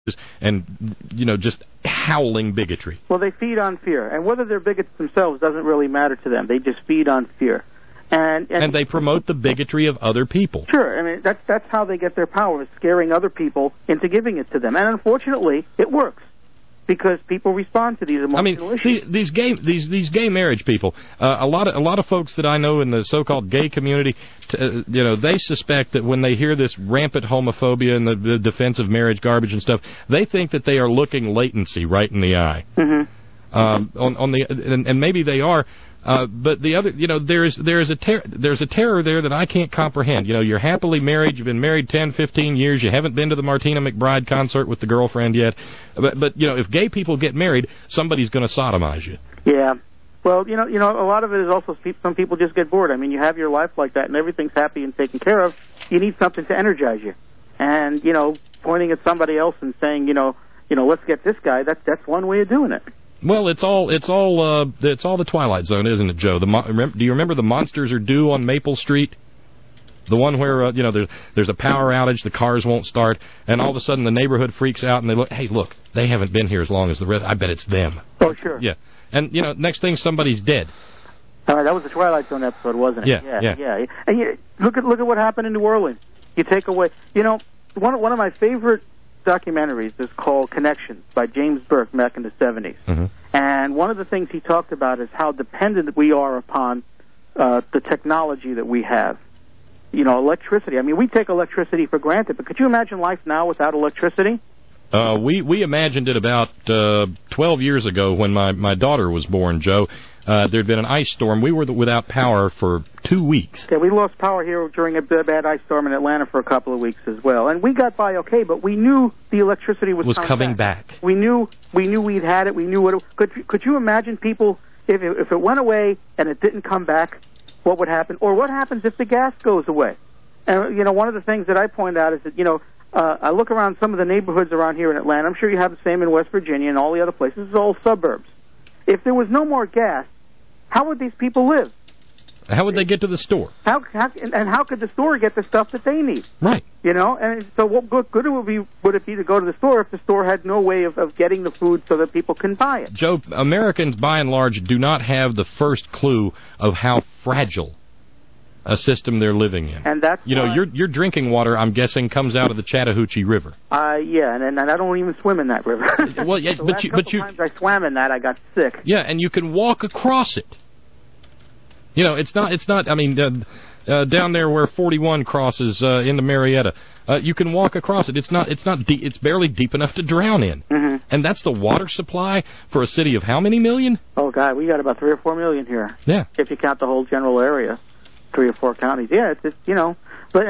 and just howling bigotry. Well, they feed on fear, and whether they're bigots themselves doesn't really matter to them. They just feed on fear, and they promote the bigotry of other people. Sure, I mean that's how they get their power, is scaring other people into giving it to them, and unfortunately, it works. Because people respond to these emotional issues. These gay marriage people, a lot of folks that I know in the so-called gay community, they suspect that when they hear this rampant homophobia and the defense of marriage garbage and stuff, they think that they are looking latency right in the eye. Mm-hmm. And maybe they are. But the other, there's a terror there that I can't comprehend. You're happily married, you've been married 10, 15 years, you haven't been to the Martina McBride concert with the girlfriend yet. But if gay people get married, somebody's going to sodomize you. Yeah. Well, a lot of it is also some people just get bored. I mean, you have your life like that and everything's happy and taken care of. You need something to energize you. And, pointing at somebody else and saying, let's get this guy, that's one way of doing it. Well, it's all the Twilight Zone, isn't it, Joe? Do you remember the Monsters Are Due on Maple Street? The one where there's a power outage, the cars won't start, and all of a sudden the neighborhood freaks out and they look, they haven't been here as long as the rest. I bet it's them. Oh, sure. Yeah, and next thing somebody's dead. That was the Twilight Zone episode, wasn't it? Yeah. And look at what happened in New Orleans. You take away, one of my favorite documentaries is called Connections by James Burke back in the 70s. Mm-hmm. And one of the things he talked about is how dependent we are upon the technology that we have. Electricity. I mean, we take electricity for granted, but could you imagine life now without electricity? We imagined it about 12 years ago when my daughter was born, Joe. There'd been an ice storm. We were without power for 2 weeks. Yeah, we lost power here during a bad ice storm in Atlanta for a couple of weeks as well. And we got by okay, but we knew the electricity was coming back. We knew we'd had it. We knew what it... Could you imagine people, if it went away and it didn't come back, what would happen? Or what happens if the gas goes away? And, one of the things that I point out is that, I look around some of the neighborhoods around here in Atlanta. I'm sure you have the same in West Virginia and all the other places. It's all suburbs. If there was no more gas, how would these people live? How would they get to the store? How could the store get the stuff that they need? Right. And so what good would it be to go to the store if the store had no way of getting the food so that people can buy it? Joe, Americans, by and large, do not have the first clue of how fragile a system they're living in. And that's your drinking water, I'm guessing, comes out of the Chattahoochee River. Yeah, and I don't even swim in that river. Well, yeah, but times I swam in that, I got sick. Yeah, and you can walk across it. It's not. I mean, down there where 41 crosses into Marietta, you can walk across it. It's not deep. It's barely deep enough to drown in. Mm-hmm. And that's the water supply for a city of how many million? Oh God, we got about 3 or 4 million here. Yeah. If you count the whole general area. 3 or 4 counties. Yeah, it's but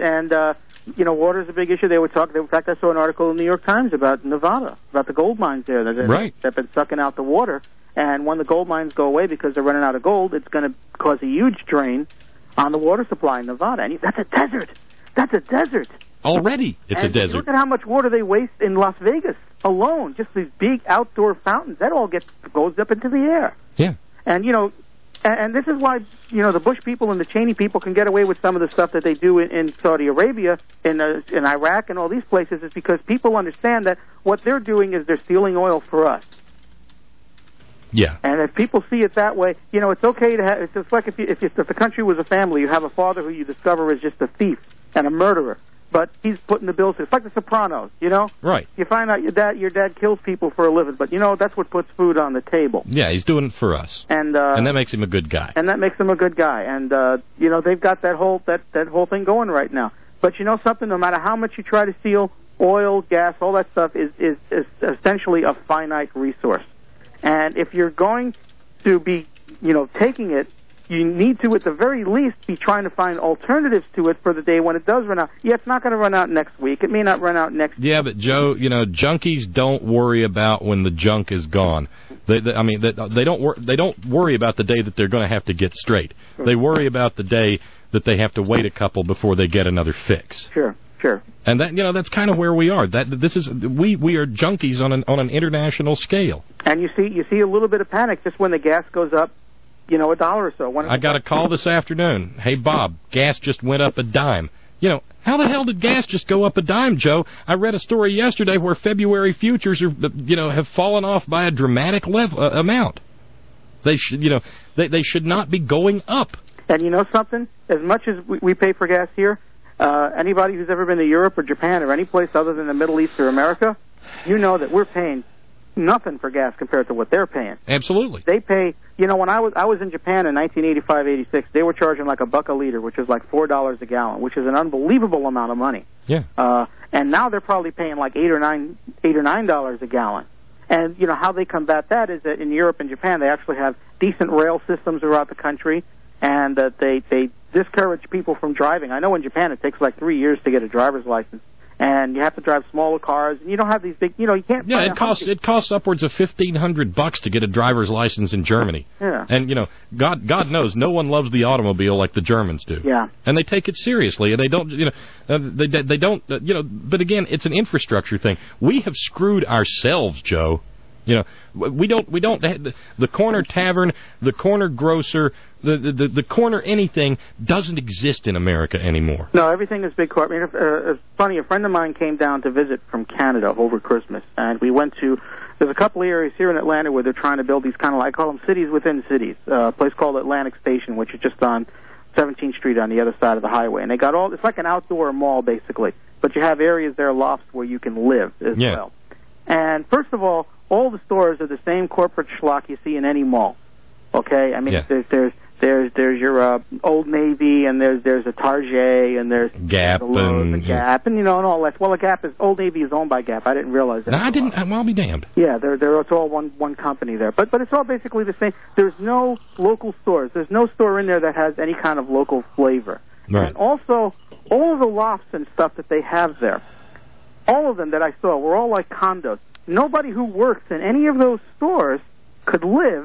water's a big issue. They would talk. In fact, I saw an article in the New York Times about Nevada, about the gold mines there that have been sucking out the water. And when the gold mines go away because they're running out of gold, it's going to cause a huge drain on the water supply in Nevada. And that's a desert. That's a desert. Already, it's a desert. Look at how much water they waste in Las Vegas alone. Just these big outdoor fountains. That all goes up into the air. Yeah. And And this is why, the Bush people and the Cheney people can get away with some of the stuff that they do in Saudi Arabia, in Iraq, and all these places, is because people understand that what they're doing is they're stealing oil for us. Yeah. And if people see it that way, it's okay to have. It's just like if the country was a family, you have a father who you discover is just a thief and a murderer, but he's putting the bills. It's like The Sopranos, Right. You find out your dad kills people for a living, but that's what puts food on the table. Yeah, he's doing it for us, and that makes him a good guy. And they've got that whole thing going right now. But something, no matter how much you try to steal, oil, gas, all that stuff is essentially a finite resource. And if you're going to be, taking it, you need to, at the very least, be trying to find alternatives to it for the day when it does run out. Yeah, it's not going to run out next week. It may not run out next Yeah, but, Joe, junkies don't worry about when the junk is gone. They don't worry about the day that they're going to have to get straight. They worry about the day that they have to wait a couple before they get another fix. Sure. And that's kind of where we are. We are junkies on an international scale. And you see a little bit of panic just when the gas goes up, $1 or so. I got a call this afternoon. Hey, Bob, gas just went up a dime. how the hell did gas just go up a dime, Joe? I read a story yesterday where February futures are, have fallen off by a dramatic amount. They should, they should not be going up. And you know something? As much as we pay for gas here, anybody who's ever been to Europe or Japan or any place other than the Middle East or America, you know that we're paying nothing for gas compared to what they're paying. Absolutely. They pay, when I was in Japan in 1985-86, they were charging like $1 a liter, which is like $4 a gallon, which is an unbelievable amount of money. Yeah. And now they're probably paying like $8 or $9 a gallon. And how they combat that is that in Europe and Japan they actually have decent rail systems throughout the country, and that they discourage people from driving. I know in Japan it takes like 3 years to get a driver's license. And you have to drive smaller cars, and you don't have these big, you can't. Yeah, it costs upwards of $1,500 to get a driver's license in Germany. Yeah. And God knows, no one loves the automobile like the Germans do. Yeah. And they take it seriously, and they don't, they don't, But again, it's an infrastructure thing. We have screwed ourselves, Joe. We don't. The corner tavern, the corner grocer, the corner anything doesn't exist in America anymore. No, everything is big corporate. It's funny. A friend of mine came down to visit from Canada over Christmas, and we went to. There's a couple of areas here in Atlanta where they're trying to build these kind of, I call them cities within cities. A place called Atlantic Station, which is just on 17th Street on the other side of the highway, and they got all. It's like an outdoor mall basically, but you have areas there, lofts where you can live as well. And first of all the stores are the same corporate schlock you see in any mall. Okay, I mean there's your Old Navy, and there's a Target, and there's Gap, and Gap, and all that. Well, Old Navy is owned by Gap. I didn't realize that. No, I didn't. I'll be damned. Yeah, it's all one company there, but it's all basically the same. There's no local stores. There's no store in there that has any kind of local flavor. Right. And also, all of the lofts and stuff that they have there, all of them that I saw were all like condos. Nobody who works in any of those stores could live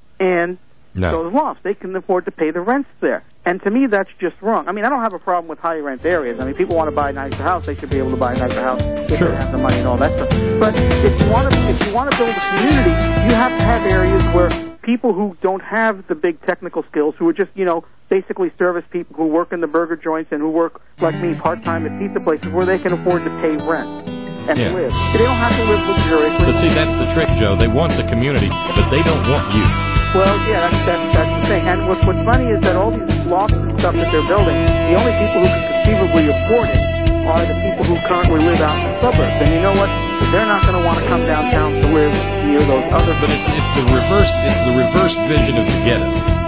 in those lofts. They can afford to pay the rents there. And to me, that's just wrong. I mean, I don't have a problem with high rent areas. I mean, people want to buy a nicer house, they should be able to buy a nicer house if they have the money and all that stuff. But if you want to build a community, you have to have areas where people who don't have the big technical skills, who are just, basically service people who work in the burger joints and who work, like me, part-time at pizza places, where they can afford to pay rent and live. They don't have to live luxuriously. But see, that's the trick, Joe. They want the community, but they don't want you. Well, yeah, that's the thing. And what's funny is that all these lofts and stuff that they're building, the only people who can conceivably afford it are the people who currently live out in the suburbs. And you know what? They're not going to want to come downtown to live near those other. But it's the reverse vision of the ghetto.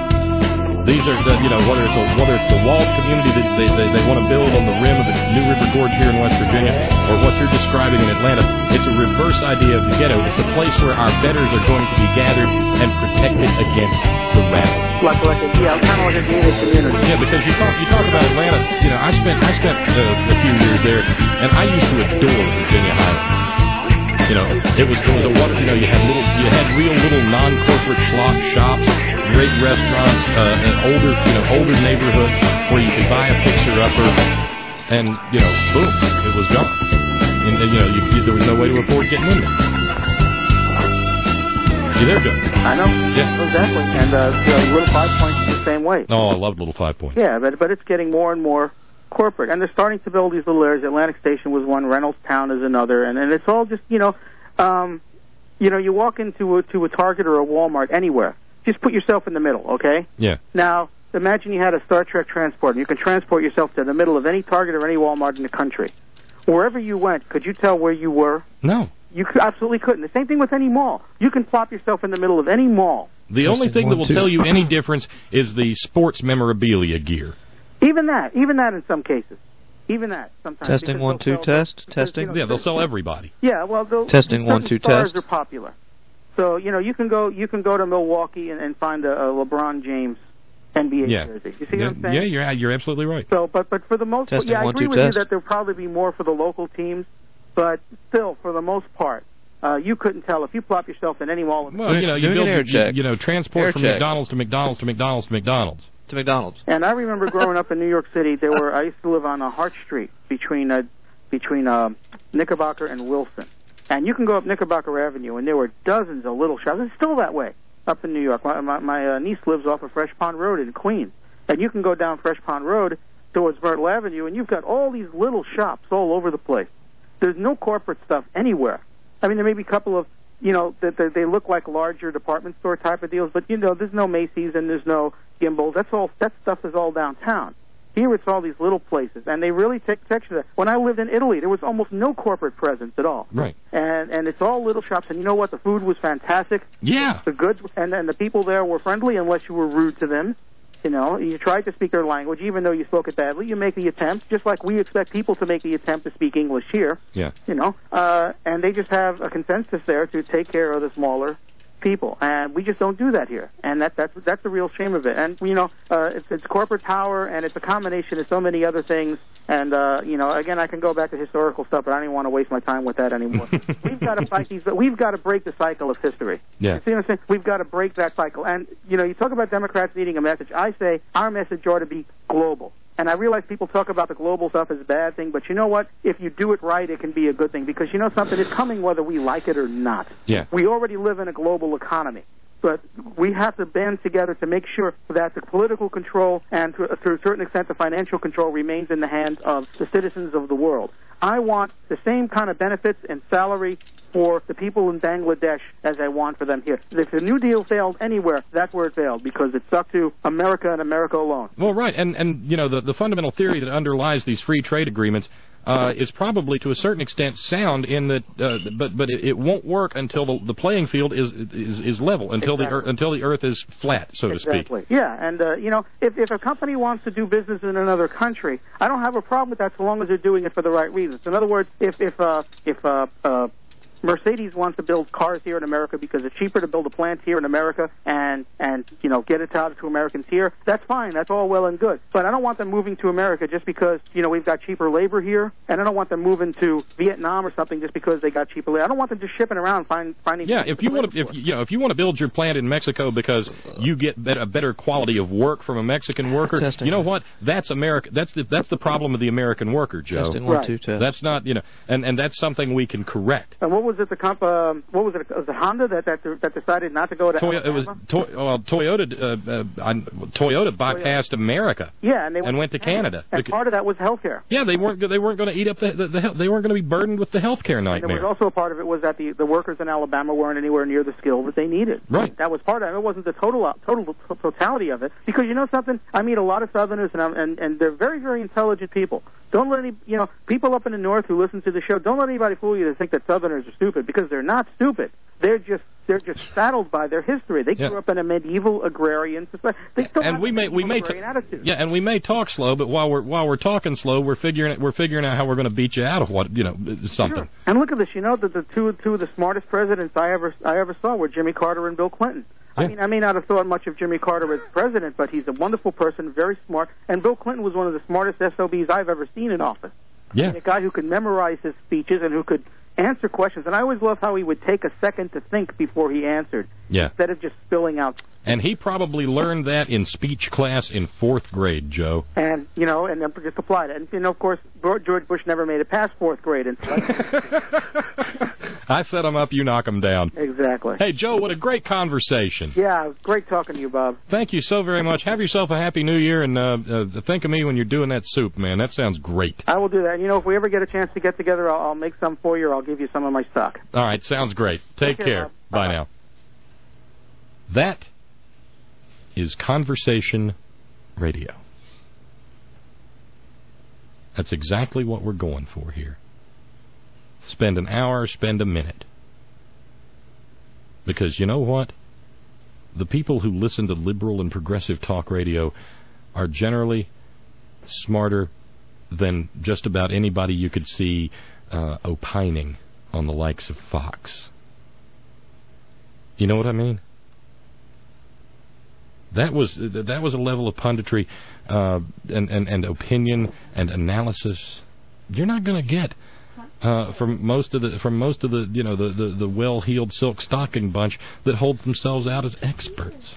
These are whether it's the walled community that they want to build on the rim of the New River Gorge here in West Virginia, or what you're describing in Atlanta. It's a reverse idea of the ghetto. It's a place where our betters are going to be gathered and protected against the ravage. Kind of like a gated community. Yeah, because you talk about Atlanta. I spent a few years there, and I used to adore Virginia Highlands. It was a wonderful. You had real little non-corporate schlock shops, great restaurants, and older neighborhoods where you could buy a fixer-upper, and boom, it was gone. And there was no way to afford getting in there. You there, Joe? I know. Yeah, exactly. And Little 5 Points is the same way. Oh, I love Little 5 Points. Yeah, but it's getting more and more corporate, and they're starting to build these little areas. Atlantic Station was one, Reynoldstown is another, and it's all just you walk into a Target or a Walmart anywhere. Just put yourself in the middle, okay? Yeah. Now imagine you had a Star Trek transport, and you can transport yourself to the middle of any Target or any Walmart in the country. Wherever you went, could you tell where you were? No. You absolutely couldn't. The same thing with any mall. You can plop yourself in the middle of any mall. The only thing that will tell you any difference is the sports memorabilia gear. Even that in some cases. Even that sometimes. Testing 1 2 test. Testing. They'll sell everybody. Yeah, well, testing 1 2 stars test. are popular. So you can go to Milwaukee and find a LeBron James NBA jersey. You see what I'm saying? Yeah, you're absolutely right. So, but for the most part, I agree with you that there'll probably be more for the local teams, but still, for the most part, you couldn't tell if you plop yourself in any mall. Well, you transport from McDonald's to McDonald's to McDonald's to McDonald's. To McDonald's. And I remember growing up in New York City. I used to live on Hart Street between Knickerbocker and Wilson. And you can go up Knickerbocker Avenue, and there were dozens of little shops. It's still that way up in New York. My niece lives off of Fresh Pond Road in Queens. And you can go down Fresh Pond Road, towards Myrtle Avenue, and you've got all these little shops all over the place. There's no corporate stuff anywhere. I mean, there may be a couple of, that they look like larger department store type of deals, but, there's no Macy's and there's no Gimbal. That stuff is all downtown. Here it's all these little places, and they really take section of that. When I lived in Italy, there was almost no corporate presence at all. Right. And it's all little shops, and you know what? The food was fantastic. Yeah. The goods, and the people there were friendly unless you were rude to them. You tried to speak their language, even though you spoke it badly. You make the attempt, just like we expect people to make the attempt to speak English here. Yeah. And they just have a consensus there to take care of the smaller people, and we just don't do that here, and that's the real shame of it. And it's corporate power, and it's a combination of so many other things. And again, I can go back to historical stuff, but I don't even want to waste my time with that anymore. We've got to fight these, but we've got to break the cycle of history. Yeah. You see what I'm saying? We've got to break that cycle. And you talk about Democrats needing a message. I say our message ought to be global. And I realize people talk about the global stuff as a bad thing, but you know what? If you do it right, it can be a good thing, because something is coming whether we like it or not. Yeah. We already live in a global economy, but we have to band together to make sure that the political control and, to a certain extent, the financial control remains in the hands of the citizens of the world. I want the same kind of benefits and salary for the people in Bangladesh as I want for them here. If the New Deal failed anywhere, that's where it failed, because it stuck to America and America alone. Well, right, and the fundamental theory that underlies these free trade agreements is probably to a certain extent sound in that, but it won't work until the playing field is level, until the earth is flat, so to speak. Exactly. Yeah, and if a company wants to do business in another country, I don't have a problem with that so long as they're doing it for the right reasons. In other words, if Mercedes wants to build cars here in America because it's cheaper to build a plant here in America and get it out to Americans here, that's fine. That's all well and good. But I don't want them moving to America just because, we've got cheaper labor here, and I don't want them moving to Vietnam or something just because they got cheaper labor. I don't want them just shipping around finding. Yeah, if you want to build your plant in Mexico because you get a better quality of work from a Mexican worker, Testing. you know what? That's America. That's the problem of the American worker, Joe. Testing 1 2 test. That's not and that's something we can correct. And what was it? What was it? Was it Honda that decided not to go to Alabama? Toyota bypassed America. Yeah, and went to Canada. And part of that was healthcare. Yeah, they weren't going to eat up they weren't going to be burdened with the healthcare nightmare. And there was also a part of it was that the workers in Alabama weren't anywhere near the skill that they needed. Right. That was part of it. It wasn't the totality of it. Because you know something, I meet a lot of Southerners and they're very, very intelligent people. Don't let people up in the North who listen to the show, don't let anybody fool you to think that Southerners are stupid, because they're not stupid. They're just saddled by their history. They grew up in a medieval agrarian society. They still have an agrarian attitude. Yeah, and we may talk slow, but while we're talking slow, we're figuring out how we're going to beat you out of something. Sure. And look at this. That the two of the smartest presidents I ever saw were Jimmy Carter and Bill Clinton. Yeah. I may not have thought much of Jimmy Carter as president, but he's a wonderful person, very smart. And Bill Clinton was one of the smartest SOBs I've ever seen in office. Yeah. A guy who could memorize his speeches and who could answer questions. And I always loved how he would take a second to think before he answered, instead of just spilling out. And he probably learned that in speech class in 4th grade, Joe. And, and then just applied it. And, of course, George Bush never made it past 4th grade. And I set him up, you knock him down. Exactly. Hey, Joe, what a great conversation. Yeah, great talking to you, Bob. Thank you so very much. Have yourself a happy New Year, and think of me when you're doing that soup, man. That sounds great. I will do that. And, if we ever get a chance to get together, I'll make some for you, or I'll give you some of my stock. All right, sounds great. Take care. Bye now. That is Conversation Radio. That's exactly what we're going for here. Spend an hour, spend a minute. Because you know what? The people who listen to liberal and progressive talk radio are generally smarter than just about anybody you could see opining on the likes of Fox. You know what I mean? That was a level of punditry and opinion and analysis you're not going to get from most of the well-heeled silk stocking bunch that holds themselves out as experts.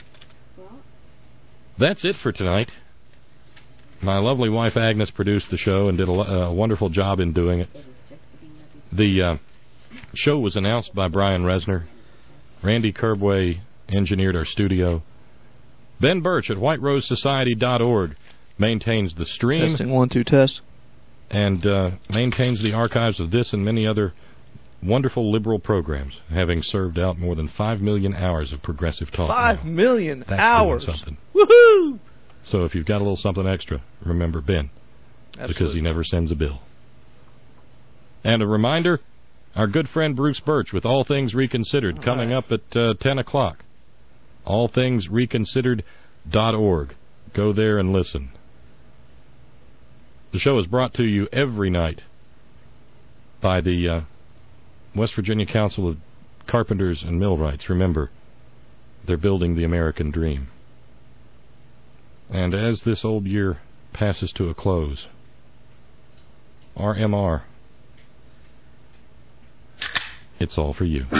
That's it for tonight. My lovely wife Agnes produced the show and did a wonderful job in doing it. The show was announced by Brian Resner. Randy Kerbway engineered our studio. Ben Birch at WhiteRoseSociety.org maintains the stream. Testing 1, 2, test. And maintains the archives of this and many other wonderful liberal programs, having served out more than 5 million hours of progressive talk. 5 million That's hours. doing something. Woohoo! So if you've got a little something extra, remember Ben. Absolutely. Because he never sends a bill. And a reminder, our good friend Bruce Birch with All Things Reconsidered coming up at 10 o'clock. allthingsreconsidered.org. Go there and listen. The show is brought to you every night by the West Virginia Council of Carpenters and Millwrights. Remember, they're building the American dream. And as this old year passes to a close, RMR, it's all for you.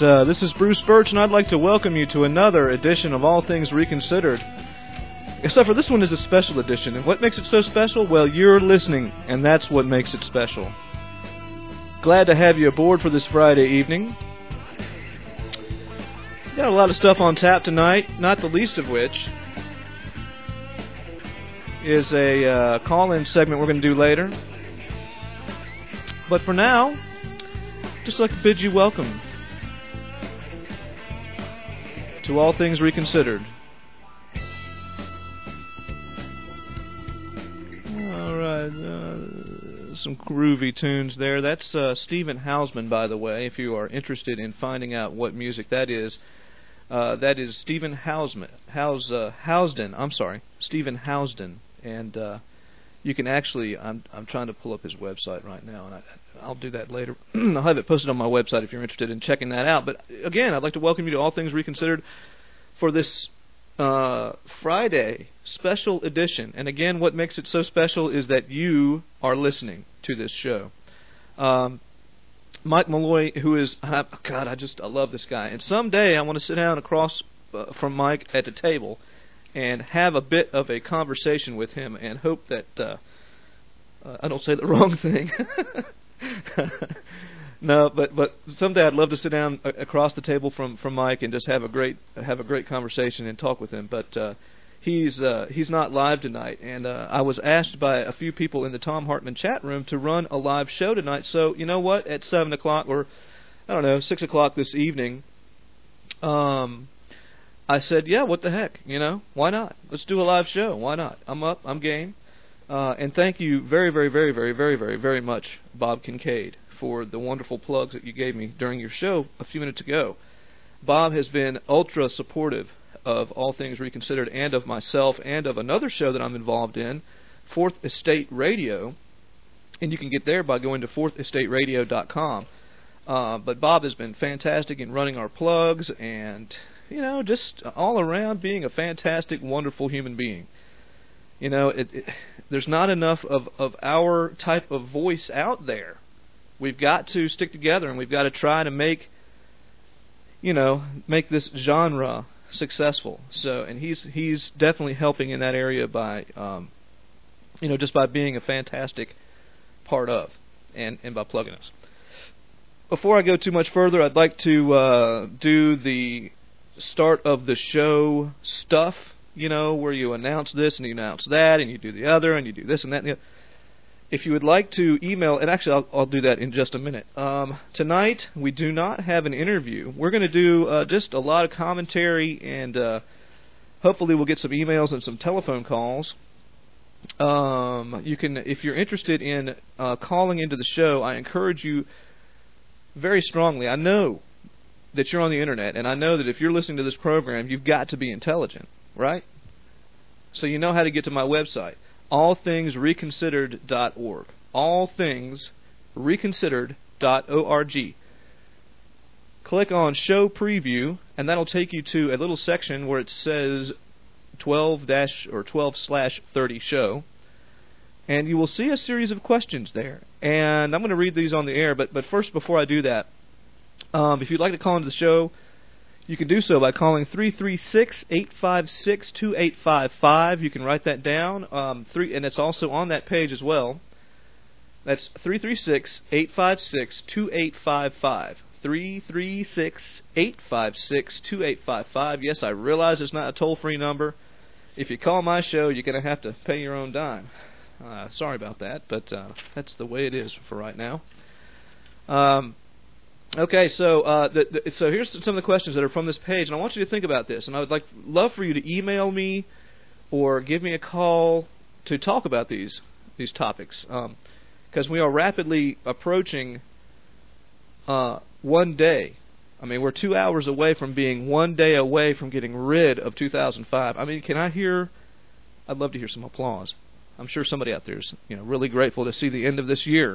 This is Bruce Birch, and I'd like to welcome you to another edition of All Things Reconsidered. Except for this one is a special edition, and what makes it so special? Well, you're listening, and that's what makes it special. Glad to have you aboard for this Friday evening. Got a lot of stuff on tap tonight, not the least of which is a call-in segment we're going to do later. But for now, just like to bid you welcome to All Things Reconsidered. All right, some groovy tunes there. That's Stephen Hausman, by the way, if you are interested in finding out what music that is. That is Stephen Hausden. Stephen Hausden, and you can actually. I'm trying to pull up his website right now, and I'll do that later. I'll have it posted on my website if you're interested in checking that out. But again, I'd like to welcome you to All Things Reconsidered for this Friday special edition. And again, what makes it so special is that you are listening to this show. Mike Malloy, who is, I love this guy. And someday I want to sit down across from Mike at the table and have a bit of a conversation with him and hope that I don't say the wrong thing. No, but someday I'd love to sit down across the table from Mike and just have a great conversation and talk with him. But he's not live tonight, and I was asked by a few people in the Tom Hartman chat room to run a live show tonight. So you know what? At 7 o'clock or 6 o'clock this evening, I said, yeah, what the heck? Why not? Let's do a live show. Why not? I'm up. I'm game. And thank you very, very, very, very, very, very, very much, Bob Kincaid, for the wonderful plugs that you gave me during your show a few minutes ago. Bob has been ultra supportive of All Things Reconsidered and of myself and of another show that I'm involved in, Fourth Estate Radio, and you can get there by going to fourthestateradio.com. But Bob has been fantastic in running our plugs and, just all around being a fantastic, wonderful human being. There's not enough of our type of voice out there. We've got to stick together, and we've got to try to make this genre successful. So, and he's definitely helping in that area by, just by being a fantastic part of, and by plugging us. Before I go too much further, I'd like to do the start of the show stuff. Where you announce this and you announce that, and you do the other, and you do this and that. And the other. If you would like to email, and actually I'll do that in just a minute. Tonight we do not have an interview. We're going to do just a lot of commentary, and hopefully we'll get some emails and some telephone calls. You can, if you're interested in calling into the show, I encourage you very strongly. I know that you're on the internet, and I know that if you're listening to this program, you've got to be intelligent. Right? So you know how to get to my website, allthingsreconsidered.org. Allthingsreconsidered.org. Click on Show Preview, and that'll take you to a little section where it says 12/30 show, and you will see a series of questions there. And I'm going to read these on the air, but first, before I do that, if you'd like to call into the show, you can do so by calling 336-856-2855. You can write that down, and it's also on that page as well. That's 336-856-2855. 336-856-2855. Yes, I realize it's not a toll-free number. If you call my show, you're going to have to pay your own dime. Sorry about that, but that's the way it is for right now. Okay, so so here's some of the questions that are from this page, and I want you to think about this. And I would love for you to email me or give me a call to talk about these topics, because we are rapidly approaching one day. I mean, we're 2 hours away from being 1 day away from getting rid of 2005. I mean, I'd love to hear some applause. I'm sure somebody out there is really grateful to see the end of this year.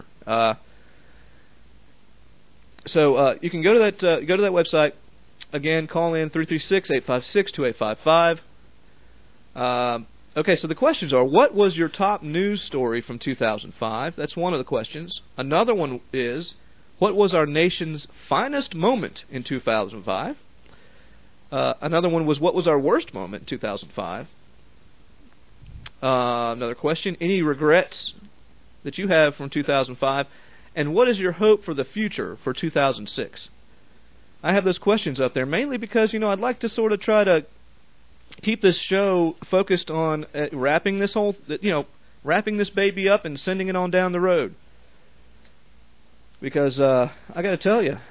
So you can go to that website. Again, call in 336-856-2855. Okay, so the questions are, what was your top news story from 2005? That's one of the questions. Another one is, What was our nation's finest moment in 2005? Another one was, what was our worst moment in 2005? Another question, any regrets that you have from 2005? And what is your hope for the future for 2006? I have those questions up there mainly because, I'd like to sort of try to keep this show focused on wrapping this baby up and sending it on down the road. Because I got to tell you,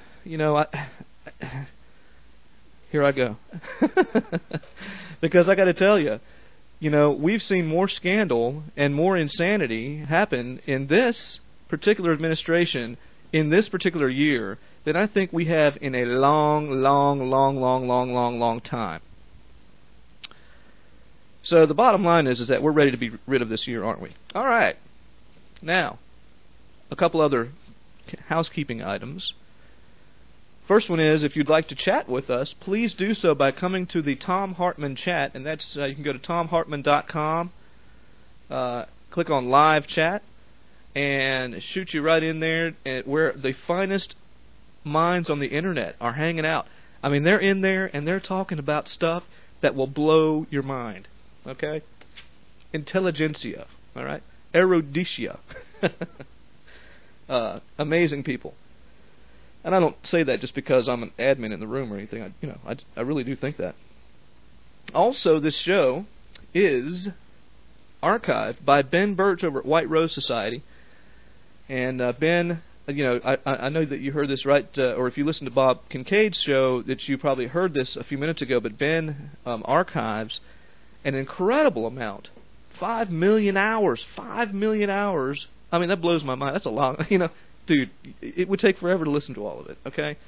here I go. Because I got to tell you, we've seen more scandal and more insanity happen in this particular administration in this particular year than I think we have in a long time. So the bottom line is that we're ready to be rid of this year, aren't we? All right. Now, a couple other housekeeping items. First one is, if you'd like to chat with us, please do so by coming to the Thom Hartmann chat, and that's you can go to thomhartmann.com, click on live chat, and shoot you right in there, where the finest minds on the internet are hanging out. I mean, they're in there and they're talking about stuff that will blow your mind. Okay? Intelligentsia. All right? Eruditia. Amazing people. And I don't say that just because I'm an admin in the room or anything. I really do think that. Also, this show is archived by Ben Birch over at White Rose Society. And Ben, I know that you heard this right, or if you listen to Bob Kincaid's show, that you probably heard this a few minutes ago, but Ben archives an incredible amount. 5 million hours. 5 million hours. I mean, that blows my mind. That's a lot. Dude, it would take forever to listen to all of it, okay?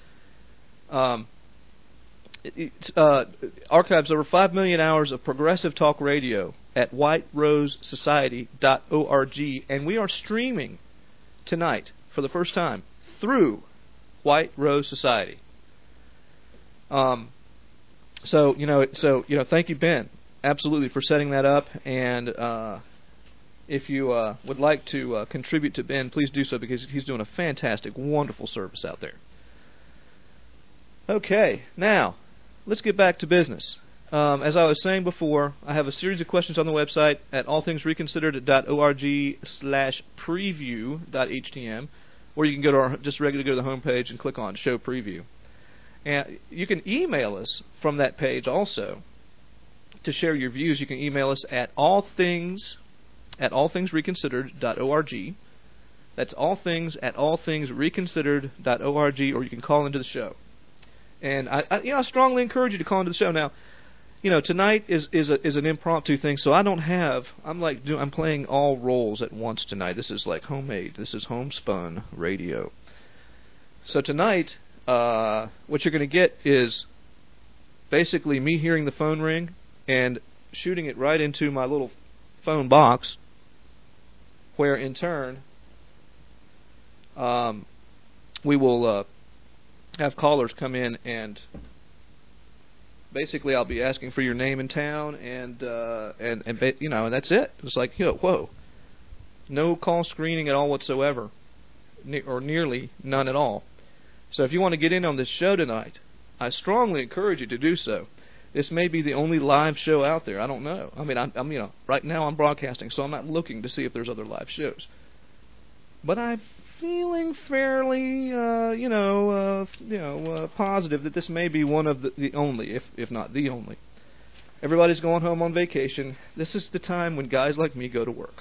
It archives over 5 million hours of progressive talk radio at whiterosesociety.org, and we are streaming tonight for the first time through White Rose Society. So thank you, Ben, absolutely, for setting that up. And if you would like to contribute to Ben, please do so, because he's doing a fantastic, wonderful service out there. Okay, now let's get back to business. As I was saying before, I have a series of questions on the website at allthingsreconsidered.org/preview.htm, or you can go to go to the homepage and click on Show Preview. And you can email us from that page also to share your views. You can email us at allthingsreconsidered.org. That's allthingsreconsidered.org, or you can call into the show. And I strongly encourage you to call into the show. Now, tonight is an impromptu thing, so I'm playing all roles at once tonight. This is like homemade. This is homespun radio. So tonight, what you're going to get is basically me hearing the phone ring and shooting it right into my little phone box, where in turn we will have callers come in, and basically I'll be asking for your name and town, and that's it. It's like, whoa, no call screening at all whatsoever, or nearly none at all. So if you want to get in on this show tonight, I strongly encourage you to do so. This may be the only live show out there. I don't know. I mean, I'm right now I'm broadcasting, so I'm not looking to see if there's other live shows. But I'm feeling fairly, positive that this may be one of the only, if not the only. Everybody's going home on vacation. This is the time when guys like me go to work.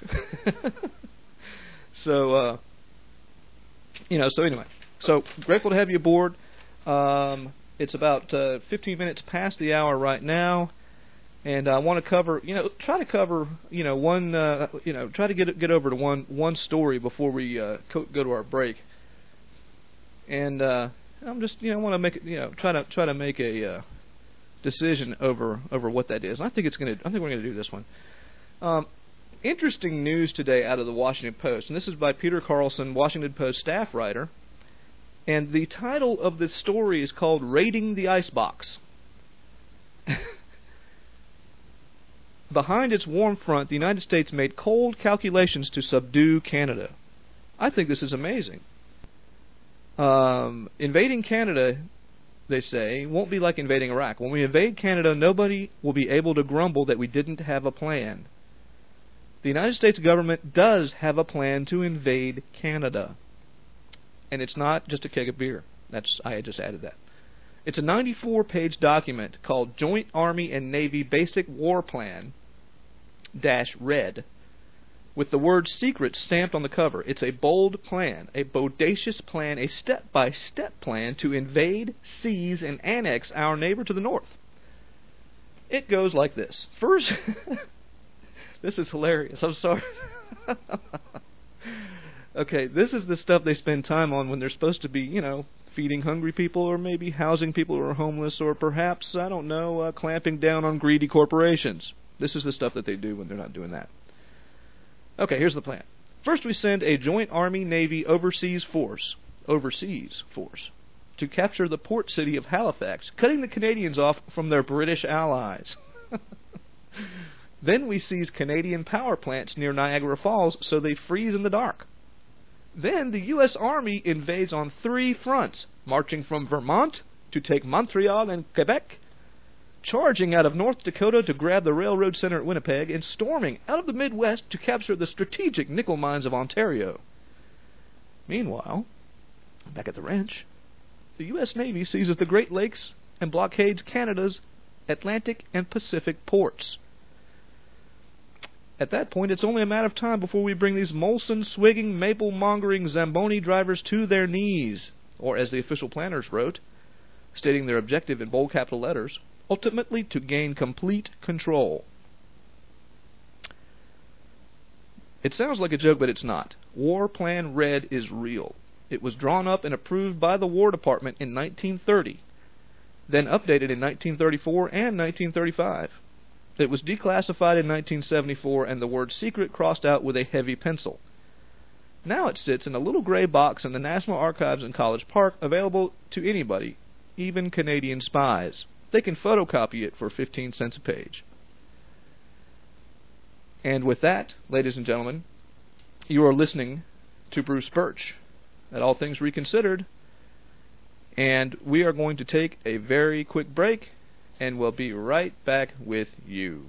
So anyway, so grateful to have you aboard. It's about 15 minutes past the hour right now, and I want to cover, try to get over to one story before we go to our break. And I'm just, want to make it, try to make a decision over what that is. And I think we're going to do this one. Interesting news today out of the Washington Post, and this is by Peter Carlson, Washington Post staff writer. And the title of this story is called "Raiding the Icebox." Behind its warm front, the United States made cold calculations to subdue Canada. I think this is amazing. Invading Canada, they say, won't be like invading Iraq. When we invade Canada, nobody will be able to grumble that we didn't have a plan. The United States government does have a plan to invade Canada. And it's not just a keg of beer. I had just added that. It's a 94-page document called Joint Army and Navy Basic War Plan -Red, with the word secret stamped on the cover. It's a bold plan, a bodacious plan, a step-by-step plan to invade, seize, and annex our neighbor to the north. It goes like this. First, this is hilarious. I'm sorry. Okay, this is the stuff they spend time on when they're supposed to be, feeding hungry people, or maybe housing people who are homeless, or perhaps, I don't know, clamping down on greedy corporations. This is the stuff that they do when they're not doing that. Okay, here's the plan. First, we send a joint Army-Navy overseas force to capture the port city of Halifax, cutting the Canadians off from their British allies. Then we seize Canadian power plants near Niagara Falls so they freeze in the dark. Then the U.S. Army invades on 3 fronts, marching from Vermont to take Montreal and Quebec, charging out of North Dakota to grab the railroad center at Winnipeg, and storming out of the Midwest to capture the strategic nickel mines of Ontario. Meanwhile, back at the ranch, the U.S. Navy seizes the Great Lakes and blockades Canada's Atlantic and Pacific ports. At that point, it's only a matter of time before we bring these Molson-swigging, maple-mongering Zamboni drivers to their knees, or as the official planners wrote, stating their objective in bold capital letters, ultimately to gain complete control. It sounds like a joke, but it's not. War Plan Red is real. It was drawn up and approved by the War Department in 1930, then updated in 1934 and 1935. It was declassified in 1974 and the word secret crossed out with a heavy pencil. Now it sits in a little gray box in the National Archives in College Park, available to anybody, even Canadian spies. They can photocopy it for 15 cents a page. And with that, ladies and gentlemen, you are listening to Bruce Birch at All Things Reconsidered, and we are going to take a very quick break, and we'll be right back with you.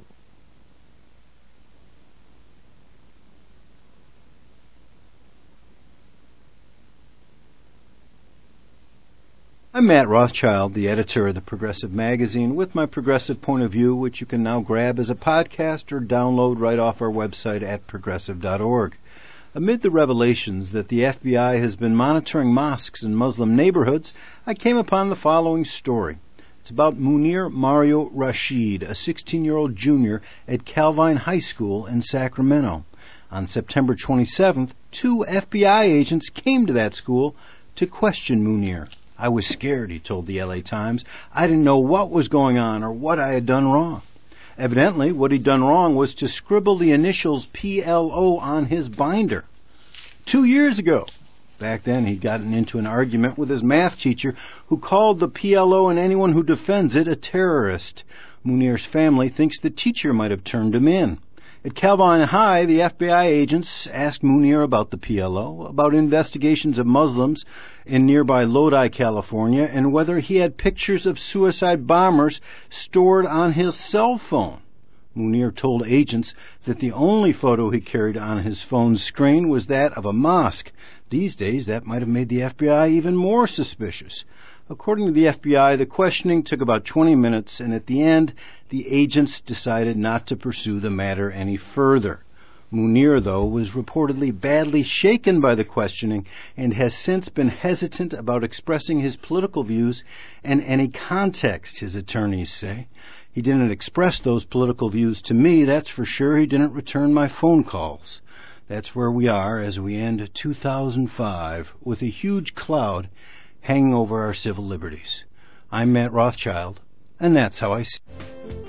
I'm Matt Rothschild, the editor of the Progressive Magazine, with my progressive point of view, which you can now grab as a podcast or download right off our website at progressive.org. Amid the revelations that the FBI has been monitoring mosques in Muslim neighborhoods, I came upon the following story. It's about Munir Mario Rashid, a 16-year-old junior at Calvine High School in Sacramento. On September 27th, 2 FBI agents came to that school to question Munir. I was scared, he told the LA Times. I didn't know what was going on or what I had done wrong. Evidently, what he'd done wrong was to scribble the initials PLO on his binder. 2 years ago. Back then, he'd gotten into an argument with his math teacher, who called the PLO and anyone who defends it a terrorist. Munir's family thinks the teacher might have turned him in. At Calvine High, the FBI agents asked Munir about the PLO, about investigations of Muslims in nearby Lodi, California, and whether he had pictures of suicide bombers stored on his cell phone. Munir told agents that the only photo he carried on his phone's screen was that of a mosque. These days, that might have made the FBI even more suspicious. According to the FBI, the questioning took about 20 minutes, and at the end, the agents decided not to pursue the matter any further. Munir, though, was reportedly badly shaken by the questioning and has since been hesitant about expressing his political views in any context, his attorneys say. He didn't express those political views to me, that's for sure. He didn't return my phone calls. That's where we are as we end 2005 with a huge cloud hanging over our civil liberties. I'm Matt Rothschild, and that's how I see it.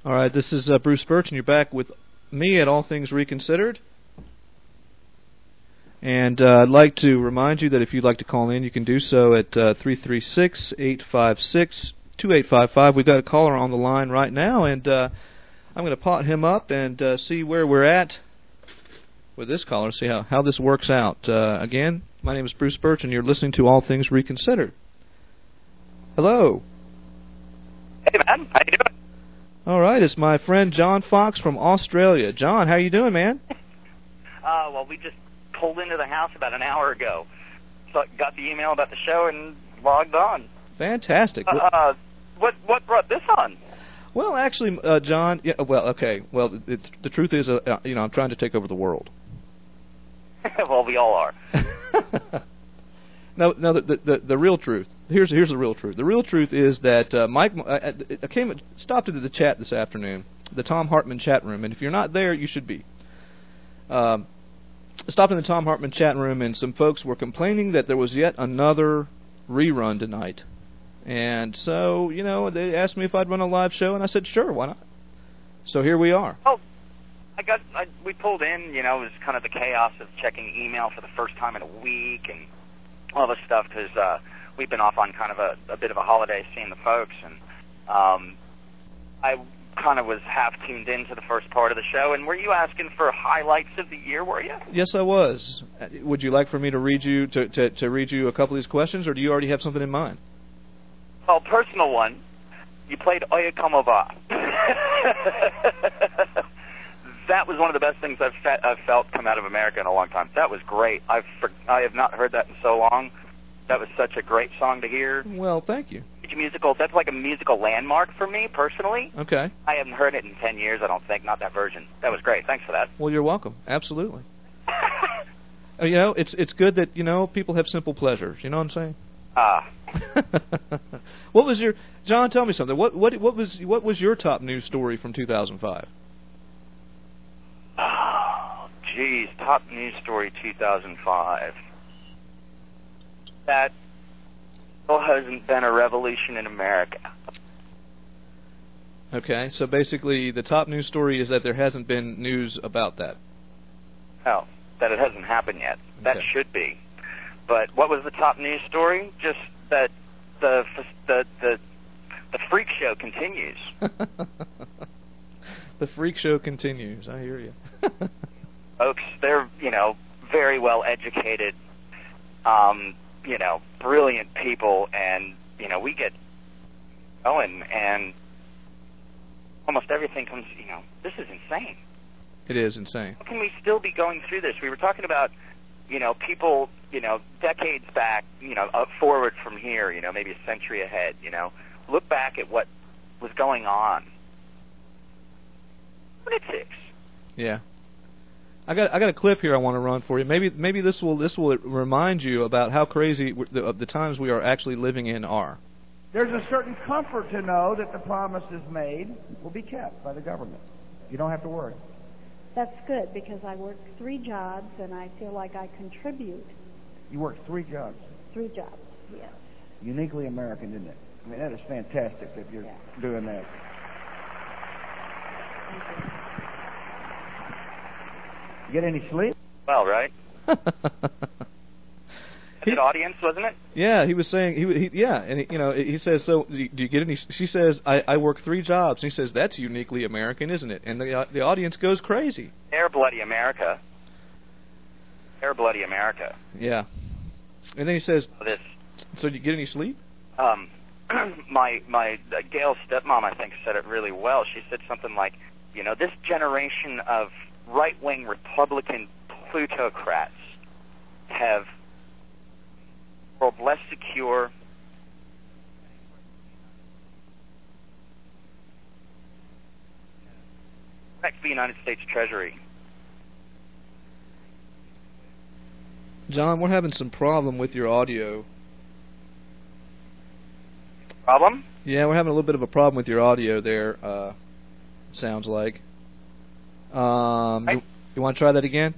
All right, this is Bruce Birch, and you're back with me at All Things Reconsidered. And I'd like to remind you that if you'd like to call in, you can do so at 336-856-2855. We've got a caller on the line right now, and I'm going to pot him up and see where we're at with this caller, see how this works out. Again, my name is Bruce Birch, and you're listening to All Things Reconsidered. Hello. Hey, man. How you doing? All right, it's my friend John Fox from Australia. John, how you doing, man? Well, we just pulled into the house about an hour ago. So got the email about the show and logged on. Fantastic. What brought this on? Well, actually, John, well, the truth is, I'm trying to take over the world. Well, we all are. No, the real truth. Here's the real truth. The real truth is that Mike I stopped into the chat this afternoon, the Tom Hartman chat room, and if you're not there, you should be. Stopped in the Tom Hartman chat room, and some folks were complaining that there was yet another rerun tonight. And so, they asked me if I'd run a live show, and I said, sure, why not? So here we are. Oh, we pulled in, it was kind of the chaos of checking email for the first time in a week and all this stuff, because we've been off on kind of a bit of a holiday seeing the folks, and I kind of was half tuned into the first part of the show. And were you asking for highlights of the year, were you? Yes, I was. Would you like for me to read you to read you a couple of these questions, or do you already have something in mind? Well, personal one. You played Oye Como Va. That was one of the best things I've felt come out of America in a long time. That was great. I have not heard that in so long. That was such a great song to hear. Well, thank you. That's like a musical landmark for me, personally. Okay. I haven't heard it in 10 years, I don't think, not that version. That was great. Thanks for that. Well, you're welcome. Absolutely. It's good that, people have simple pleasures. You know what I'm saying? What was your... John, tell me something. What was your top news story from 2005? Oh, geez. Top news story 2005. That still hasn't been a revolution in America. Okay, so basically the top news story is that there hasn't been news about that. Oh, that it hasn't happened yet. Okay. That should be. But what was the top news story? Just that the freak show continues. The freak show continues. I hear you. Folks, they're, very well educated, brilliant people, and, we get going, and almost everything comes, this is insane. It is insane. How can we still be going through this? We were talking about, people, decades back, up forward from here, maybe a century ahead, look back at what was going on. Lunatics. Yeah. I got a clip here I want to run for you. Maybe this will remind you about how crazy the times we are actually living in are. There's a certain comfort to know that the promises made will be kept by the government. You don't have to worry. That's good, because I work 3 jobs and I feel like I contribute. You work 3 jobs. 3 jobs, yes. Uniquely American, isn't it? I mean, that is fantastic that you're doing that. Thank you. You get any sleep? Well, right. Good audience, wasn't it? Yeah, he was saying he says, so do you get any? She says, I work 3 jobs. And he says, that's uniquely American, isn't it? And the audience goes crazy. Air bloody America. Air bloody America. Yeah. And then he says, so do you get any sleep? My Gail's stepmom, I think, said it really well. She said something like, this generation of right-wing Republican plutocrats have world less secure, back to the United States Treasury. John, we're having some problem with your audio. Problem? Yeah, we're having a little bit of a problem with your audio there, sounds like. You want to try that again?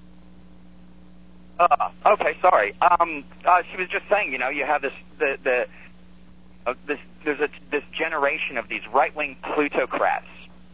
Okay, sorry. She was just saying, you have this generation of these right-wing plutocrats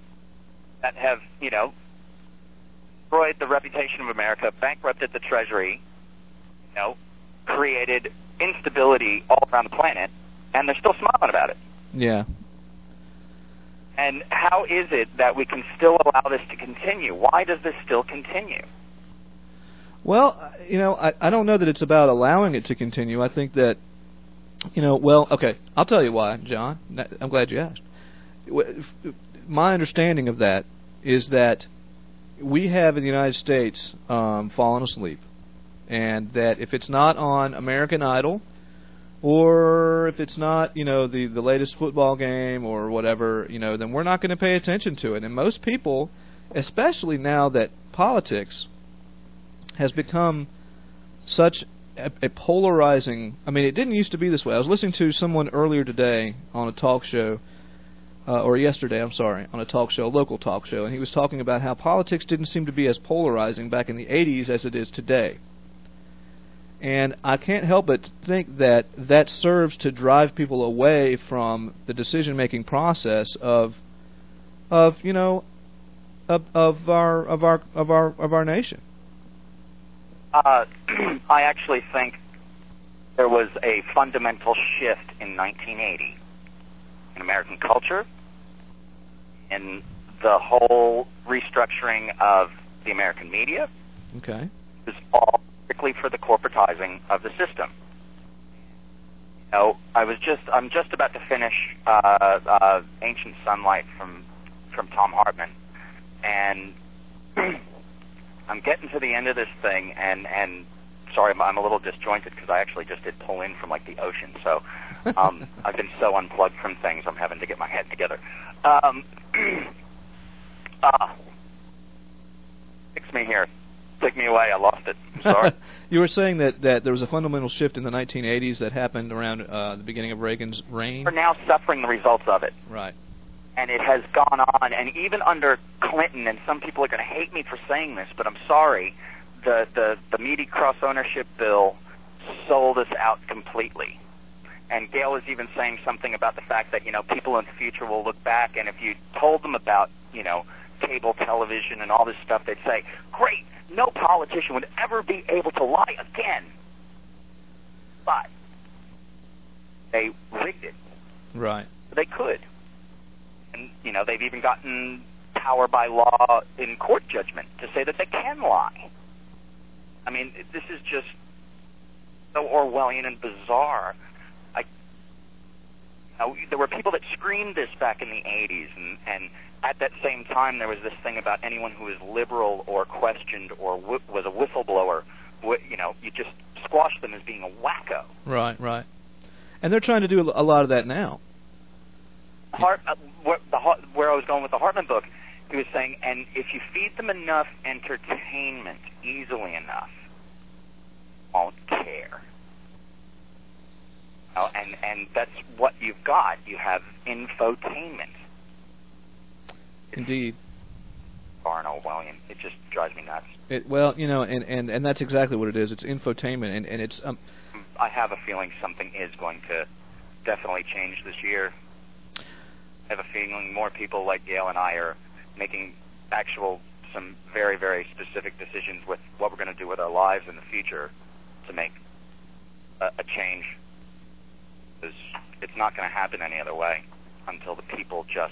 that have, destroyed the reputation of America, bankrupted the Treasury, created instability all around the planet, and they're still smiling about it. Yeah. And how is it that we can still allow this to continue? Why does this still continue? Well, I don't know that it's about allowing it to continue. I think that, okay, I'll tell you why, John. I'm glad you asked. My understanding of that is that we have in the United States fallen asleep, and that if it's not on American Idol, or if it's not, the latest football game or whatever, then we're not going to pay attention to it. And most people, especially now that politics has become such a polarizing... I mean, it didn't used to be this way. I was listening to someone earlier today on a talk show, or yesterday, I'm sorry, on a talk show, a local talk show, and he was talking about how politics didn't seem to be as polarizing back in the 80s as it is today. And I can't help but think that that serves to drive people away from the decision-making process of our nation. I actually think there was a fundamental shift in 1980 in American culture, in the whole restructuring of the American media. Okay. It was all strictly for the corporatizing of the system. I'm just about to finish Ancient Sunlight from Tom Hartman, and I'm getting to the end of this thing, and sorry, I'm a little disjointed because I actually just did pull in from like the ocean, so I've been so unplugged from things, I'm having to get my head together. Fix me here. Take me away. I lost it. I'm sorry. You were saying that there was a fundamental shift in the 1980s that happened around the beginning of Reagan's reign? We're now suffering the results of it. Right. And it has gone on, and even under Clinton, and some people are going to hate me for saying this, but I'm sorry, the meaty cross-ownership bill sold us out completely. And Gail is even saying something about the fact that, people in the future will look back, and if you told them about, cable television and all this stuff, they'd say, great, no politician would ever be able to lie again. But they rigged it. Right. They could. And, they've even gotten power by law in court judgment to say that they can lie. I mean, this is just so Orwellian and bizarre. There were people that screamed this back in the 80s, and at that same time there was this thing about anyone who was liberal or questioned or was a whistleblower, you just squash them as being a wacko. Right. And they're trying to do a lot of that now. Where I was going with the Hartman book, he was saying, and if you feed them enough entertainment easily enough, they won't care. And that's what you've got. You have infotainment. Indeed. Far and Orwellian. It just drives me nuts. And that's exactly what it is. It's infotainment, and it's. I have a feeling something is going to definitely change this year. I have a feeling more people like Gail and I are making some very, very specific decisions with what we're going to do with our lives in the future to make a change. Because it's not going to happen any other way until the people just...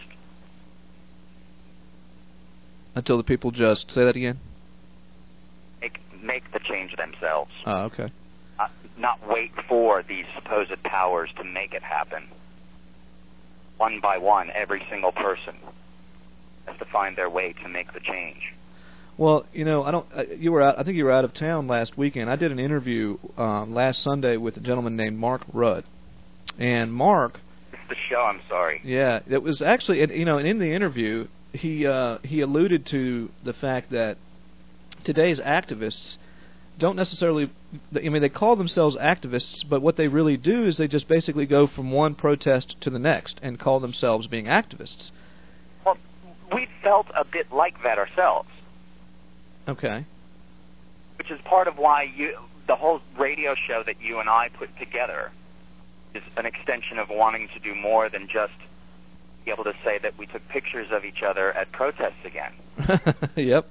Until the people just... Say that again? Make the change themselves. Oh, okay. Not wait for these supposed powers to make it happen. One by one, every single person has to find their way to make the change. Well, I don't. You were out. I think you were out of town last weekend. I did an interview last Sunday with a gentleman named Mark Rudd, and Mark. It's the show. I'm sorry. Yeah, it was actually. And in the interview, he alluded to the fact that today's activists don't necessarily. They call themselves activists, but what they really do is they just basically go from one protest to the next and call themselves being activists. Well, we felt a bit like that ourselves. Okay. Which is part of why the whole radio show that you and I put together is an extension of wanting to do more than just be able to say that we took pictures of each other at protests again. Yep.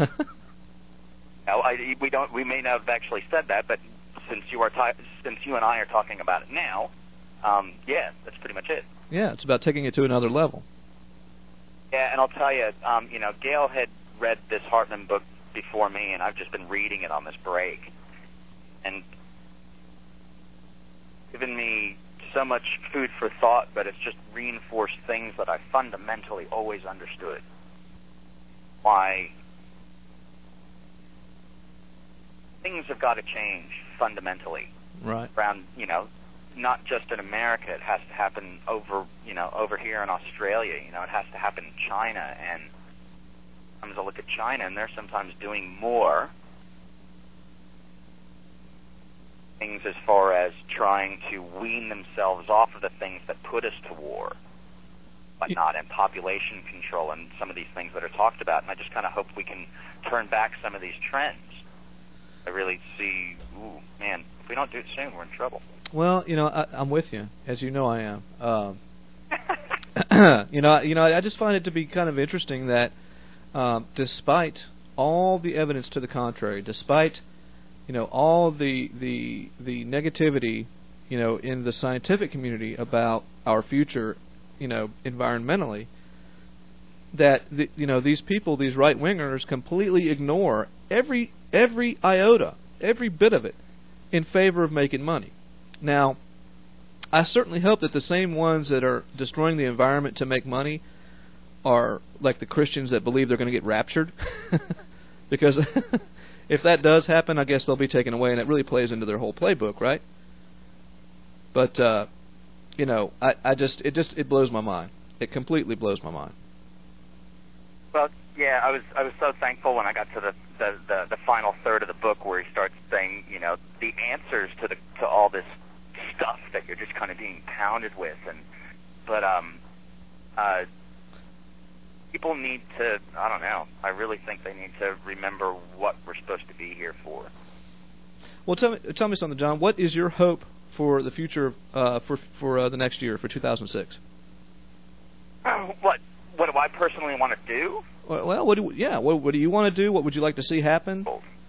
Now, we may not have actually said that, but since you and I are talking about it now, yeah, that's pretty much it. Yeah, it's about taking it to another level. Yeah, and I'll tell you, Gail had read this Hartman book before me, and I've just been reading it on this break, and given me so much food for thought, but it's just reinforced things that I fundamentally always understood. Why things have got to change fundamentally. Right. Around, not just in America. It has to happen over here in Australia. It has to happen in China. And sometimes I look at China, and they're sometimes doing more things as far as trying to wean themselves off of the things that put us to war, but not in population control and some of these things that are talked about. And I just kind of hope we can turn back some of these trends. I really see, man, if we don't do it soon, we're in trouble. Well, I'm with you, as you know I am. I just find it to be kind of interesting that despite all the evidence to the contrary, despite all the negativity in the scientific community about our future environmentally, that these people, these right wingers, completely ignore every iota, every bit of it, in favor of making money. Now, I certainly hope that the same ones that are destroying the environment to make money are like the Christians that believe they're going to get raptured, because if that does happen, I guess they'll be taken away, and it really plays into their whole playbook, right? But it blows my mind. It completely blows my mind. Well, yeah, I was so thankful when I got to the final third of the book where he starts saying, the answers to all this stuff that you're just kind of being pounded with, but people need to, I don't know, I really think they need to remember what we're supposed to be here for. Well, tell me something, John. What is your hope for the future for the next year, for 2006? What do I personally want to do? Well, what do you want to do? What would you like to see happen?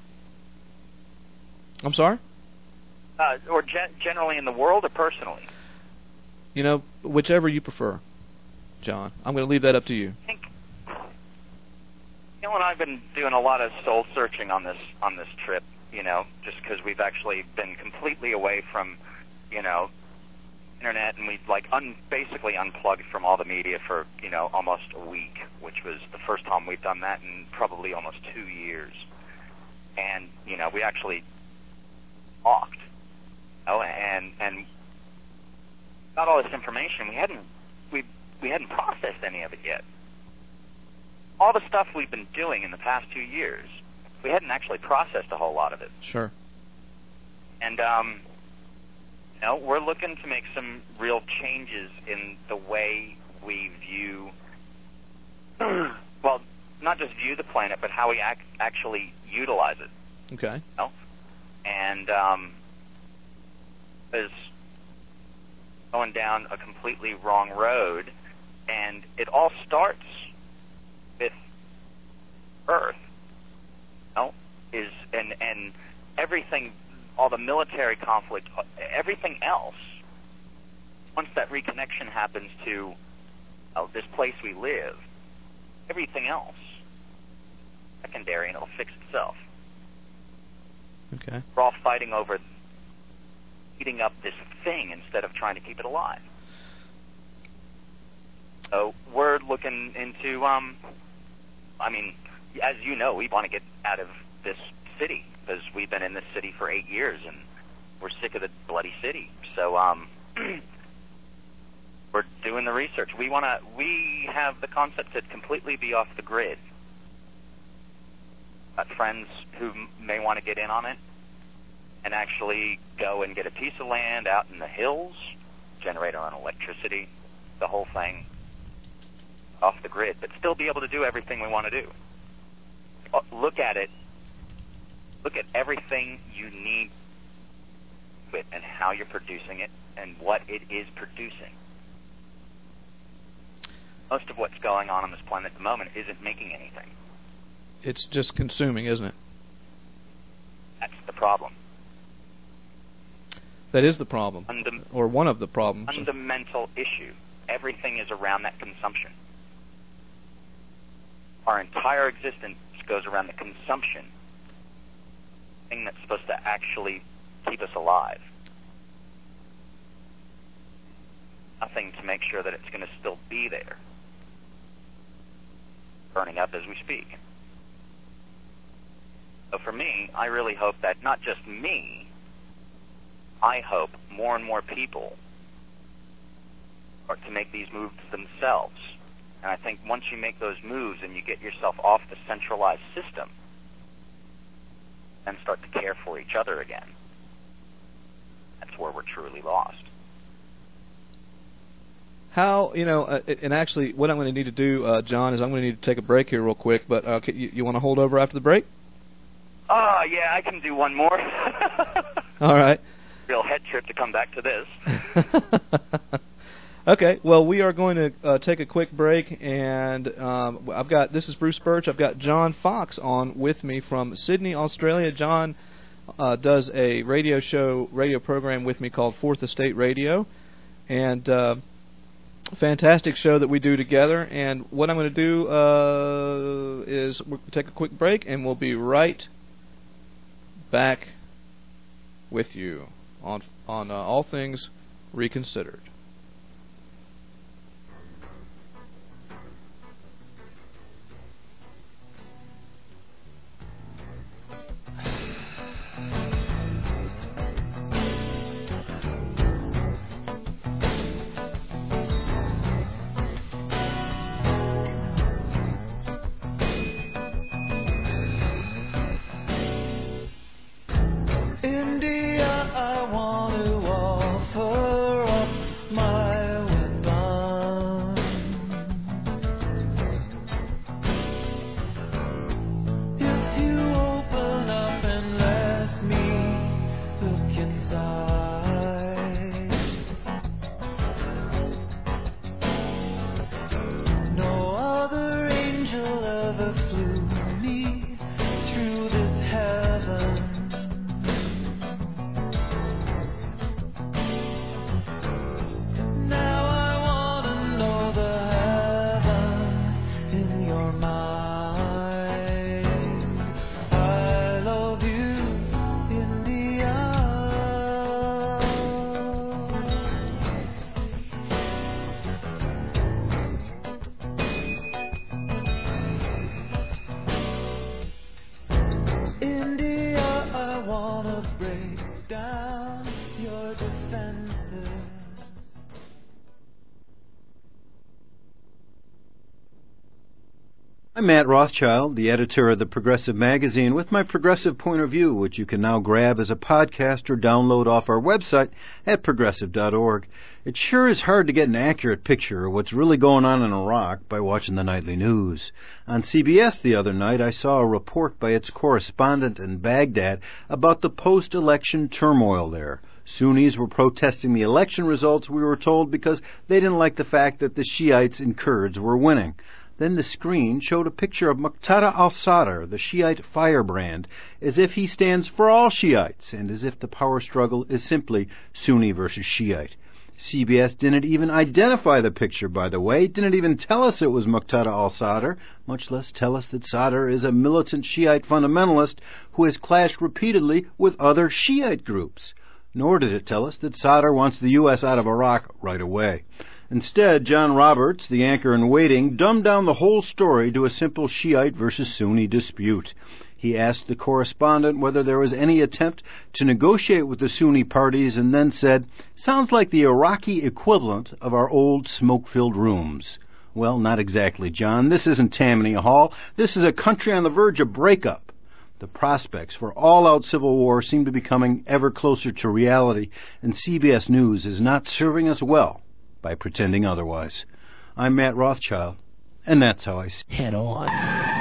I'm sorry? Or generally in the world, or personally? Whichever you prefer, John. I'm going to leave that up to you. I think Neil and I have been doing a lot of soul searching on this trip. Just because we've actually been completely away from, internet, and we've basically unplugged from all the media for almost a week, which was the first time we've done that in probably almost 2 years. And we actually talked, and got all this information. We hadn't processed any of it yet. All the stuff we've been doing in the past 2 years, we hadn't actually processed a whole lot of it. Sure. And we're looking to make some real changes in the way we view, well, not just view the planet, but how we actually utilize it. Okay. And is going down a completely wrong road, and it all starts with Earth. And everything, all the military conflict, everything else, once that reconnection happens to this place we live, everything else, secondary, and it'll fix itself. Okay. We're all fighting over heating up this thing instead of trying to keep it alive. So we're looking into, as you know, we want to get out of this city because we've been in this city for 8 years and we're sick of the bloody city. So we're doing the research. We have the concept to completely be off the grid. Got friends who may want to get in on it and actually go and get a piece of land out in the hills, generate our own electricity, the whole thing off the grid, but still be able to do everything we want to do. Look at it. Look at everything you need with and how you're producing it and what it is producing. most of what's going on this planet at the moment isn't making anything. It's just consuming, isn't it? That's the problem. That is the problem, or one of the problems. Fundamental issue. Everything is around that consumption. Our entire existence goes around the consumption, thing that's supposed to actually keep us alive. Nothing to make sure that it's going to still be there, burning up as we speak. So for me, I really hope that not just me, I hope more and more people are to make these moves themselves. And I think once you make those moves and you get yourself off the centralized system and start to care for each other again, that's where we're truly lost. How, and actually what I'm going to need to do, John, is I'm going to need to take a break here real quick, but you want to hold over after the break? Yeah, I can do one more. All right. Real head trip to come back to this. Okay, well, we are going to take a quick break, and this is Bruce Birch. I've got John Fox on with me from Sydney, Australia. John does a radio program with me called Fourth Estate Radio, and fantastic show that we do together. And what I'm going to do is we'll take a quick break, and we'll be right back with you on All Things Reconsidered. I'm Matt Rothschild, the editor of the Progressive Magazine, with my progressive point of view, which you can now grab as a podcast or download off our website at progressive.org. It sure is hard to get an accurate picture of what's really going on in Iraq by watching the nightly news. On CBS the other night, I saw a report by its correspondent in Baghdad about the post-election turmoil there. Sunnis were protesting the election results, we were told, because they didn't like the fact that the Shiites and Kurds were winning. Then the screen showed a picture of Muqtada al-Sadr, the Shiite firebrand, as if he stands for all Shiites, and as if the power struggle is simply Sunni versus Shiite. CBS didn't even identify the picture, by the way, didn't even tell us it was Muqtada al-Sadr, much less tell us that Sadr is a militant Shiite fundamentalist who has clashed repeatedly with other Shiite groups. Nor did it tell us that Sadr wants the U.S. out of Iraq right away. Instead, John Roberts, the anchor-in-waiting, dumbed down the whole story to a simple Shiite versus Sunni dispute. He asked the correspondent whether there was any attempt to negotiate with the Sunni parties and then said, "Sounds like the Iraqi equivalent of our old smoke-filled rooms." Well, not exactly, John. This isn't Tammany Hall. This is a country on the verge of breakup. The prospects for all-out civil war seem to be becoming ever closer to reality, and CBS News is not serving us well by pretending otherwise. I'm Matt Rothschild, and that's how I see it. Head on.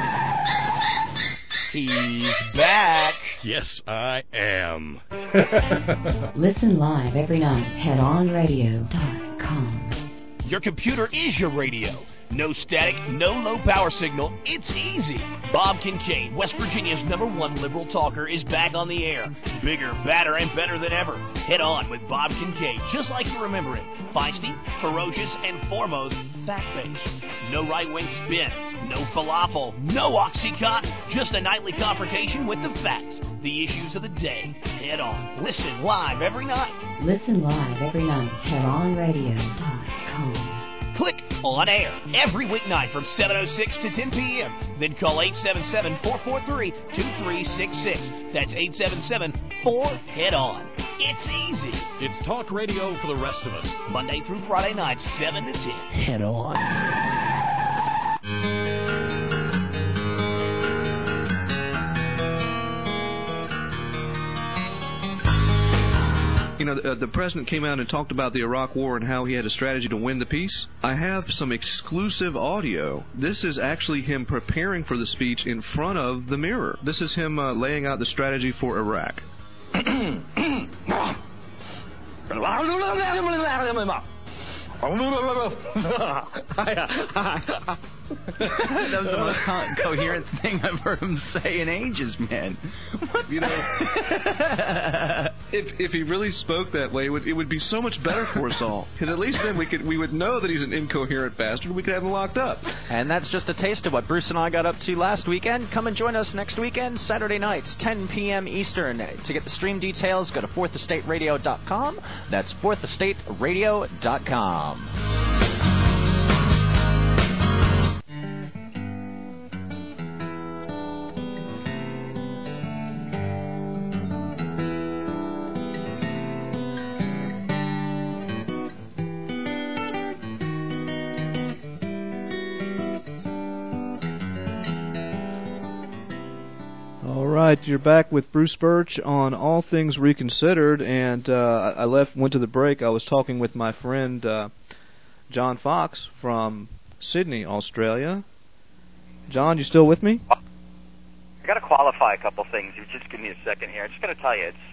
He's back. Yes, I am. Listen live every night. HeadOnRadio.com. Your computer is your radio. No static, no low power signal. It's easy. Bob Kincaid, West Virginia's #1 liberal talker, is back on the air. Bigger, badder, and better than ever. Head on with Bob Kincaid, just like you remember it. Feisty, ferocious, and foremost, fact-based. No right-wing spin, no falafel, no Oxycontin. Just a nightly confrontation with the facts, the issues of the day. Head on. Listen live every night. Listen live every night. HeadOnRadio.com. Click on air every weeknight from 7:06 to 10 p.m. Then call 877-443-2366. That's 877-4-HEAD-ON. It's easy. It's talk radio for the rest of us. Monday through Friday nights, 7 to 10. Head on. You know, the president came out and talked about the Iraq War and how he had a strategy to win the peace. I have some exclusive audio. This is actually him preparing for the speech in front of the mirror. This is him laying out the strategy for Iraq. That was the most coherent thing I've heard him say in ages, man. What? You know, if he really spoke that way, it would be so much better for us all. Because at least then we would know that he's an incoherent bastard. We could have him locked up. And that's just a taste of what Bruce and I got up to last weekend. Come and join us next weekend, Saturday nights, 10 p.m. Eastern. To get the stream details, go to fourthestateradio.com. That's fourthestateradio.com. All right, you're back with Bruce Birch on All Things Reconsidered, and I went to the break. I was talking with my friend John Fox from Sydney, Australia. John, you still with me? I got to qualify a couple things. You just give me a second here. I'm just going to tell you, it's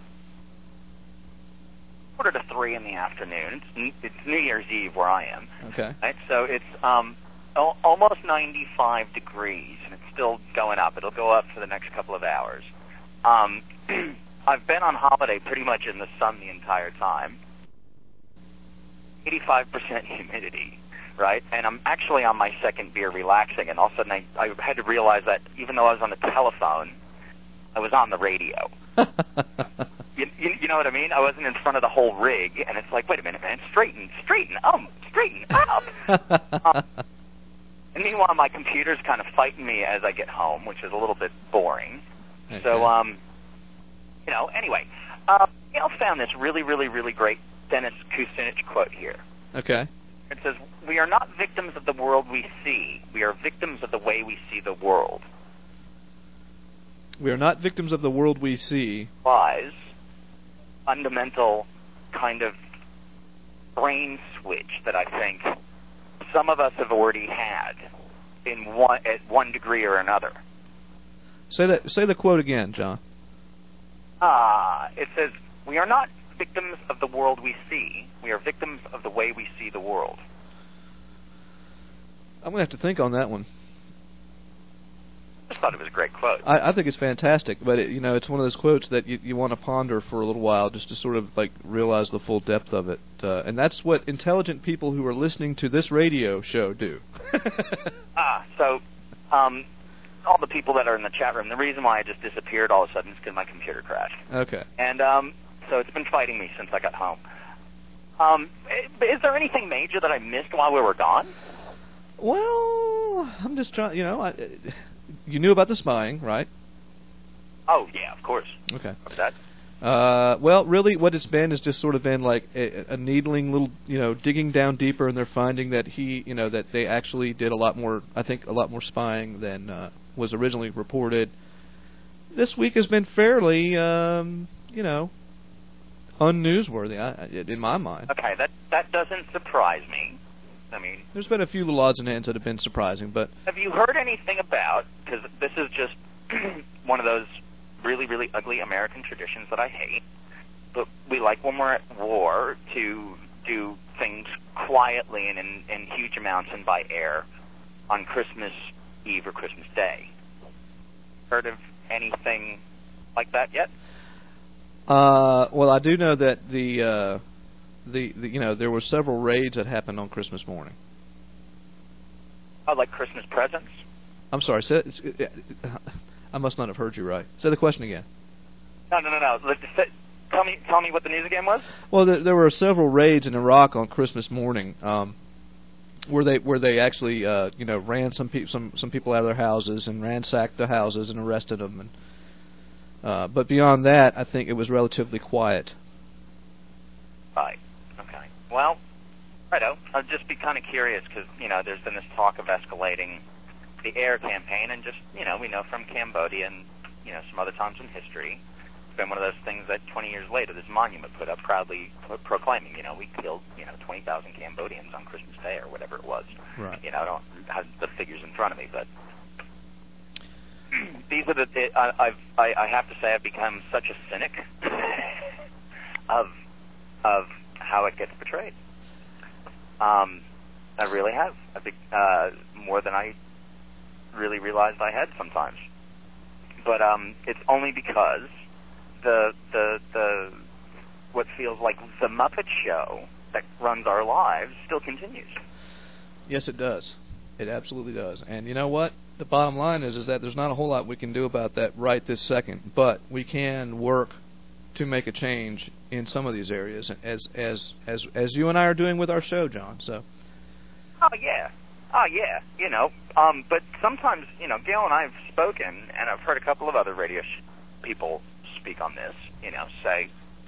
2:45 in the afternoon. It's New Year's Eve where I am. Okay. Right? So it's almost 95 degrees, and it's still going up. It'll go up for the next couple of hours. I've been on holiday pretty much in the sun the entire time. 85% humidity, right? And I'm actually on my second beer relaxing, and all of a sudden I had to realize that even though I was on the telephone, I was on the radio. You know what I mean? I wasn't in front of the whole rig, and it's like, wait a minute, man, straighten up. And meanwhile, my computer's kind of fighting me as I get home, which is a little bit boring. Okay. So, anyway, Gail found this really, really, really great Dennis Kucinich quote here. Okay. It says, "We are not victims of the world we see. We are victims of the way we see the world." We are not victims of the world we see. Implies fundamental kind of brain switch that I think some of us have already had at one degree or another. Say the quote again, John. It says, "We are not victims of the world we see. We are victims of the way we see the world." I'm going to have to think on that one. I just thought it was a great quote. I think it's fantastic, but it's one of those quotes that you want to ponder for a little while just to sort of like realize the full depth of it. And that's what intelligent people who are listening to this radio show do. So all the people that are in the chat room, the reason why I just disappeared all of a sudden is because my computer crashed. Okay. And so it's been fighting me since I got home. Is there anything major that I missed while we were gone? Well, I'm just trying, you knew about the spying, right? Oh, yeah, of course. Okay. That? Well, really, what it's been is just sort of been like a needling little, digging down deeper, and they're finding that that they actually did a lot more spying than was originally reported. This week has been fairly, unnewsworthy, in my mind. Okay, that doesn't surprise me. I mean, there's been a few little odds and ends that have been surprising, but have you heard anything about? Because this is just one of those really, really ugly American traditions that I hate. But we like when we're at war to do things quietly and in huge amounts and by air, on Christmas Eve or Christmas Day. Heard of anything like that yet? Well, I do know that the there were several raids that happened on Christmas morning. Oh, like Christmas presents? I'm sorry. I must not have heard you right. Say the question again. No. Tell me what the news again was. Well, there were several raids in Iraq on Christmas morning, where they actually ran some people out of their houses and ransacked the houses and arrested them. But beyond that, I think it was relatively quiet. Right. Okay. Well, righto. I'd just be kind of curious because there's been this talk of escalating the air campaign, and just we know from Cambodia and some other times in history, it's been one of those things that 20 years later, this monument put up proudly proclaiming, we killed 20,000 Cambodians on Christmas Day or whatever it was. Right. I don't have the figures in front of me, but these are I have to say I've become such a cynic of how it gets portrayed. I really have. I think more than I really realized I had sometimes. But it's only because the what feels like the Muppet Show that runs our lives still continues. Yes, it does. It absolutely does. And you know what? The bottom line is that there's not a whole lot we can do about that right this second, but we can work to make a change in some of these areas, as you and I are doing with our show, John. So. Oh yeah. But sometimes Gail and I have spoken, and I've heard a couple of other radio people speak on this. Say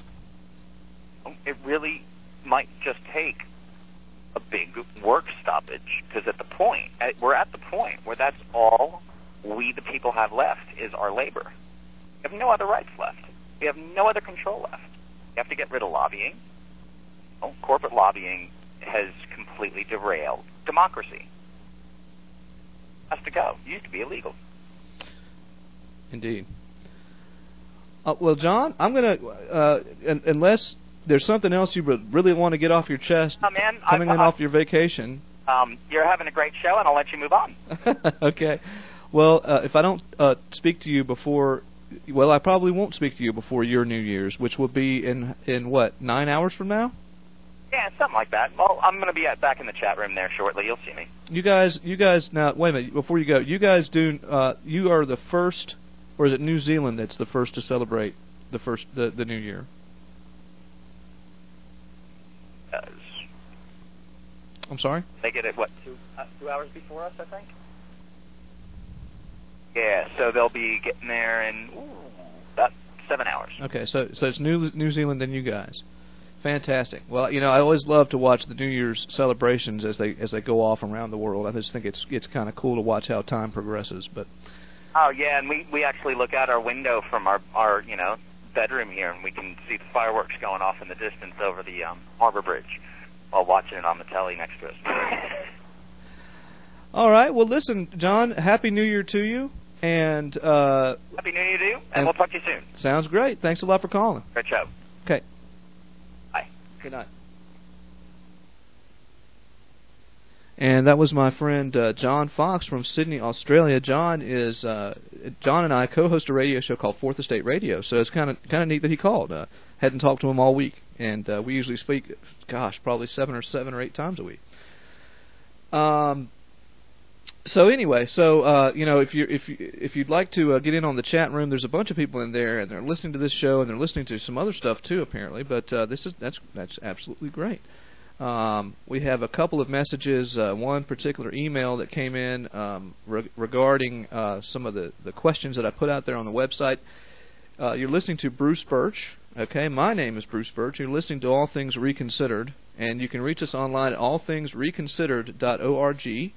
it really might just take a big work stoppage, because we're at the point where that's all we the people have left is our labor. We have no other rights left. We have no other control left. We have to get rid of lobbying. Corporate lobbying has completely derailed democracy. Has to go. It used to be illegal. Indeed. Well, John, I'm going to, unless there's something else you really want to get off your chest, coming in off your vacation. You're having a great show, and I'll let you move on. Okay. Well, if I don't speak to you before, I probably won't speak to you before your New Year's, which will be in what, 9 hours from now? Yeah, something like that. Well, I'm going to be back in the chat room there shortly. You'll see me. You guys. Now, wait a minute. Before you go, you guys do. You are the first, or is it New Zealand that's the first to celebrate the New Year? I'm sorry? They get it, 2 hours before us, I think? Yeah, so they'll be getting there in about 7 hours. Okay, so it's New Zealand and you guys. Fantastic. Well, I always love to watch the New Year's celebrations as they go off around the world. I just think it's kind of cool to watch how time progresses. But oh yeah, and we actually look out our window from our bedroom here, and we can see the fireworks going off in the distance over the Harbor Bridge while watching it on the telly next to us. All right. Well, listen, John. Happy New Year to you, and Happy New Year to you, and we'll talk to you soon. Sounds great. Thanks a lot for calling. Great show. Okay. Bye. Good night. And that was my friend John Fox from Sydney, Australia. John and I co-host a radio show called Fourth Estate Radio, so it's kind of neat that he called. Hadn't talked to him all week, and we usually speak, probably seven or eight times a week. So anyway, if you'd like to get in on the chat room, there's a bunch of people in there, and they're listening to this show, and they're listening to some other stuff too, apparently. But that's absolutely great. We have a couple of messages, one particular email that came in regarding some of the questions that I put out there on the website. You're listening to Bruce Birch. Okay, my name is Bruce Birch. You're listening to All Things Reconsidered, and you can reach us online at allthingsreconsidered.org.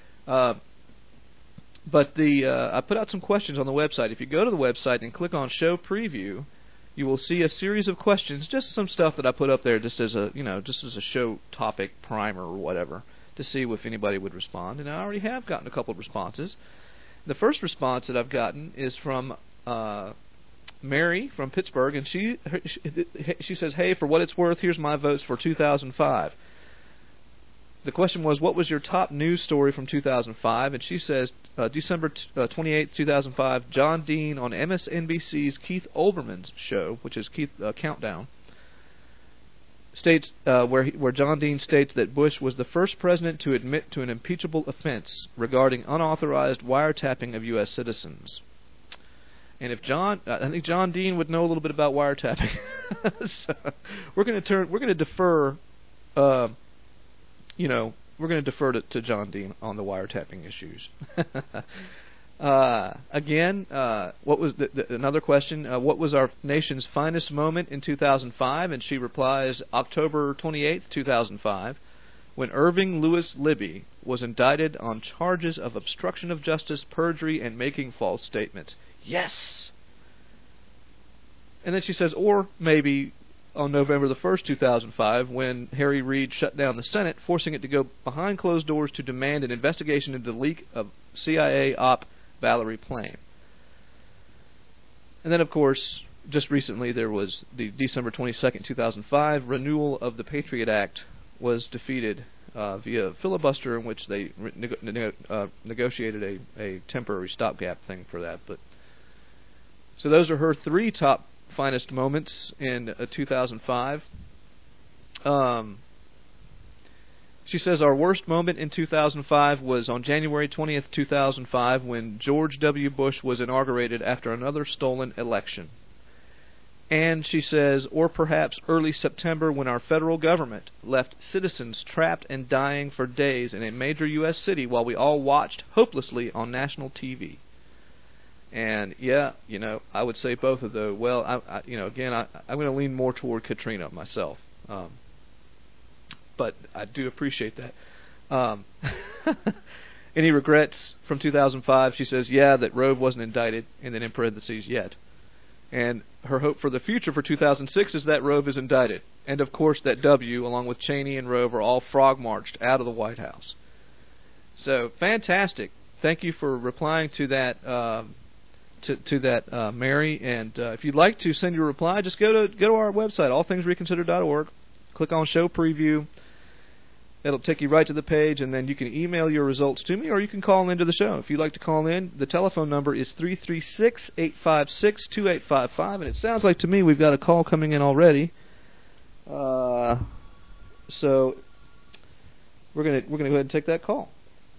But I put out some questions on the website. If you go to the website and click on Show Preview, you will see a series of questions, just some stuff that I put up there just as a show topic primer or whatever, to see if anybody would respond. And I already have gotten a couple of responses. The first response that I've gotten is from Mary from Pittsburgh, and she says, "Hey, for what it's worth, here's my votes for 2005." the question was, what was your top news story from 2005? And she says, December 28th, 2005, John Dean on MSNBC's Keith Olbermann's show, which is Keith Countdown, states where John Dean states that Bush was the first president to admit to an impeachable offense regarding unauthorized wiretapping of U.S. citizens. And if I think John Dean would know a little bit about wiretapping. So we're going to defer. We're going to defer to John Dean on the wiretapping issues. Again, what was another question? What was our nation's finest moment in 2005? And she replies, October 28th, 2005, when Irving Louis Libby was indicted on charges of obstruction of justice, perjury, and making false statements. Yes! And then she says, or maybe on November the 1st, 2005, when Harry Reid shut down the Senate, forcing it to go behind closed doors to demand an investigation into the leak of CIA op Valerie Plame. And then, of course, just recently there was the December 22nd, 2005, renewal of the Patriot Act was defeated via filibuster, in which they negotiated a temporary stopgap thing for that. But so those are her three top finest moments in 2005. She says our worst moment in 2005 was on January 20th, 2005, when George W. Bush was inaugurated after another stolen election. And she says, or perhaps early September, when our federal government left citizens trapped and dying for days in a major U.S. city while we all watched hopelessly on national TV. And yeah, I would say both of those. Well, I'm going to lean more toward Katrina myself. But I do appreciate that. Any regrets from 2005? She says, yeah, that Rove wasn't indicted, and then in parentheses, yet. And her hope for the future for 2006 is that Rove is indicted. And, of course, that W, along with Cheney and Rove, are all frog-marched out of the White House. So, fantastic. Thank you for replying to that, Mary. And if you'd like to send your reply, just go to our website, allthingsreconsidered.org. Click on Show Preview. It'll take you right to the page, and then you can email your results to me, or you can call into the show. If you'd like to call in, the telephone number is 336-856-2855, and it sounds like to me we've got a call coming in already. So we're gonna go ahead and take that call.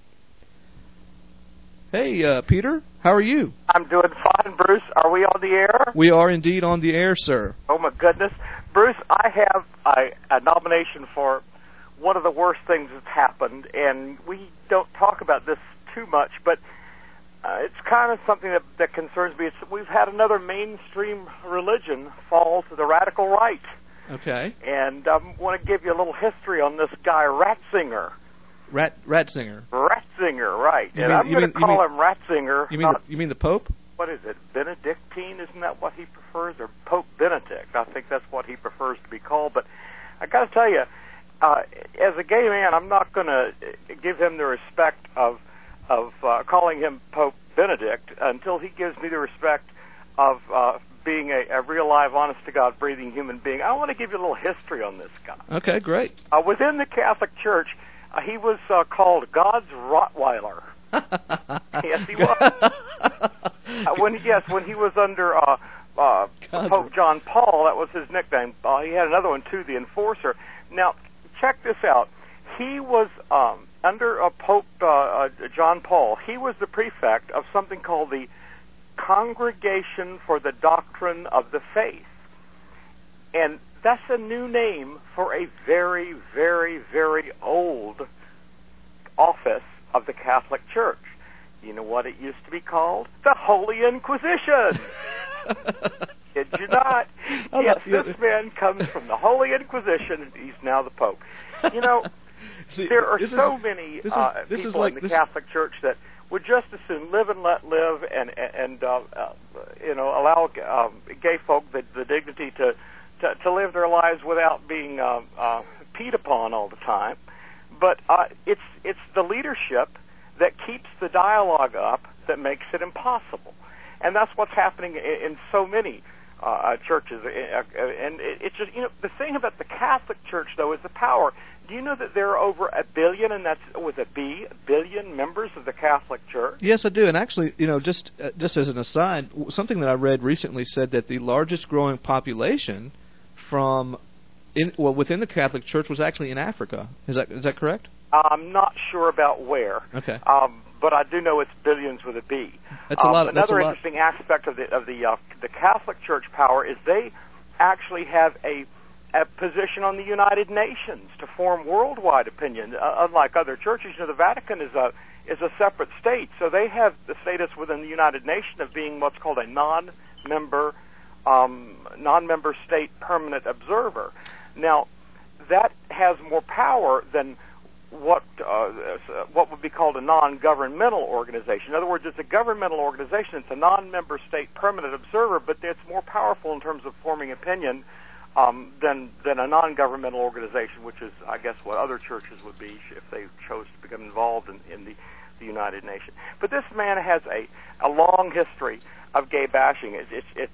Hey, Peter, how are you? I'm doing fine, Bruce. Are we on the air? We are indeed on the air, sir. Oh, my goodness. Bruce, I have a nomination for one of the worst things that's happened, and we don't talk about this too much, but it's kind of something that concerns me. We've had another mainstream religion fall to the radical right. Okay. And I want to give you a little history on this guy, Ratzinger. Ratzinger. Ratzinger, right. I'm going to call him Ratzinger. You mean the Pope? What is it, Benedictine? Isn't that what he prefers? Or Pope Benedict? I think that's what he prefers to be called. But I got to tell you, as a gay man, I'm not going to give him the respect of calling him Pope Benedict until he gives me the respect of being a real, live, honest-to-God, breathing human being. I want to give you a little history on this guy. Okay, great. Within the Catholic Church, he was called God's Rottweiler. Yes, he was. When he was under Pope John Paul, that was his nickname. He had another one too, the Enforcer. Now, check this out. He was under Pope John Paul. He was the prefect of something called the Congregation for the Doctrine of the Faith, and that's a new name for a very, very, very old office of the Catholic Church. You know what it used to be called? The Holy Inquisition. Kid you not. Yes, this man comes from the Holy Inquisition, and he's now the Pope. You know, there are so many people in the Catholic Church that would just as soon live and let live, and allow gay folk the dignity to live their lives without being peed upon all the time. But it's the leadership that keeps the dialogue up that makes it impossible. And that's what's happening in so many churches, and it's just, you know, the thing about the Catholic Church though is the power. Do you know that there are over 1 billion, and that's with a B, billion members of the Catholic Church? Yes, I do. And actually, you know, just as an aside, something that I read recently said that the largest growing population within the Catholic Church was actually in Africa. Is that correct? I'm not sure about where. Okay. But I do know it's billions with a B. That's a lot. Another interesting aspect of the Catholic Church power is they actually have a position on the United Nations to form worldwide opinion. Unlike other churches, you know, the Vatican is a separate state, so they have the status within the United Nations of being what's called a non-member state permanent observer. Now, that has more power than what would be called a non-governmental organization. In other words, it's a governmental organization. It's a non-member state permanent observer, but it's more powerful in terms of forming opinion than a non-governmental organization, which is, I guess, what other churches would be if they chose to become involved in the United Nations. But this man has a long history of gay bashing. It's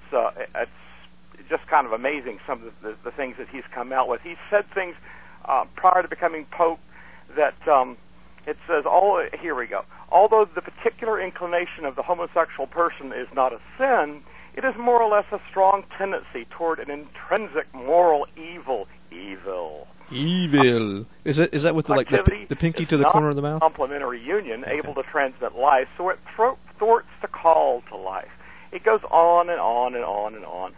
just kind of amazing, some of the things that he's come out with. He's said things prior to becoming Pope that it says, here we go. Although the particular inclination of the homosexual person is not a sin, it is more or less a strong tendency toward an intrinsic moral evil. Evil. Is that with the pinky to the corner of the mouth? Complementary union, able to transmit life, so it thwarts the call to life. It goes on and on and on and on.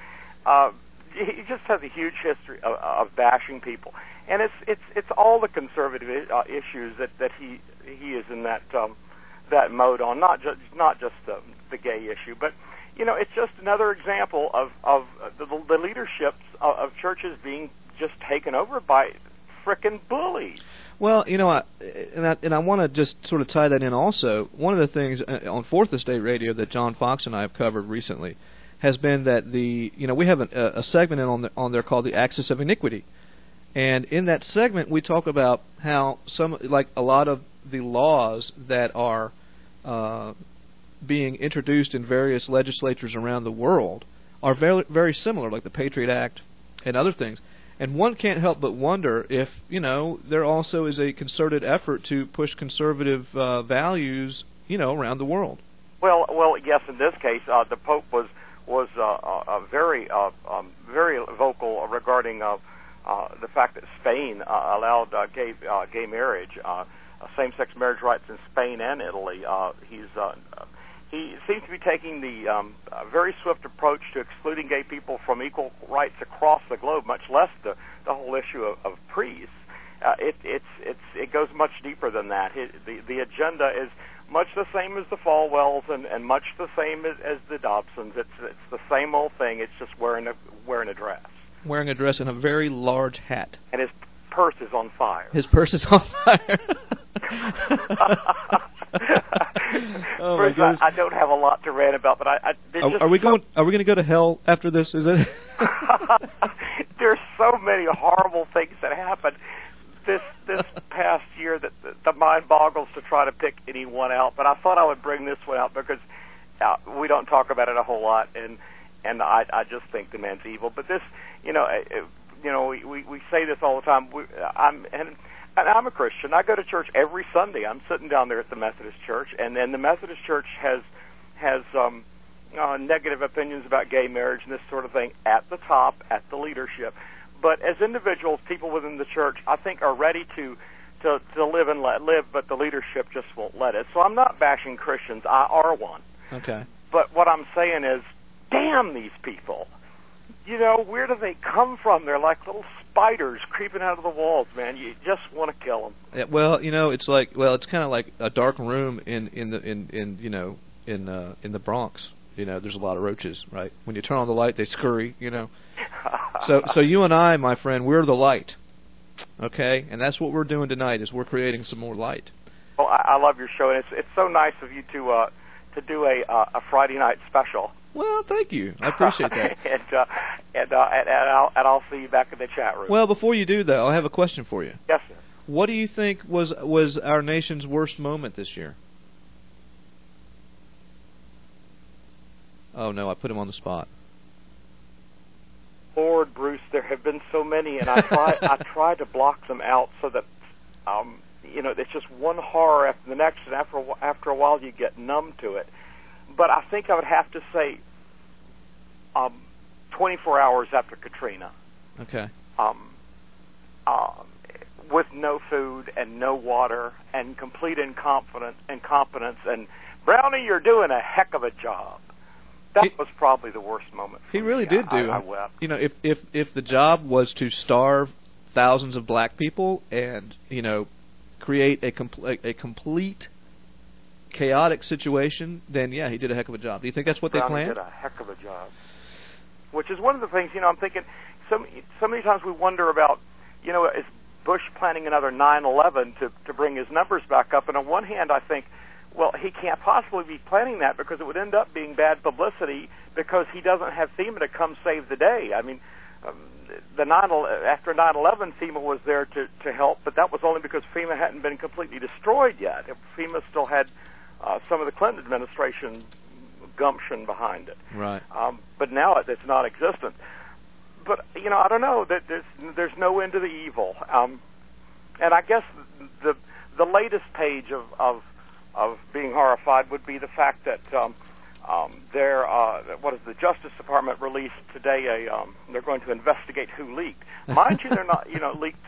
He just has a huge history of bashing people, and it's all the conservative issues that he is in that mode on, not just the gay issue, but you know, it's just another example of the leaderships of churches being just taken over by frickin' bullies. Well, you know, I want to just sort of tie that in also. One of the things on Fourth Estate Radio that John Fox and I have covered recently has been that we have a segment on there called The Axis of Iniquity. And in that segment we talk about how a lot of the laws that are being introduced in various legislatures around the world are very, very similar, like the Patriot Act and other things. And one can't help but wonder if, you know, there also is a concerted effort to push conservative values, you know, around the world. Well, yes. In this case, the Pope was very vocal regarding the fact that Spain allowed gay marriage, same-sex marriage rights in Spain and Italy. He seems to be taking the very swift approach to excluding gay people from equal rights across the globe, much less the whole issue of priests. It goes much deeper than that. The agenda is much the same as the Falwells and much the same as the Dobsons. It's the same old thing. It's just wearing a dress. Wearing a dress and a very large hat. And his purse is on fire. His purse is on fire. Oh my goodness. I don't have a lot to rant about, but are we going to go to hell after this? Is it? There's so many horrible things that happened this past year that the mind boggles to try to pick any one out. But I thought I would bring this one out because we don't talk about it a whole lot, and I just think the man's evil. But this, you know, we say this all the time. I'm a Christian. I go to church every Sunday. I'm sitting down there at the Methodist Church, and then the Methodist Church has negative opinions about gay marriage and this sort of thing at the top, at the leadership. But as individuals, people within the church, I think, are ready to live and let live, but the leadership just won't let it. So I'm not bashing Christians. I are one. Okay. But what I'm saying is, damn these people. You know, where do they come from? They're like little spiders creeping out of the walls, man. You just want to kill them. Yeah, well, you know, it's kind of like a dark room in the Bronx. You know, there's a lot of roaches, right? When you turn on the light, they scurry. You know. So you and I, my friend, we're the light. Okay, and that's what we're doing tonight. Is we're creating some more light. Well, I love your show, and it's so nice of you to do a Friday night special. Well, thank you. I appreciate that. and I'll see you back in the chat room. Well, before you do, though, I have a question for you. Yes, sir. What do you think was our nation's worst moment this year? Oh, no, I put him on the spot. Lord, Bruce, there have been so many, and I try to block them out so that it's just one horror after the next, and after a while you get numb to it. But I think I would have to say 24 hours after Katrina. Okay. With no food and no water and complete incompetence, and Brownie, you're doing a heck of a job. That was probably the worst moment for me. He really did do. I wept. If the job was to starve thousands of black people and, create a complete chaotic situation, then yeah, he did a heck of a job. Do you think that's what they Brownie planned? Did a heck of a job. Which is one of the things, I'm thinking, so many times we wonder about, is Bush planning another 9/11 to bring his numbers back up? And on one hand, I think, well, he can't possibly be planning that because it would end up being bad publicity because he doesn't have FEMA to come save the day. I mean, after 9/11, FEMA was there to help, but that was only because FEMA hadn't been completely destroyed yet. FEMA still had some of the Clinton administration gumption behind it. Right. But now it's non-existent. But I don't know. That there's no end to the evil. And I guess the latest page of being horrified would be the fact that the Justice Department released today they're going to investigate who leaked. Mind you, they're not leaked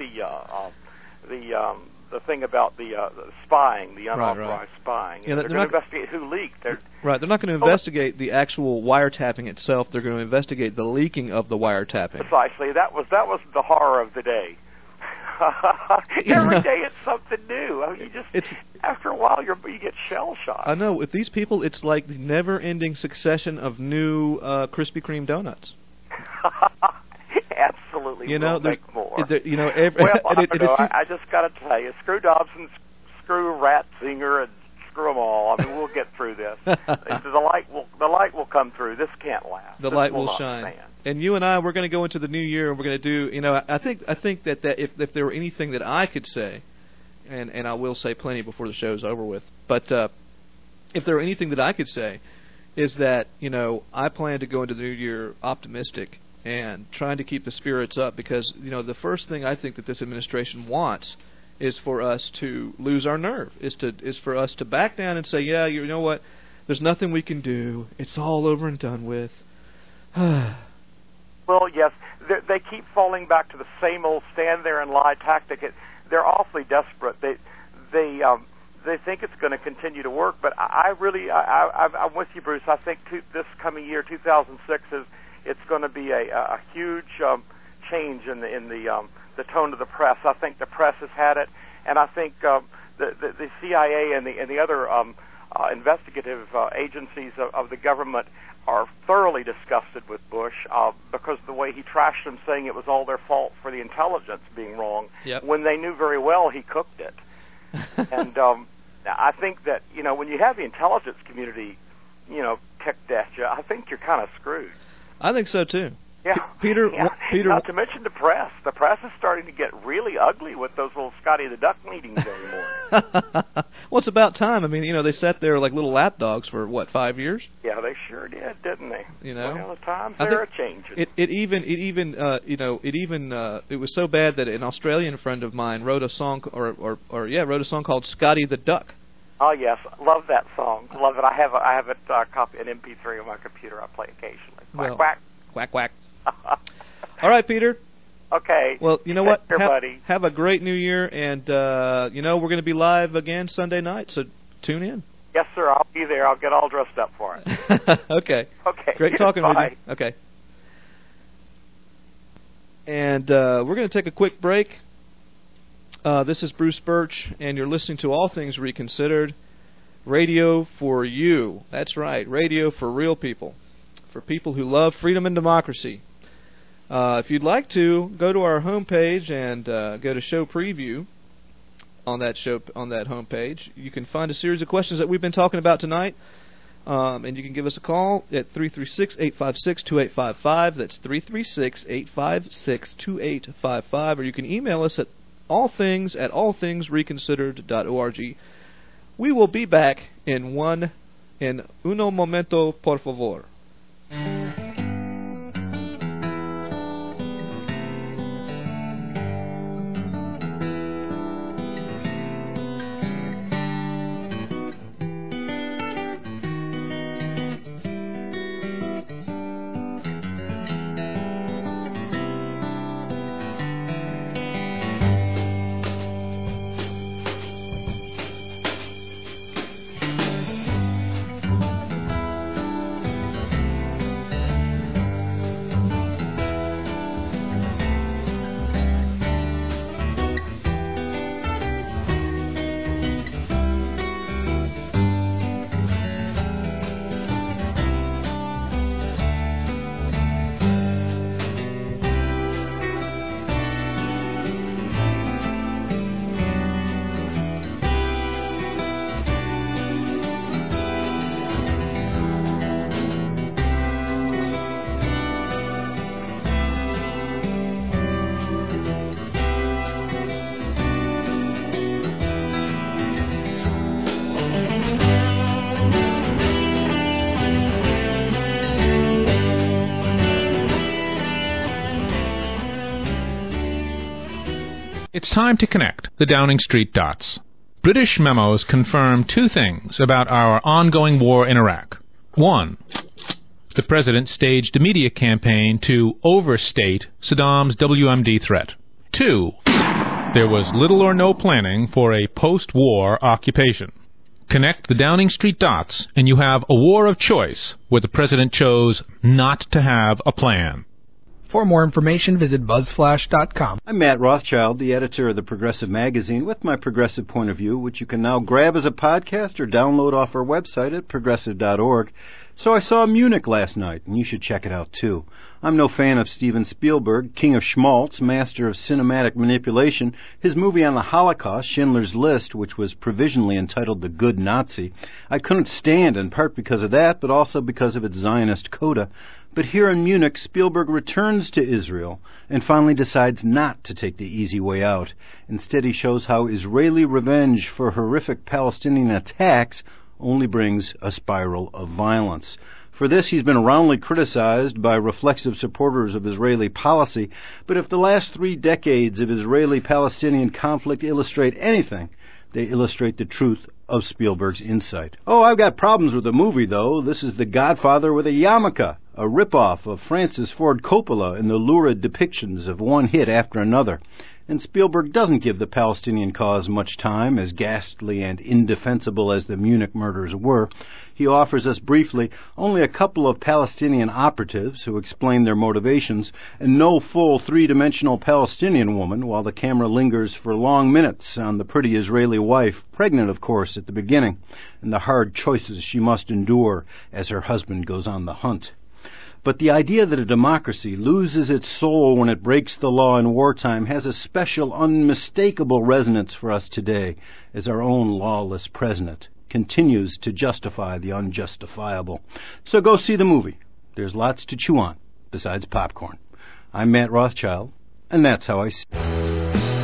the thing about the spying, the unauthorized spying. Yeah, they're going to investigate who leaked. They're not going to investigate the actual wiretapping itself. They're going to investigate the leaking of the wiretapping. Precisely. That was the horror of the day. Every day it's something new. I mean, after a while you get shell shocked. I know. With these people, it's like the never-ending succession of new Krispy Kreme donuts. Absolutely. We'll make more. I just got to tell you, screw Dobson, screw Ratzinger, and screw them all. I mean, we'll get through this. The light will come through. This can't last. The light will shine. Stand. And you and I, we're going to go into the new year, and we're going to do. I think that if there were anything that I could say, and I will say plenty before the show's over with, but if there were anything that I could say, is that I plan to go into the new year optimistic and trying to keep the spirits up, because the first thing I think that this administration wants is for us to lose our nerve, is for us to back down and say, yeah, you know what, there's nothing we can do, it's all over and done with. Well, yes, they keep falling back to the same old stand there and lie tactic. They're awfully desperate. They think it's going to continue to work, but I'm with you, Bruce. I think this coming year, 2006, it's going to be a huge change in the tone of the press. I think the press has had it, and I think the CIA and the other investigative agencies of the government are thoroughly disgusted with Bush because of the way he trashed them, saying it was all their fault for the intelligence being wrong, when they knew very well he cooked it. And I think that when you have the intelligence community ticked at you, I think you're kind of screwed. I think so too. Yeah, Peter. Not to mention the press. The press is starting to get really ugly with those little Scotty the Duck meetings anymore. Well, it's about time. I mean, they sat there like little lapdogs for 5 years? Yeah, they sure did, didn't they? Well, the times are changing. It was so bad that an Australian friend of mine wrote a song, wrote a song called Scotty the Duck. Oh yes, love that song. Love it. I have it copy an MP3 on my computer. I play occasionally. Quack quack. Quack quack. All right, Peter. Okay. Well, you know what? Buddy. Have a great New Year, and we're going to be live again Sunday night, so tune in. Yes, sir. I'll be there. I'll get all dressed up for it. Okay. Okay. Great talking with Bye. you. Okay. And we're going to take a quick break. This is Bruce Birch, and you're listening to All Things Reconsidered, radio for you. That's right, radio for real people, for people who love freedom and democracy. If you'd like to, go to our homepage and go to show preview on that homepage. You can find a series of questions that we've been talking about tonight, and you can give us a call at 336-856-2855. That's 336-856-2855, or you can email us at allthings@allthingsreconsidered.org. We will be back in uno momento, por favor. It's time to connect the Downing Street dots. British memos confirm two things about our ongoing war in Iraq. One, the president staged a media campaign to overstate Saddam's WMD threat. Two, there was little or no planning for a post-war occupation. Connect the Downing Street dots, and you have a war of choice where the president chose not to have a plan. For more information, visit BuzzFlash.com. I'm Matt Rothschild, the editor of the Progressive Magazine, with my progressive point of view, which you can now grab as a podcast or download off our website at progressive.org. So I saw Munich last night, and you should check it out too. I'm no fan of Steven Spielberg, king of schmaltz, master of cinematic manipulation. His movie on the Holocaust, Schindler's List, which was provisionally entitled The Good Nazi, I couldn't stand, in part because of that, but also because of its Zionist coda. But here in Munich, Spielberg returns to Israel and finally decides not to take the easy way out. Instead, he shows how Israeli revenge for horrific Palestinian attacks only brings a spiral of violence. For this, he's been roundly criticized by reflexive supporters of Israeli policy, but if the last 3 decades of Israeli-Palestinian conflict illustrate anything, they illustrate the truth of Spielberg's insight. Oh, I've got problems with the movie, though. This is The Godfather with a yarmulke, a ripoff of Francis Ford Coppola in the lurid depictions of one hit after another. And Spielberg doesn't give the Palestinian cause much time, as ghastly and indefensible as the Munich murders were. He offers us briefly only a couple of Palestinian operatives who explain their motivations, and no full 3-dimensional Palestinian woman, while the camera lingers for long minutes on the pretty Israeli wife, pregnant, of course, at the beginning, and the hard choices she must endure as her husband goes on the hunt. But the idea that a democracy loses its soul when it breaks the law in wartime has a special, unmistakable resonance for us today, as our own lawless president continues to justify the unjustifiable. So go see the movie. There's lots to chew on, besides popcorn. I'm Matt Rothschild, and that's how I see it.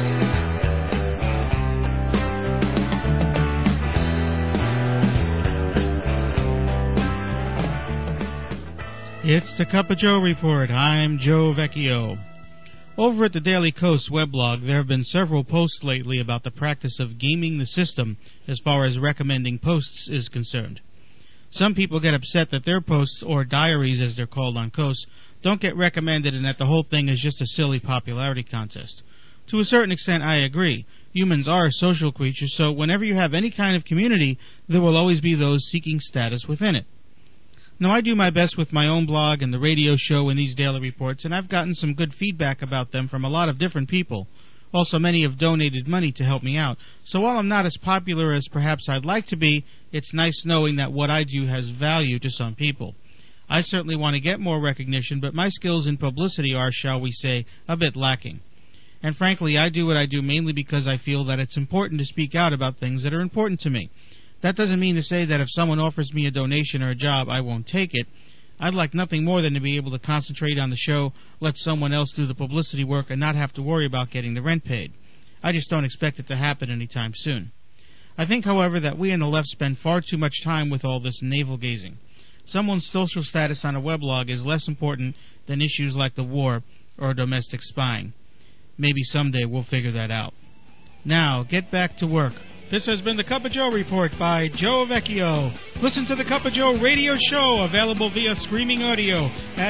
It's the Cup of Joe Report. I'm Joe Vecchio. Over at the Daily Kos weblog, there have been several posts lately about the practice of gaming the system as far as recommending posts is concerned. Some people get upset that their posts, or diaries as they're called on Kos, don't get recommended and that the whole thing is just a silly popularity contest. To a certain extent, I agree. Humans are social creatures, so whenever you have any kind of community, there will always be those seeking status within it. Now, I do my best with my own blog and the radio show and these daily reports, and I've gotten some good feedback about them from a lot of different people. Also, many have donated money to help me out. So while I'm not as popular as perhaps I'd like to be, it's nice knowing that what I do has value to some people. I certainly want to get more recognition, but my skills in publicity are, shall we say, a bit lacking. And frankly, I do what I do mainly because I feel that it's important to speak out about things that are important to me. That doesn't mean to say that if someone offers me a donation or a job, I won't take it. I'd like nothing more than to be able to concentrate on the show, let someone else do the publicity work, and not have to worry about getting the rent paid. I just don't expect it to happen anytime soon. I think, however, that we on the left spend far too much time with all this navel-gazing. Someone's social status on a weblog is less important than issues like the war or domestic spying. Maybe someday we'll figure that out. Now, get back to work. This has been the Cup of Joe Report by Joe Vecchio. Listen to the Cup of Joe radio show, available via streaming audio at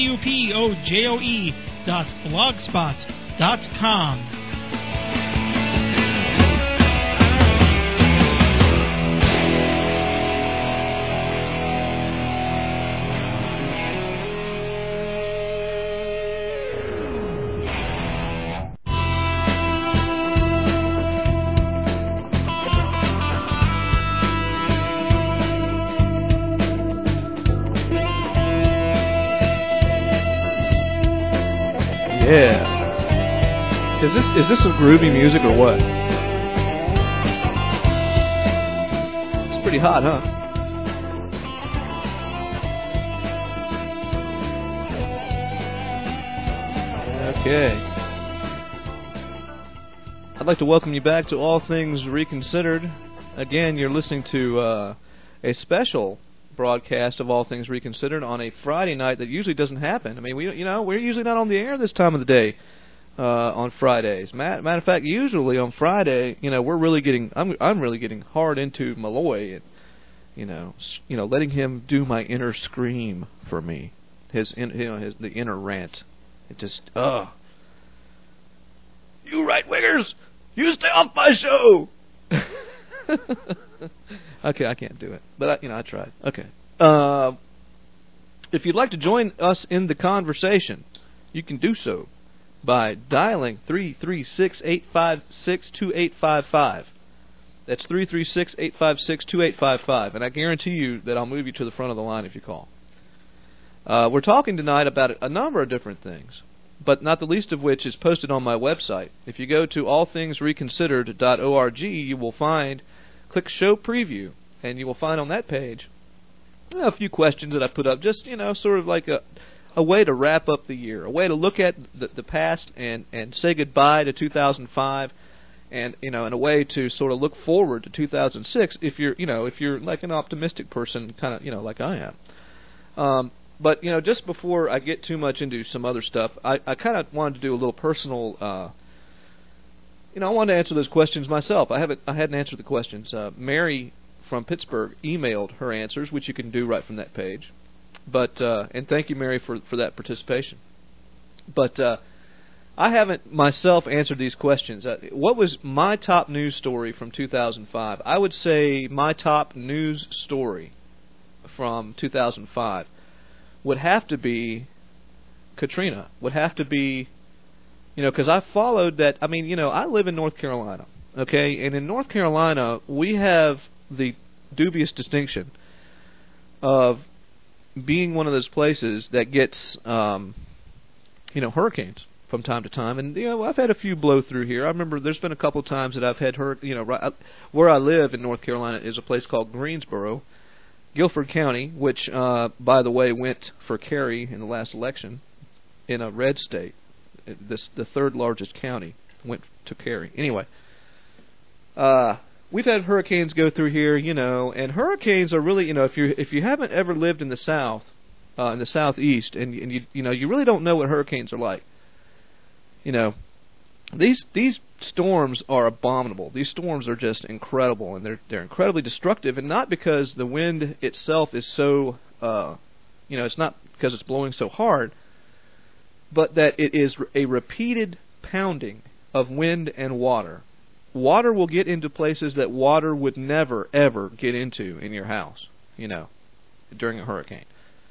cupojoe.blogspot.com. Yeah. Is this some groovy music or what? It's pretty hot, huh? Okay. I'd like to welcome you back to All Things Reconsidered. Again, you're listening to a special broadcast of All Things Reconsidered on a Friday night that usually doesn't happen. I mean, we're usually not on the air this time of the day. on Fridays. Matter of fact, usually on Friday, we're really getting. I'm really getting hard into Malloy, and letting him do my inner scream for me. The inner rant. It just you right wingers, you stay off my show. Okay, I can't do it, but I tried. Okay. If you'd like to join us in the conversation, you can do so by dialing 336-856-2855. That's 336-856-2855, and I guarantee you that I'll move you to the front of the line if you call. We're talking tonight about a number of different things, but not the least of which is posted on my website. If you go to allthingsreconsidered.org, you will click Show Preview, and you will find on that page a few questions that I put up, just, sort of like a way to wrap up the year, a way to look at the past and say goodbye to 2005, and, in a way to sort of look forward to 2006 if you're like an optimistic person, kind of, like I am. But, just before I get too much into some other stuff, I kind of wanted to do a little personal, I wanted to answer those questions myself. I hadn't answered the questions. Mary from Pittsburgh emailed her answers, which you can do right from that page. But and thank you, Mary, for that participation. But I haven't myself answered these questions. What was my top news story from 2005? I would say my top news story from 2005 would have to be Katrina. Would have to be, because I followed that. I mean, I live in North Carolina, okay? And in North Carolina, we have the dubious distinction of being one of those places that gets, hurricanes from time to time. And, I've had a few blow through here. I remember there's been a couple of times that I've had where I live in North Carolina is a place called Greensboro, Guilford County, which, by the way, went for Kerry in the last election in a red state. The third largest county went to Kerry. Anyway, we've had hurricanes go through here, and hurricanes are really, if you haven't ever lived in the South, in the Southeast, and you really don't know what hurricanes are like. These storms are abominable. These storms are just incredible, and they're incredibly destructive, and not because the wind itself is so, it's not because it's blowing so hard, but that it is a repeated pounding of wind and water. Water will get into places that water would never, ever get into in your house, during a hurricane.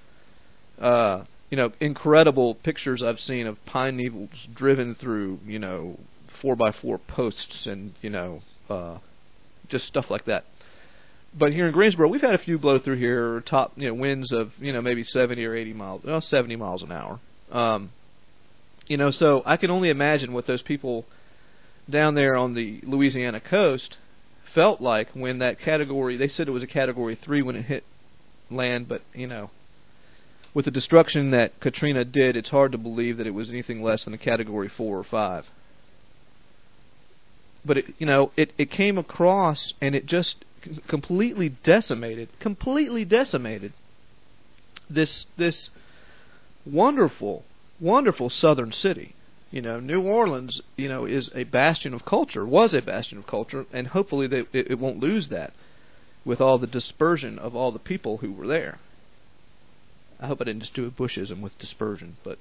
Incredible pictures I've seen of pine needles driven through, 4x4 posts and, just stuff like that. But here in Greensboro, we've had a few blow through here, top, winds of, maybe 70 or 80 miles, 70 miles an hour. So I can only imagine what those people down there on the Louisiana coast felt like when that category, they said it was a Category 3 when it hit land, but, with the destruction that Katrina did, it's hard to believe that it was anything less than a Category 4 or 5. But it came across and it just completely decimated this wonderful southern city. New Orleans, is a bastion of culture, was a bastion of culture, and hopefully it won't lose that with all the dispersion of all the people who were there. I hope I didn't just do a Bushism with dispersion, but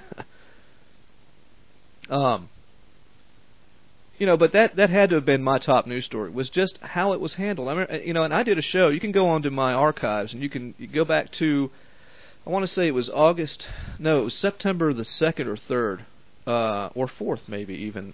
but that had to have been my top news story, was just how it was handled. I remember, and I did a show. You can go onto my archives and you go back to, I want to say it was September the 2nd or 3rd, or 4th maybe even,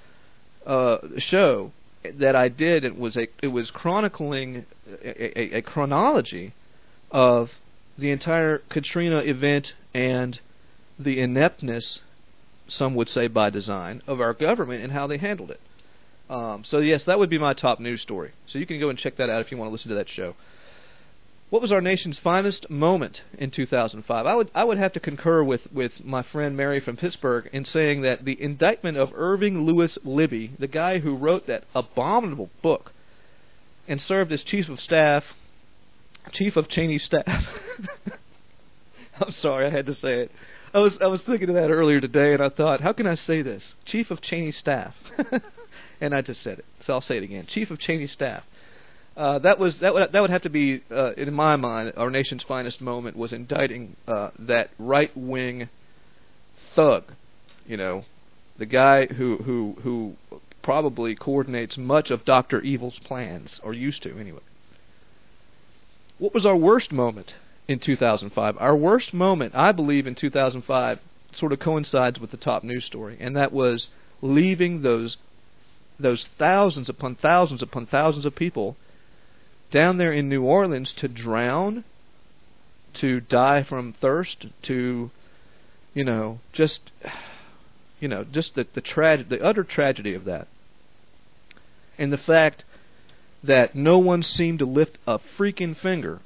show that I did. It was chronicling a chronology of the entire Katrina event and the ineptness, some would say by design, of our government and how they handled it. So yes, that would be my top news story. So you can go and check that out if you want to listen to that show. What was our nation's finest moment in 2005? I would have to concur with my friend Mary from Pittsburgh in saying that the indictment of Irving Lewis Libby, the guy who wrote that abominable book and served as chief of Cheney's staff. I'm sorry, I had to say it. I was thinking of that earlier today, and I thought, how can I say this? Chief of Cheney staff, and I just said it, so I'll say it again. Chief of Cheney staff. That would have to be, in my mind, our nation's finest moment was indicting that right-wing thug, the guy who probably coordinates much of Dr. Evil's plans, or used to anyway. What was our worst moment in 2005? Our worst moment, I believe, in 2005 sort of coincides with the top news story, and that was leaving those thousands upon thousands upon thousands of people down there in New Orleans to drown, to die from thirst, to, just the utter tragedy of that. And the fact that no one seemed to lift a freaking finger,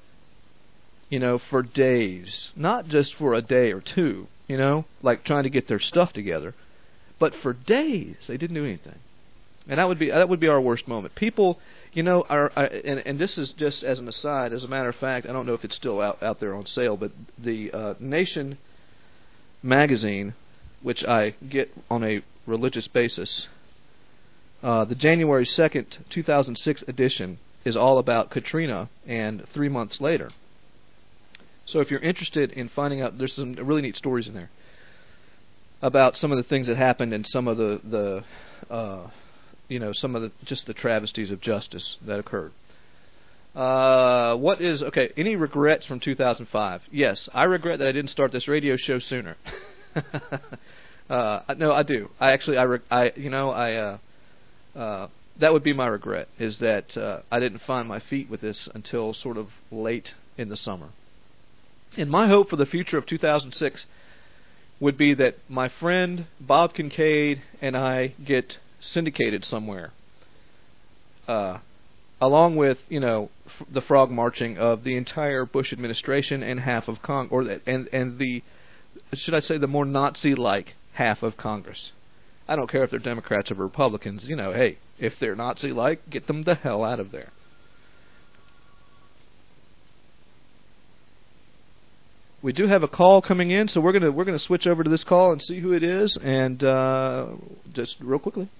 for days. Not just for a day or two, like trying to get their stuff together, but for days they didn't do anything. And that would be our worst moment. People, and this is just as an aside, as a matter of fact, I don't know if it's still out there on sale, but the Nation magazine, which I get on a religious basis, the January 2nd, 2006 edition is all about Katrina and 3 months later. So if you're interested in finding out, there's some really neat stories in there about some of the things that happened and some of the just the travesties of justice that occurred. Any regrets from 2005? Yes, I regret that I didn't start this radio show sooner. No, I do. That would be my regret, is that I didn't find my feet with this until sort of late in the summer. And my hope for the future of 2006 would be that my friend Bob Kincaid and I get syndicated somewhere, along with the frog marching of the entire Bush administration and half of and the, should I say, the more Nazi-like half of Congress. I don't care if they're Democrats or Republicans. Hey, if they're Nazi-like, get them the hell out of there. We do have a call coming in, so we're gonna switch over to this call and see who it is. And just real quickly,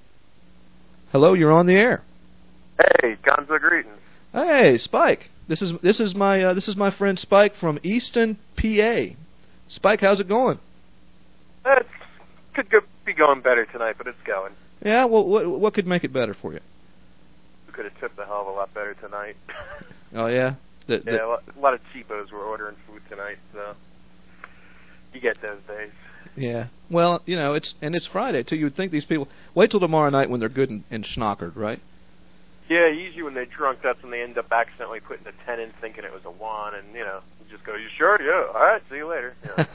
hello, you're on the air. Hey, Gonzo, greetings. Hey, Spike. This is my friend Spike from Easton, PA. Spike, how's it going? It could be going better tonight, but it's going. Yeah. Well, what could make it better for you? We could have tipped a hell of a lot better tonight. Oh yeah. A lot of cheapos were ordering food tonight, so you get those days. Yeah. Well, it's Friday too. You would think these people wait till tomorrow night when they're good and schnockered, right? Yeah, usually when they're drunk, that's when they end up accidentally putting a 10 in, thinking it was a 1, and you just go, "You sure? Yeah. All right. See you later."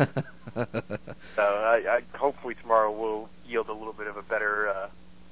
So I hopefully tomorrow will yield a little bit of a better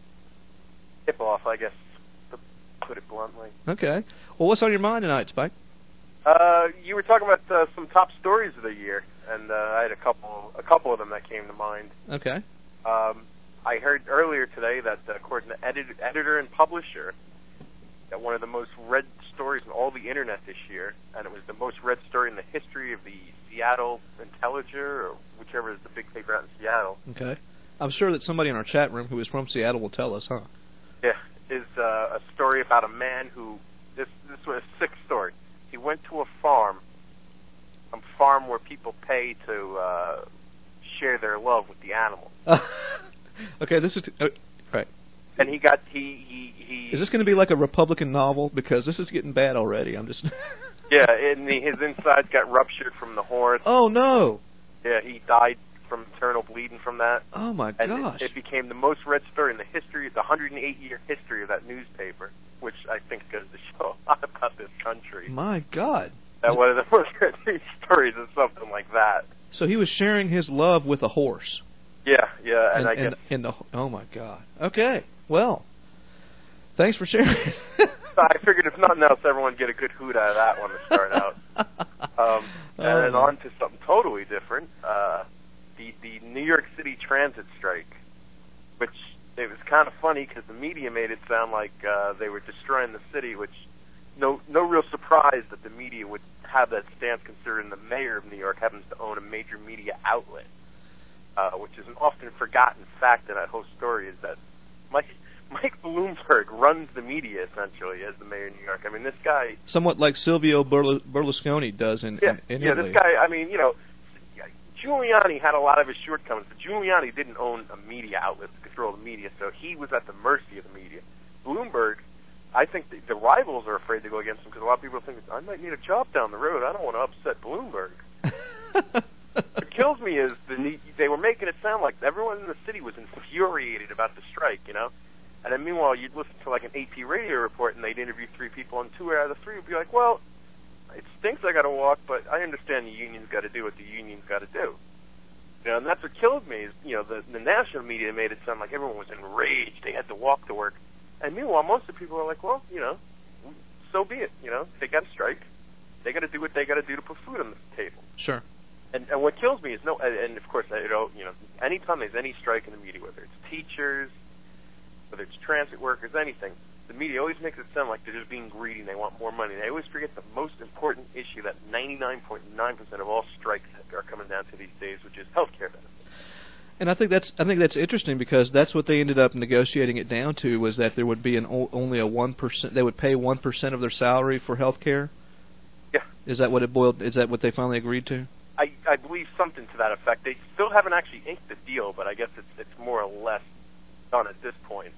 tip off, I guess, to put it bluntly. Okay. Well, what's on your mind tonight, Spike? You were talking about some top stories of the year, and I had a couple of them that came to mind. Okay. I heard earlier today that according to editor and publisher, that one of the most read stories on all the internet this year, and it was the most read story in the history of the Seattle Intelliger, or whichever is the big paper out in Seattle. Okay. I'm sure that somebody in our chat room who is from Seattle will tell us, huh? Yeah, is a story about a man who, this was a sick story. He went to a farm where people pay to share their love with the animals. Okay, this is right. And he Is this going to be like a Republican novel? Because this is getting bad already. I'm just. Yeah, and his insides got ruptured from the horse. Oh no! Yeah, he died from internal bleeding from that. Oh my gosh! It became the most read story in the history, the 108-year history of that newspaper, which I think goes to show a lot about this country. My God! That one of the most read stories is something like that. So he was sharing his love with a horse. Yeah, and I guess. Oh my God! Okay, well, thanks for sharing. I figured if nothing else, everyone would get a good hoot out of that one to start out. And then on to something totally different. The New York City transit strike, which it was kind of funny because the media made it sound like they were destroying the city, which no real surprise that the media would have that stance, considering the mayor of New York happens to own a major media outlet, which is an often forgotten fact in that whole story, is that Mike Bloomberg runs the media, essentially, as the mayor of New York. I mean, this guy... Somewhat like Silvio Berlusconi does in Italy. This guy, I mean, Giuliani had a lot of his shortcomings, but Giuliani didn't own a media outlet to control the media, so he was at the mercy of the media. Bloomberg, I think the rivals are afraid to go against him because a lot of people think, I might need a job down the road. I don't want to upset Bloomberg. What kills me is they were making it sound like everyone in the city was infuriated about the strike, And then meanwhile, you'd listen to like an AP radio report, and they'd interview 3 people, and 2 out of the 3 would be like, well, it stinks I got to walk, but I understand the union's got to do what the union's got to do. And that's what killed me is, the national media made it sound like everyone was enraged. They had to walk to work. And meanwhile, most of the people are like, well, so be it. They got to strike. They got to do what they got to do to put food on the table. Sure. And what kills me is and of course, anytime there's any strike in the media, whether it's teachers, whether it's transit workers, anything, the media always makes it sound like they're just being greedy and they want more money. They always forget the most important issue that 99.9% of all strikes are coming down to these days, which is health care benefits. And I think that's interesting because that's what they ended up negotiating it down to, was that there would be only a 1%. They would pay 1% of their salary for health care. Yeah. Is that what it boiled? Is that what they finally agreed to? I believe something to that effect. They still haven't actually inked the deal, but I guess it's more or less done at this point.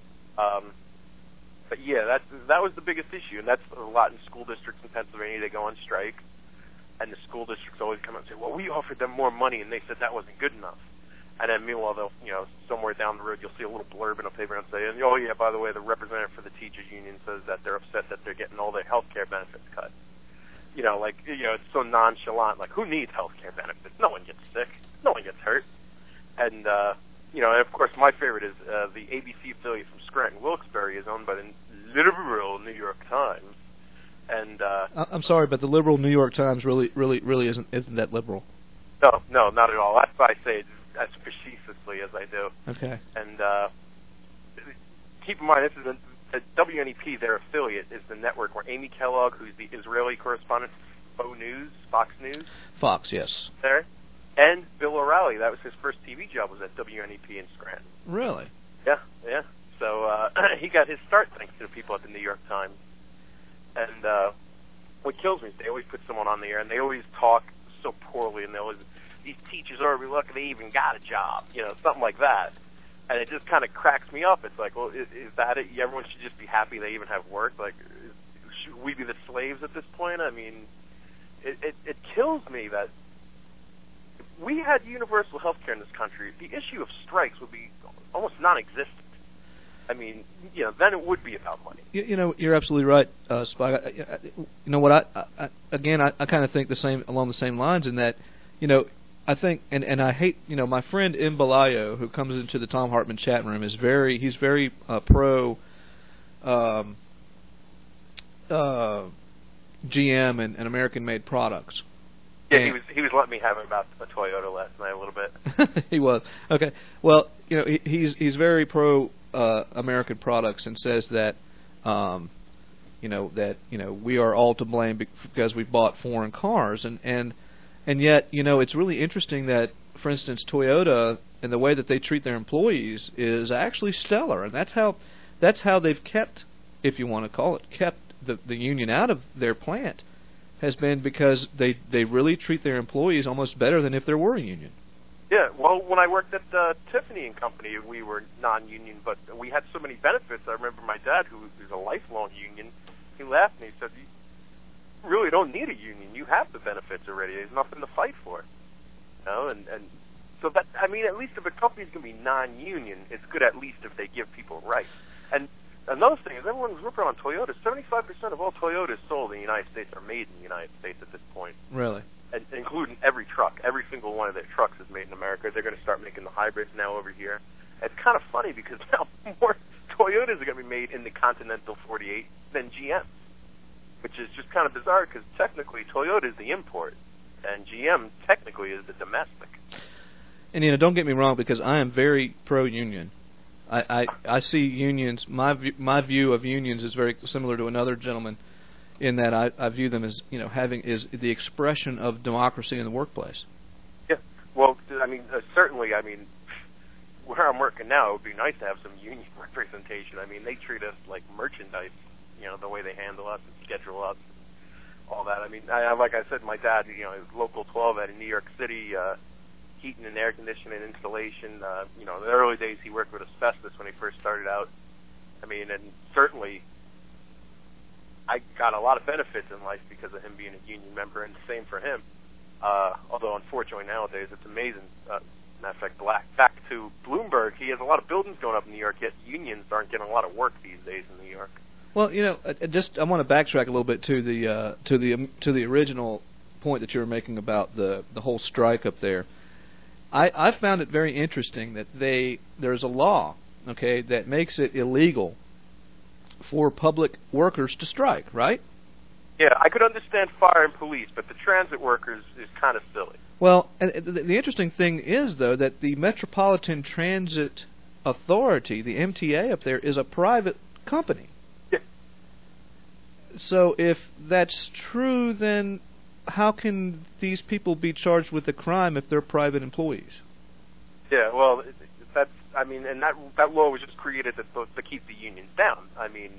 But yeah, that was the biggest issue, and that's a lot in school districts in Pennsylvania. They go on strike, and the school districts always come out and say, well, we offered them more money, and they said that wasn't good enough. And then meanwhile, they'll, somewhere down the road, you'll see a little blurb in a paper and say, oh yeah, by the way, the representative for the teachers union says that they're upset that they're getting all their health care benefits cut. It's so nonchalant. Like, who needs health care benefits? No one gets sick. No one gets hurt. And, and of course, my favorite is the ABC affiliate from Scranton, Wilkes-Barre, is owned by the liberal New York Times. And I'm sorry, but the liberal New York Times really isn't that liberal. No, not at all. That's why I say it as facetiously as I do. Okay. And keep in mind, this is WNEP, their affiliate, is the network where Amy Kellogg, who's the Israeli correspondent for Fox News. Fox, yes. There. And Bill O'Reilly, that was his first TV job, was at WNEP in Scranton. Really? Yeah. So he got his start thanks to the people at the New York Times. And what kills me is they always put someone on the air, and they always talk so poorly, and these teachers are lucky they even got a job, something like that. And it just kind of cracks me up. It's like, well, is that it? Everyone should just be happy they even have work? Like, should we be the slaves at this point? I mean, it kills me that if we had universal health care in this country, the issue of strikes would be almost non-existent. I mean, then it would be about money. You're absolutely right, Spike. You know what? I kind of think along the same lines in that, I think, and I hate, my friend M. Balayo, who comes into the Tom Hartman chat room, he's very pro GM and American-made products. Yeah, he was letting me have it about a Toyota last night a little bit. He was. Okay. Well, he's very pro American products and says that we are all to blame because we bought foreign cars and yet, it's really interesting that, for instance, Toyota and the way that they treat their employees is actually stellar, and that's how they've kept, if you want to call it, kept the union out of their plant, has been because they really treat their employees almost better than if there were a union. Yeah, well, when I worked at Tiffany and Company, we were non-union, but we had so many benefits. I remember my dad, who was a lifelong union, he laughed and he said, "You really don't need a union. You have the benefits already. There's nothing to fight for." And so that, I mean, at least if a company's going to be non-union, it's good at least if they give people rights. And another thing is everyone's ripping on Toyota. 75% of all Toyotas sold in the United States are made in the United States at this point. Really? And including every truck. Every single one of their trucks is made in America. They're going to start making the hybrids now over here. It's kind of funny because now more Toyotas are going to be made in the continental 48 than GM, which is just kind of bizarre because technically Toyota is the import and GM technically is the domestic. And don't get me wrong, because I am very pro-union. I see unions. My view of unions is very similar to another gentleman in that I view them as having is the expression of democracy in the workplace. Yeah. Well, I mean, certainly. I mean, where I'm working now, it would be nice to have some union representation. I mean, they treat us like merchandise. The way they handle us and schedule us, all that. I mean, like I said, my dad, local 12 out of New York City, heating and air conditioning installation. In the early days, he worked with asbestos when he first started out. I mean, and certainly, I got a lot of benefits in life because of him being a union member, and the same for him. Although, unfortunately, nowadays, it's amazing. Matter of fact, back to Bloomberg, he has a lot of buildings going up in New York, yet unions aren't getting a lot of work these days in New York. Well, I want to backtrack a little bit to the original point that you were making about the whole strike up there. I found it very interesting that there's a law, that makes it illegal for public workers to strike, right? Yeah, I could understand fire and police, but the transit workers is kind of silly. Well, and the interesting thing is, though, that the Metropolitan Transit Authority, the MTA up there, is a private company. Yeah. So if that's true, then how can these people be charged with a crime if they're private employees? Yeah, well, and that law was just created to keep the unions down. I mean,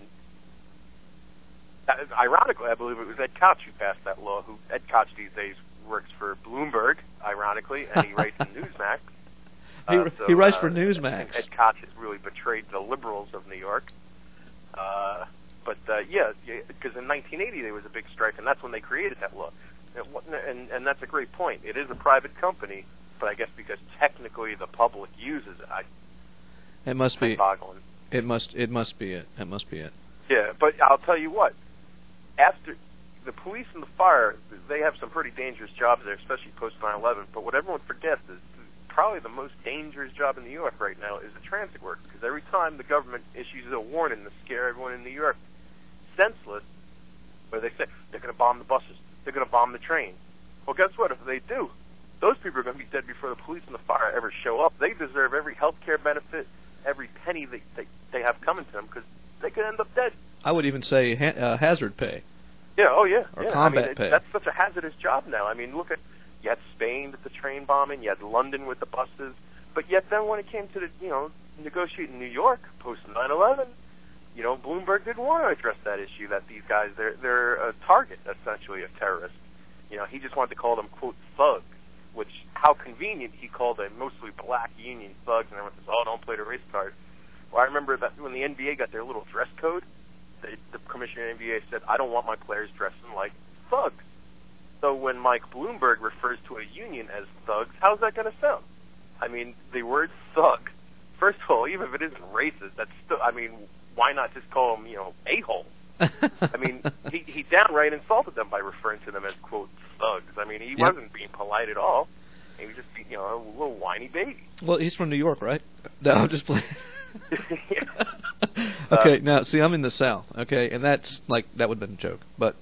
ironically, I believe it was Ed Koch who passed that law. Ed Koch these days works for Bloomberg, ironically, and he writes in Newsmax. He writes for Newsmax. Ed Koch has really betrayed the liberals of New York. But because in 1980 there was a big strike, and that's when they created that law. And that's a great point. It is a private company, but I guess because technically the public uses it, it must be boggling. It must be it. That must be it. Yeah, but I'll tell you what. After the police and the fire, they have some pretty dangerous jobs there, especially post 9/11. But what everyone forgets is probably the most dangerous job in New York right now is the transit worker. Because every time the government issues a warning to scare everyone in New York senseless, where they say they're going to bomb the buses, they're going to bomb the train. Well, guess what? If they do, those people are going to be dead before the police and the fire ever show up. They deserve every health care benefit, every penny they have coming to them, because they could end up dead. I would even say hazard pay. Yeah, oh yeah. Or yeah. combat pay. That's such a hazardous job now. I mean, look at, you had Spain with the train bombing, you had London with the buses, but yet then when it came to negotiating New York post 9/11, Bloomberg didn't want to address that issue, that these guys, they're a target, essentially, of terrorists. He just wanted to call them, quote, thugs, which, how convenient, he called a mostly black union thugs, and everyone says, oh, don't play the race card. Well, I remember that when the NBA got their little dress code, the commissioner of the NBA said, I don't want my players dressing like thugs. So when Mike Bloomberg refers to a union as thugs, how's that going to sound? I mean, the word thug, first of all, even if it isn't racist, that's still, I mean, why not just call them, a-holes? I mean, he downright insulted them by referring to them as, quote, thugs. I mean, he wasn't being polite at all. He was just, a little whiny baby. Well, he's from New York, right? No, I'm just playing. Okay, now, see, I'm in the South, okay, and that's, that would have been a joke. But,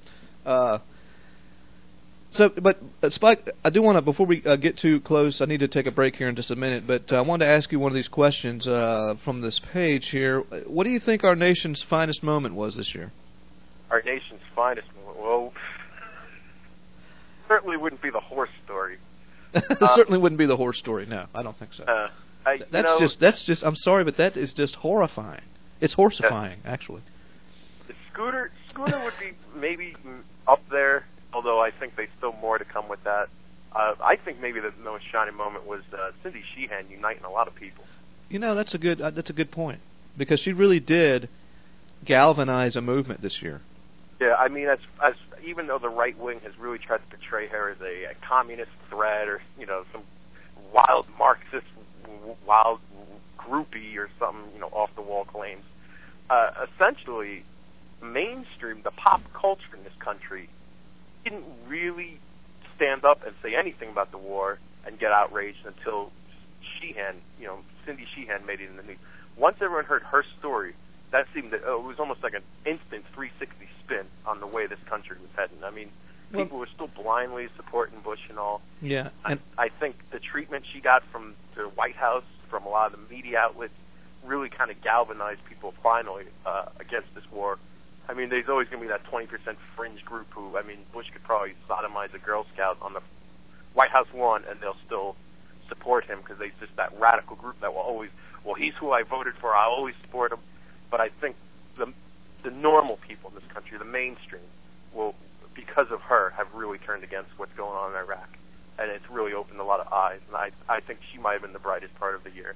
Spike, I do want to, before we get too close, I need to take a break here in just a minute, but I wanted to ask you one of these questions from this page here. What do you think our nation's finest moment was this year? Our nation's finest moment? Well, certainly wouldn't be the horse story. Certainly wouldn't be the horse story, no, I don't think so. That's just, I'm sorry, but that is just horrifying. It's horsifying, actually. The Scooter would be maybe up there, although I think there's still more to come with that. I think maybe the most shining moment was Cindy Sheehan uniting a lot of people. That's a good point, because she really did galvanize a movement this year. Yeah, I mean, as even though the right wing has really tried to portray her as a communist threat or some wild Marxist, wild groupie or something, off the wall claims, essentially, mainstream, the pop culture in this country didn't really stand up and say anything about the war and get outraged until Sheehan, Cindy Sheehan made it in the news. Once everyone heard her story, that seemed it was almost like an instant 360 spin on the way this country was heading. I mean, people were still blindly supporting Bush and all. Yeah. I think the treatment she got from the White House, from a lot of the media outlets, really kind of galvanized people finally against this war. I mean, there's always going to be that 20% fringe group who, I mean, Bush could probably sodomize a Girl Scout on the White House lawn, and they'll still support him because there's just that radical group that will always, well, he's who I voted for, I'll always support him. But I think the normal people in this country, the mainstream, will, because of her, have really turned against what's going on in Iraq. And it's really opened a lot of eyes. And I think she might have been the brightest part of the year.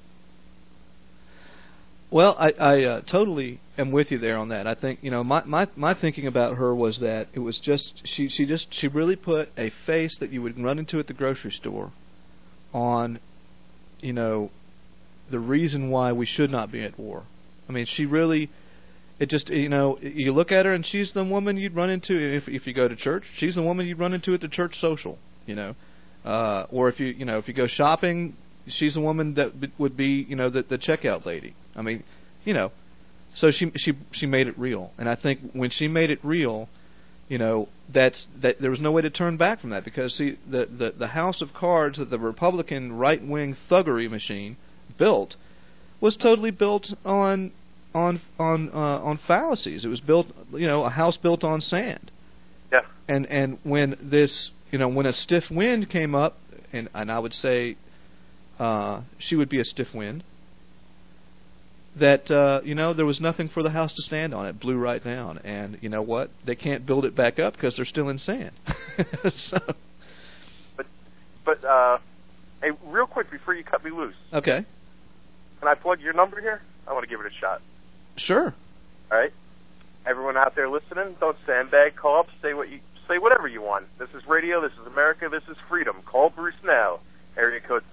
Well, I totally am with you there on that. I think, you know, my thinking about her was that it was just she really put a face that you would run into at the grocery store on, you know, the reason why we should not be at war. I mean, she really, it just, you know, you look at her and she's the woman you'd run into if you go to church. She's the woman you'd run into at the church social, you know, or if you go shopping, she's the woman that would be, you know, the checkout lady. I mean, you know, so she made it real, and I think when she made it real, you know, that there was no way to turn back from that, because see, the house of cards that the Republican right-wing thuggery machine built was totally built on fallacies. It was built, you know, a house built on sand. Yeah. And when this, you know, when a stiff wind came up, and I would say she would be a stiff wind, that, you know, there was nothing for the house to stand on. It blew right down. And you know what? They can't build it back up because they're still in sand. So. But hey, real quick before you cut me loose. Okay. Can I plug your number here? I want to give it a shot. Sure. All right. Everyone out there listening, don't sandbag. Call up. Say whatever you want. This is radio. This is America. This is freedom. Call Bruce now. Area code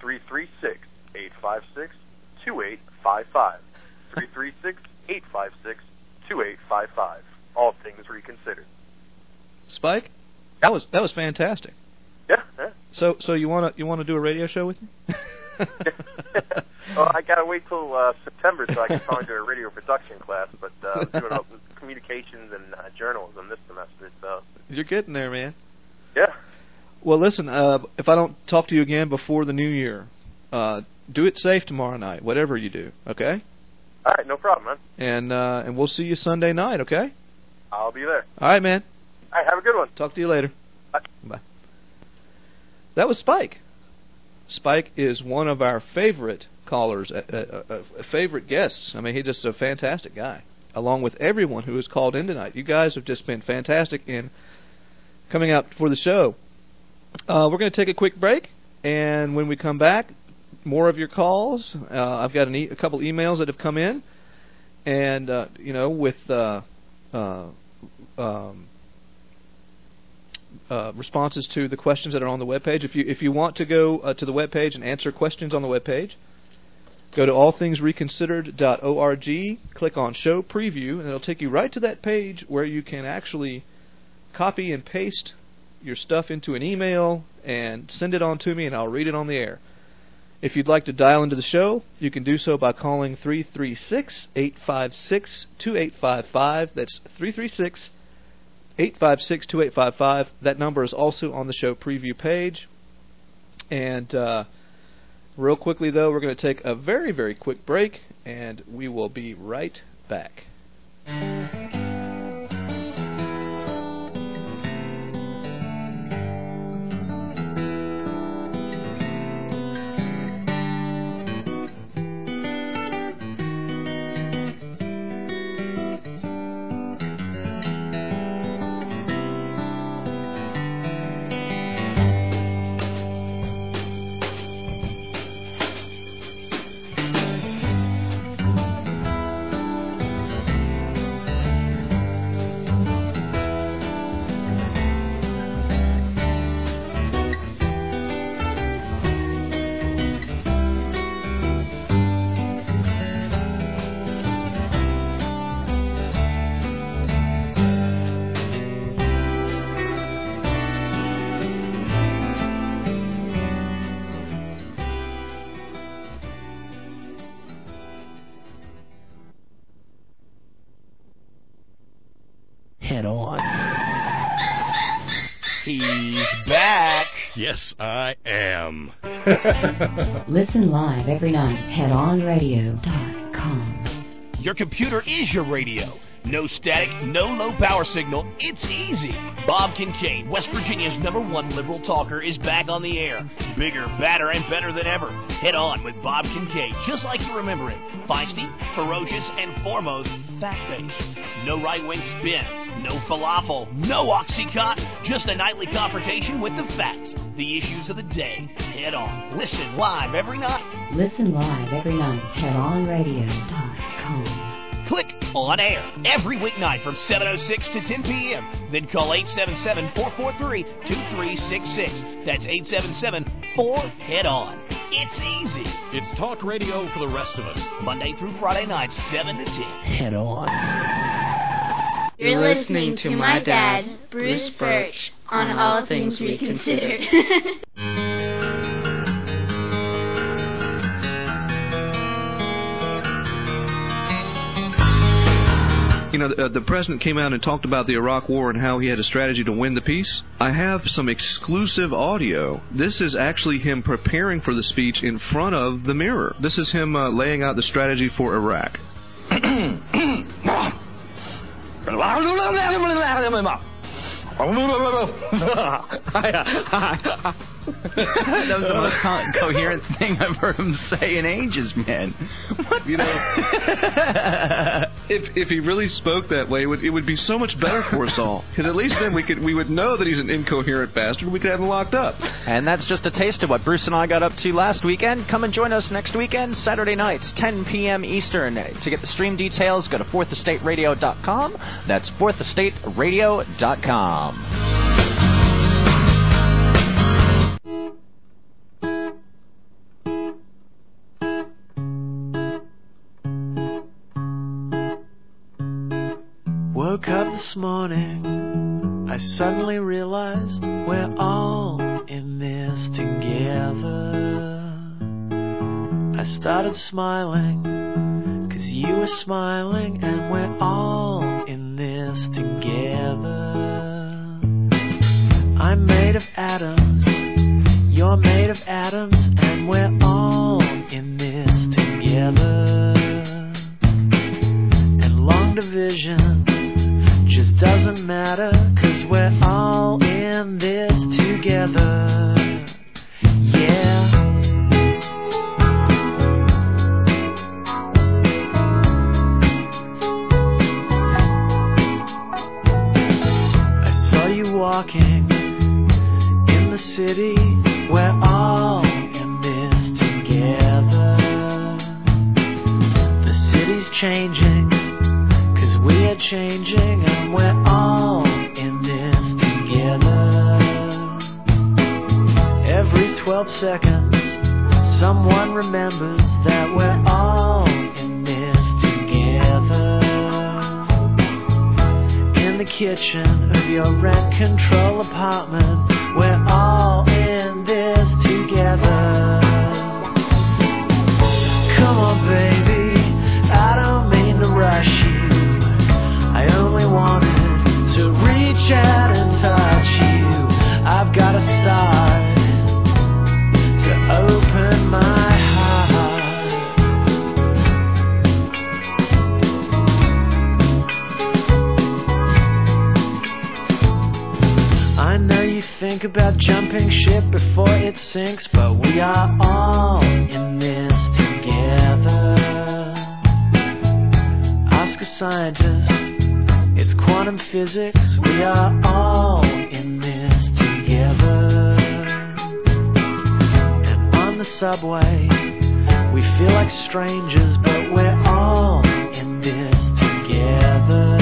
336-856-2855. 336-856-2855. All things reconsidered. Spike, that was fantastic. Yeah. So you wanna do a radio show with me? Well, I gotta wait till September so I can probably do a radio production class. But I'm doing communications and journalism this semester. So you're getting there, man. Yeah. Well, listen. If I don't talk to you again before the new year, do it safe tomorrow night. Whatever you do, okay? All right, no problem, man. And we'll see you Sunday night, okay? I'll be there. All right, man. All right, have a good one. Talk to you later. Bye. Bye. That was Spike. Spike is one of our favorite callers, favorite guests. I mean, he's just a fantastic guy, along with everyone who has called in tonight. You guys have just been fantastic in coming out for the show. We're going to take a quick break, and when we come back, more of your calls. I've got a couple emails that have come in, and you know, with responses to the questions that are on the webpage. If you want to go to the webpage and answer questions on the webpage, go to allthingsreconsidered.org, click on Show Preview, and it'll take you right to that page where you can actually copy and paste your stuff into an email and send it on to me, and I'll read it on the air. If you'd like to dial into the show, you can do so by calling 336-856-2855. That's 336-856-2855. That number is also on the show preview page. And real quickly, though, we're going to take a very, very quick break, and we will be right back. Head on. He's back. Yes, I am. Listen live every night. HeadOnRadio.com. Your computer is your radio. No static, no low power signal. It's easy. Bob Kincaid, West Virginia's #1 liberal talker, is back on the air. Bigger, badder, and better than ever. Head on with Bob Kincaid, just like you remember him. Feisty, ferocious, and foremost, fact-based. No right-wing spin, no falafel, no Oxycontin. Just a nightly confrontation with the facts, the issues of the day. Head on. Listen live every night. Listen live every night at onradio.com. Click on air every weeknight from 7:06 to 10 p.m. Then call 877-443-2366. That's 877-4-HEAD-ON. It's easy. It's talk radio for the rest of us. Monday through Friday nights, 7 to 10. Head on. You're listening to my dad, Bruce Birch, on All Things Reconsidered. You know, the president came out and talked about the Iraq War and how he had a strategy to win the peace. I have some exclusive audio. This is actually him preparing for the speech in front of the mirror. This is him laying out the strategy for Iraq. That was the most coherent thing I've heard him say in ages, man. What? You know, if he really spoke that way, it would be so much better for us all. Because at least then we would know that he's an incoherent bastard. We could have him locked up. And that's just a taste of what Bruce and I got up to last weekend. Come and join us next weekend, Saturday nights, 10 p.m. Eastern. To get the stream details, go to fourthestateradio.com. That's fourthestateradio.com. Woke up this morning, I suddenly realized we're all in this together. I started smiling, 'cause you were smiling, and we're all in this together. I'm made of atoms, you're made of atoms, and we're all in this together. And long division just doesn't matter, 'cause we're all in this together. Yeah. I saw you walking in the city, we're all in this together. The city's changing, 'cause we are changing, and we're all in this together. Every 12 seconds, someone remembers that we're all in this together. In the kitchen of your rent control apartment, we're all in this together. Come on, baby, I don't mean to rush you. I only wanted to reach out and touch you. I've got to start to open my heart. I know you think about jumping ship before it sinks, but we are all in this together. Ask a scientist, it's quantum physics, we are all in this together. And on the subway, we feel like strangers, but we're all in this together.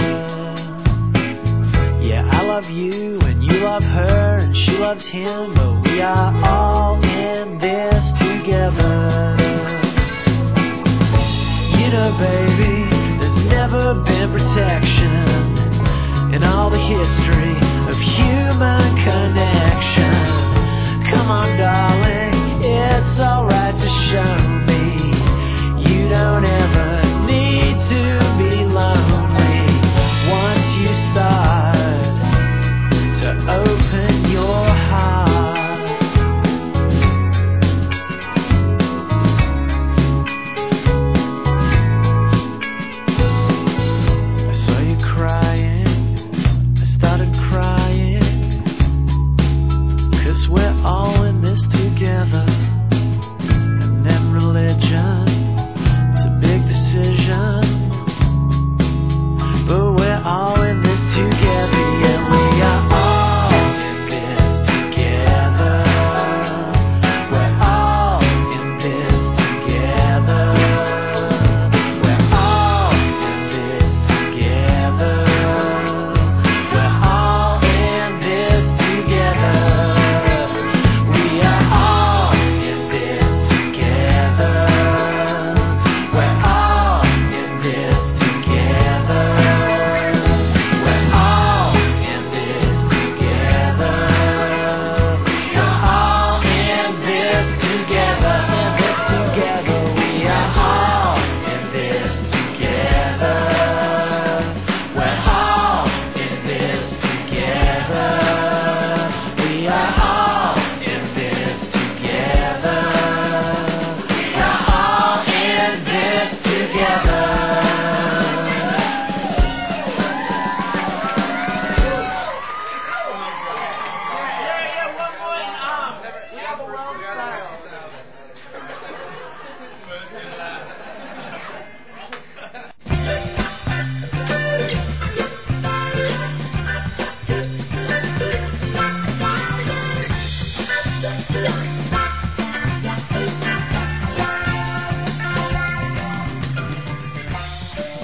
Yeah, I love you, and you love her, and she loves him, but we are all in this together. You know, baby, there's never been protection in all the history of human connection. Come on, darling, it's alright to show me you don't ever need to be lonely. Once you start to open your heart, I saw you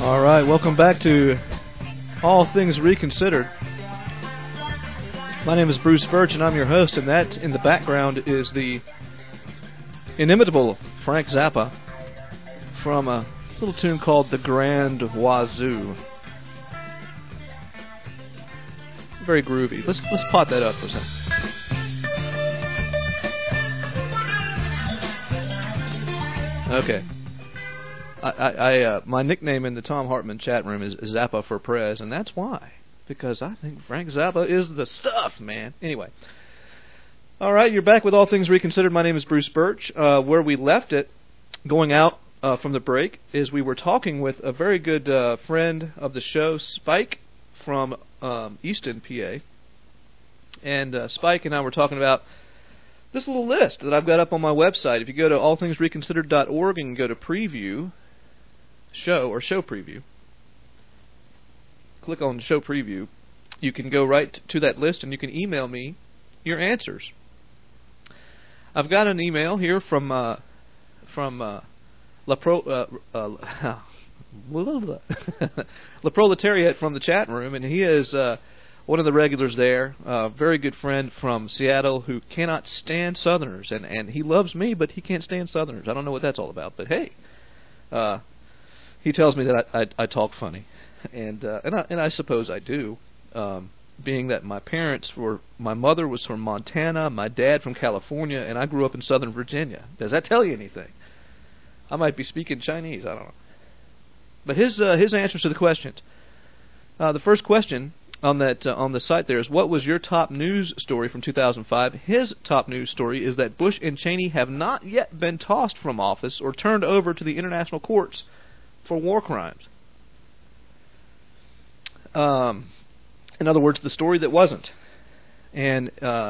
All right, welcome back to All Things Reconsidered. My name is Bruce Birch, and I'm your host, and that in the background is the inimitable Frank Zappa from a little tune called The Grand Wazoo. Very groovy. Let's pot that up for a second. Okay. My nickname in the Tom Hartman chat room is Zappa for Prez, and that's why. Because I think Frank Zappa is the stuff, man. Anyway. All right, you're back with All Things Reconsidered. My name is Bruce Birch. Where we left it, going out from the break, is we were talking with a very good friend of the show, Spike, from Easton, PA. And Spike and I were talking about this little list that I've got up on my website. If you go to allthingsreconsidered.org and go to preview, show preview, click on show preview, you can go right to that list and you can email me your answers. I've got an email here from La Proletariat from the chat room, and he is one of the regulars there, a very good friend from Seattle who cannot stand Southerners, and he loves me, but he can't stand Southerners. I don't know what that's all about, but hey, he tells me that I talk funny, and I suppose I do, being that my mother was from Montana, my dad from California, and I grew up in Southern Virginia. Does that tell you anything? I might be speaking Chinese, I don't know. But his answers to the questions. The first question on the site there is, what was your top news story from 2005? His top news story is that Bush and Cheney have not yet been tossed from office or turned over to the international courts for war crimes. In other words, the story that wasn't. And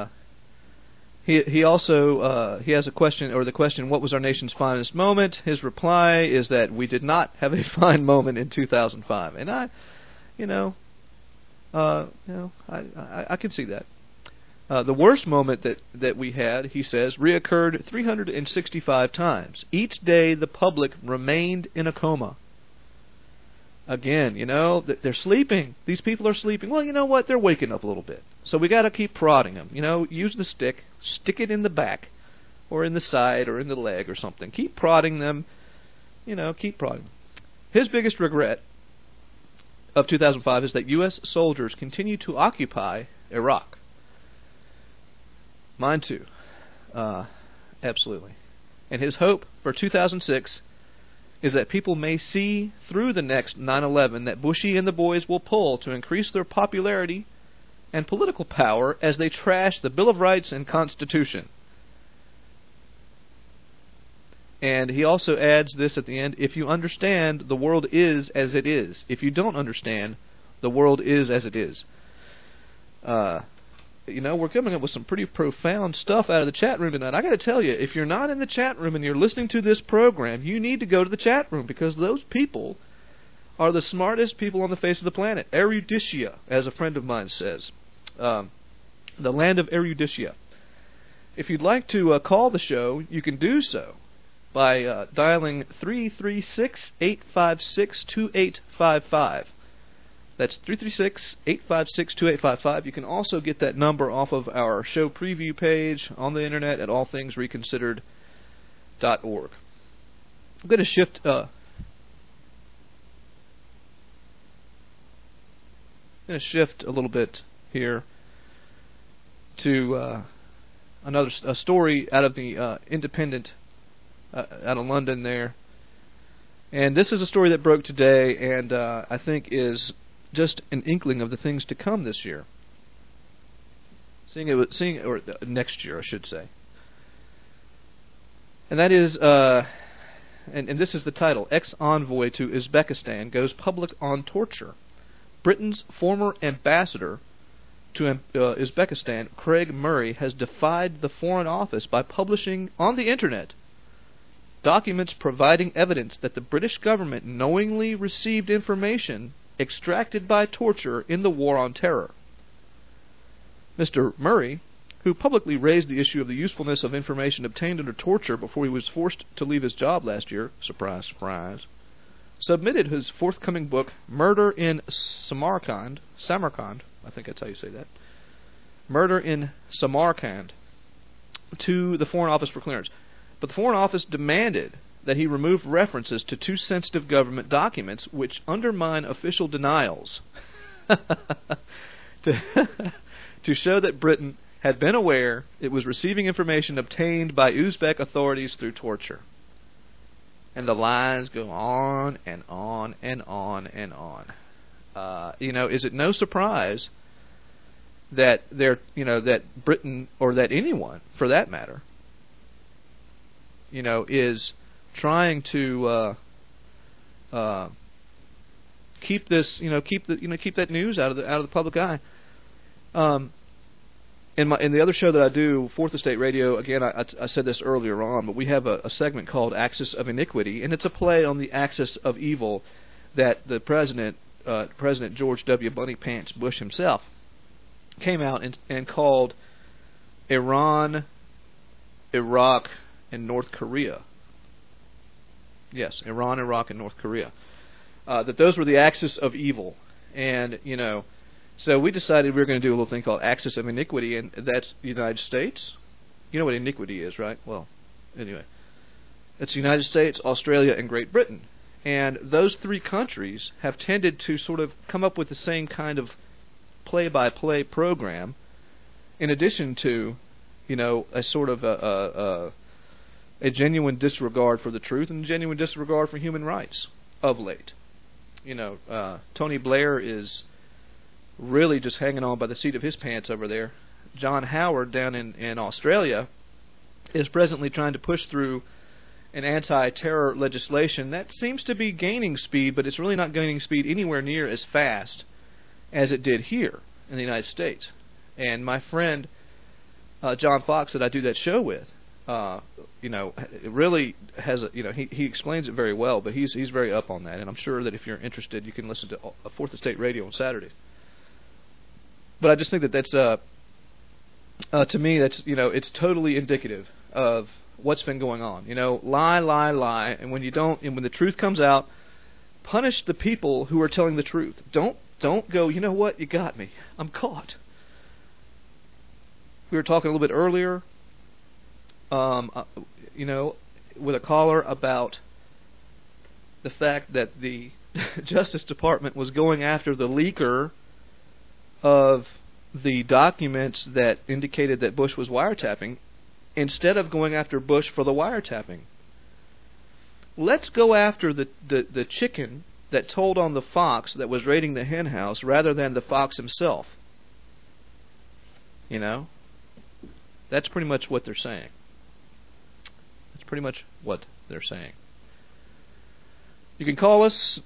he also has a question, or the question, what was our nation's finest moment? His reply is that we did not have a fine moment in 2005. And I can see that. The worst moment that we had, he says, reoccurred 365 times. Each day the public remained in a coma. Again, they're sleeping. These people are sleeping. Well, you know what? They're waking up a little bit. So we got to keep prodding them. Use the stick, stick it in the back, or in the side, or in the leg, or something. Keep prodding them. Keep prodding them. His biggest regret of 2005 is that U.S. soldiers continue to occupy Iraq. Mine too. Absolutely. And his hope for 2006 is that people may see through the next 9/11 that Bushy and the boys will pull to increase their popularity and political power as they trash the Bill of Rights and Constitution. And he also adds this at the end, if you understand, the world is as it is. If you don't understand, the world is as it is. We're coming up with some pretty profound stuff out of the chat room tonight. I got to tell you, if you're not in the chat room and you're listening to this program, you need to go to the chat room, because those people are the smartest people on the face of the planet. Eruditia, as a friend of mine says. The land of eruditia. If you'd like to call the show, you can do so by dialing 336-856-2855. That's 336-856-2855. You can also get that number off of our show preview page on the internet at allthingsreconsidered.org. I'm going to shift a little bit here to a story out of the Independent, out of London there. And this is a story that broke today, and I think is just an inkling of the things to come this year. Or next year, I should say. And that is, and this is the title: Ex-envoy to Uzbekistan goes public on torture. Britain's former ambassador to Uzbekistan, Craig Murray, has defied the Foreign Office by publishing on the internet documents providing evidence that the British government knowingly received information extracted by torture in the War on Terror. Mr. Murray, who publicly raised the issue of the usefulness of information obtained under torture before he was forced to leave his job last year, surprise, surprise, submitted his forthcoming book, Murder in Samarkand, I think that's how you say that, Murder in Samarkand, to the Foreign Office for clearance. But the Foreign Office demanded that he remove references to 2 sensitive government documents which undermine official denials to show that Britain had been aware it was receiving information obtained by Uzbek authorities through torture. And the lies go on and on and on and on. Is it no surprise that that Britain, or that anyone for that matter, is trying to keep this, keep that news out of the public eye. In the other show that I do, Fourth Estate Radio, again, I said this earlier on, but we have a segment called Axis of Iniquity, and it's a play on the axis of evil that the President George W. Bunny Pants Bush himself came out and called Iran, Iraq, and North Korea. Yes, Iran, Iraq, and North Korea. That those were the axis of evil. And, so we decided we were going to do a little thing called Axis of Iniquity, and that's the United States. You know what iniquity is, right? Well, anyway. It's the United States, Australia, and Great Britain. And those 3 countries have tended to sort of come up with the same kind of play-by-play program, in addition to, a sort of a genuine disregard for the truth and a genuine disregard for human rights of late. Tony Blair is really just hanging on by the seat of his pants over there. John Howard down in Australia is presently trying to push through an anti-terror legislation that seems to be gaining speed, but it's really not gaining speed anywhere near as fast as it did here in the United States. And my friend John Fox, that I do that show with, it really has he explains it very well, but he's very up on that, and I'm sure that if you're interested, you can listen to Fourth Estate Radio on Saturdays. But I just think that that's to me, that's it's totally indicative of what's been going on. Lie, and when the truth comes out, punish the people who are telling the truth. Don't go, you know what, you got me, I'm caught. We were talking a little bit earlier, with a caller about the fact that the Justice Department was going after the leaker of the documents that indicated that Bush was wiretapping, instead of going after Bush for the wiretapping. Let's go after the chicken that told on the fox that was raiding the hen house rather than the fox himself. That's pretty much what they're saying. That's pretty much what they're saying. You can call us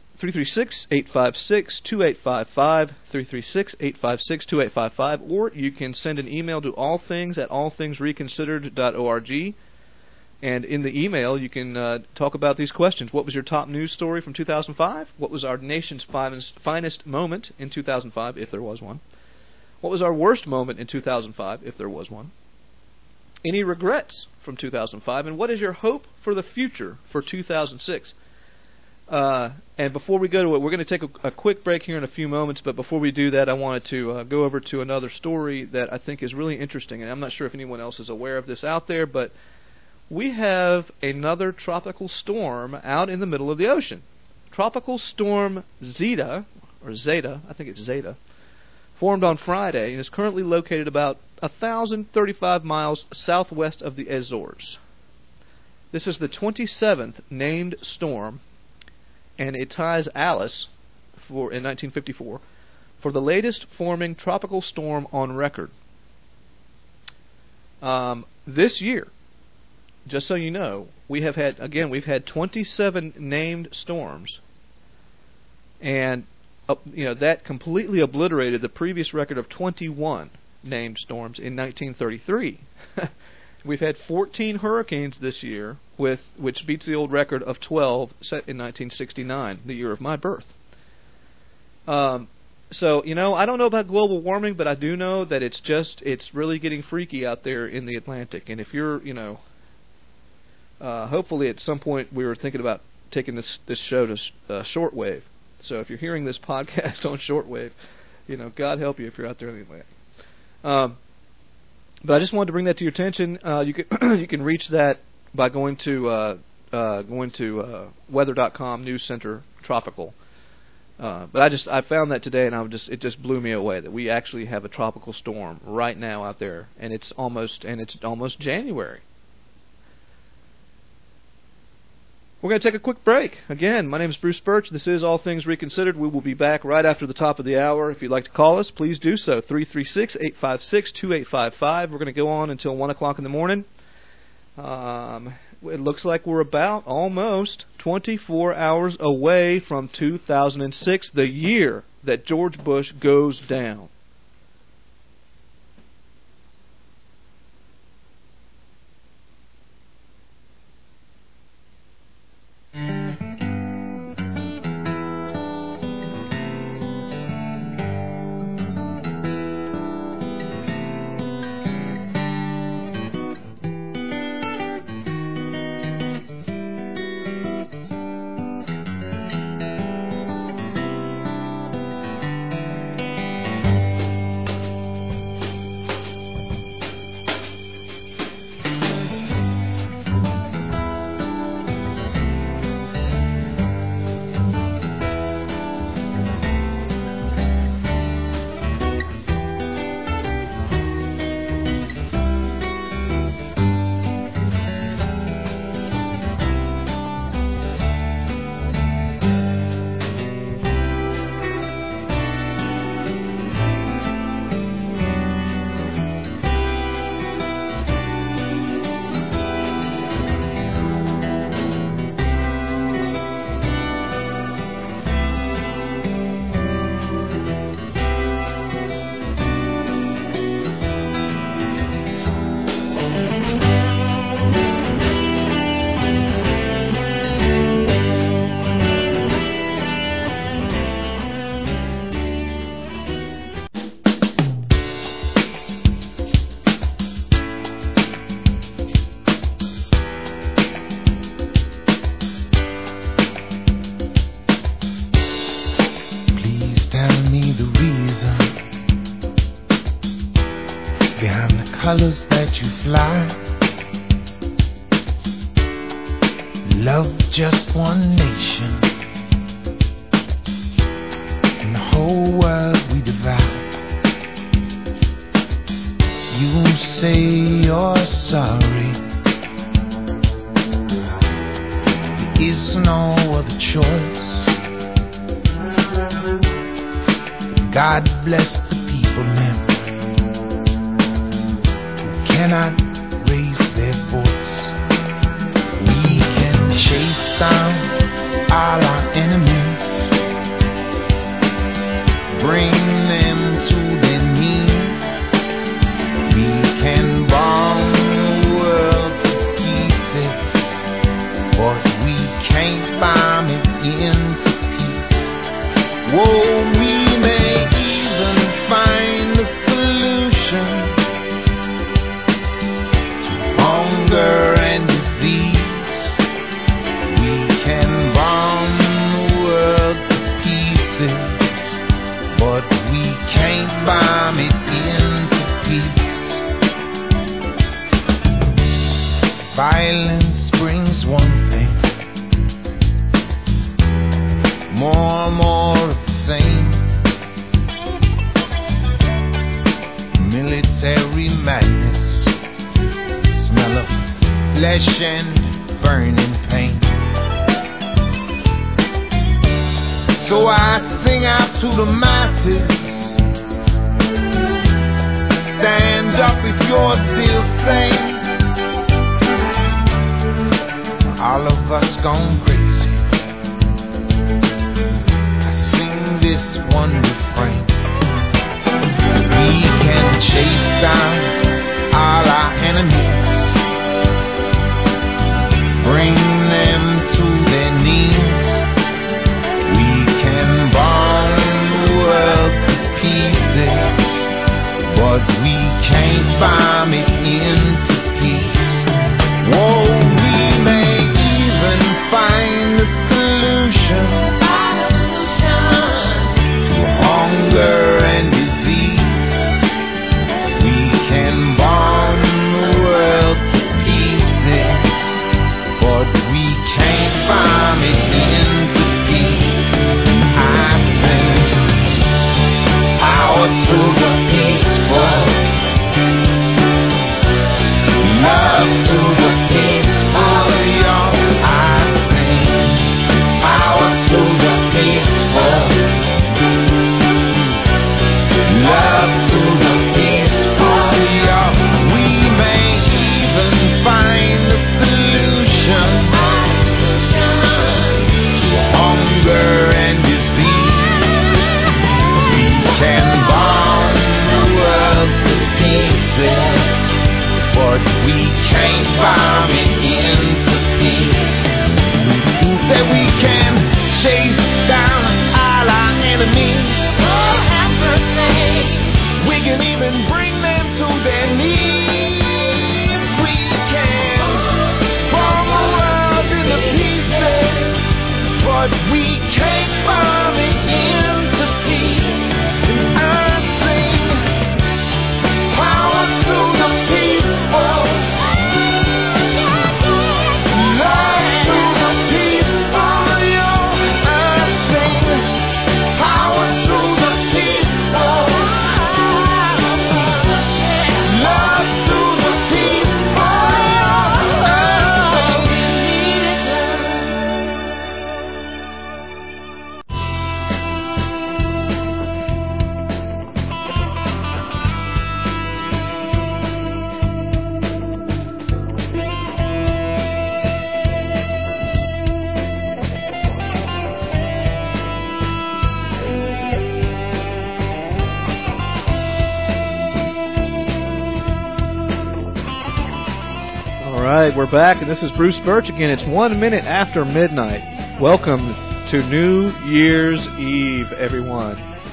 336-856-2855, 336-856-2855, or you can send an email to allthings@allthingsreconsidered.org. And in the email, you can talk about these questions. What was your top news story from 2005? What was our nation's finest moment in 2005, if there was one? What was our worst moment in 2005, if there was one? Any regrets from 2005? And what is your hope for the future for 2006? And before we go to it, we're going to take a quick break here in a few moments, but before we do that, I wanted to go over to another story that I think is really interesting, and I'm not sure if anyone else is aware of this out there, but we have another tropical storm out in the middle of the ocean. Tropical Storm Zeta, I think it's Zeta, formed on Friday and is currently located about 1,035 miles southwest of the Azores. This is the 27th named storm, and it ties Alice in 1954 for the latest forming tropical storm on record. This year, just so you know, we've had 27 named storms, and that completely obliterated the previous record of 21 named storms in 1933. We've had 14 hurricanes this year, which beats the old record of 12 set in 1969, the year of my birth. So, I don't know about global warming, but I do know that it's really getting freaky out there in the Atlantic. And if you're, hopefully at some point we were thinking about taking this show to shortwave. So if you're hearing this podcast on shortwave, God help you if you're out there in the Atlantic. But I just wanted to bring that to your attention. You can reach that by going to weather.com News Center Tropical. But I found that today, and it just blew me away that we actually have a tropical storm right now out there, and it's almost January. We're going to take a quick break. Again, my name is Bruce Birch. This is All Things Reconsidered. We will be back right after the top of the hour. If you'd like to call us, please do so. 336-856-2855. We're going to go on until 1 o'clock in the morning. It looks like we're about almost 24 hours away from 2006, the year that George Bush goes down. colors that you fly. Love just one nation, and the whole world we divide. You say you're sorry, there is no other choice. God bless the people now who cannot raise their voice. We can chase down all our enemies, bring them to their knees. We can bomb the world to pieces, but we can't bomb it into peace. Whoa, we may even find a solution to hunger and disease. We can bomb the world to pieces, but we can't bomb it into peace. Violence brings one thing, more of the same. Military madness, smell of flesh and burning pain. So I sing out to the masses, stand up if you're still sane. All of us gone crazy, I sing this one refrain. We can chase down all our enemies, bring them to their knees. We can bomb the world to pieces, but we can't bomb it into peace. Whoa, we may even find We can't burn it into peace. And I sing power to the peaceful. Love to the peaceful, yo. I sing power to the peaceful. Love to the peaceful, All right, we're back, and this is Bruce Birch again. It's 1 minute after midnight. Welcome to New Year's Eve, everyone.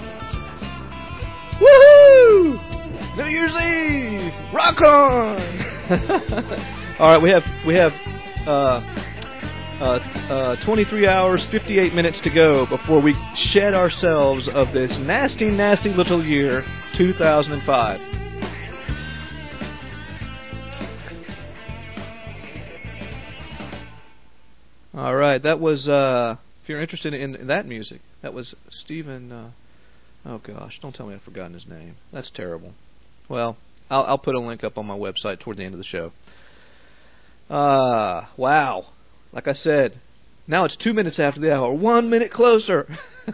Woohoo! New Year's Eve! Rock on! All right, we have 23 hours, 58 minutes to go before we shed ourselves of this nasty, nasty little year, 2005. All right, that was, if you're interested in that music, that was Stephen, oh gosh, don't tell me I've forgotten his name. That's terrible. Well, I'll put a link up on my website toward the end of the show. Wow. Like I said, now it's 2 minutes after the hour, 1 minute closer.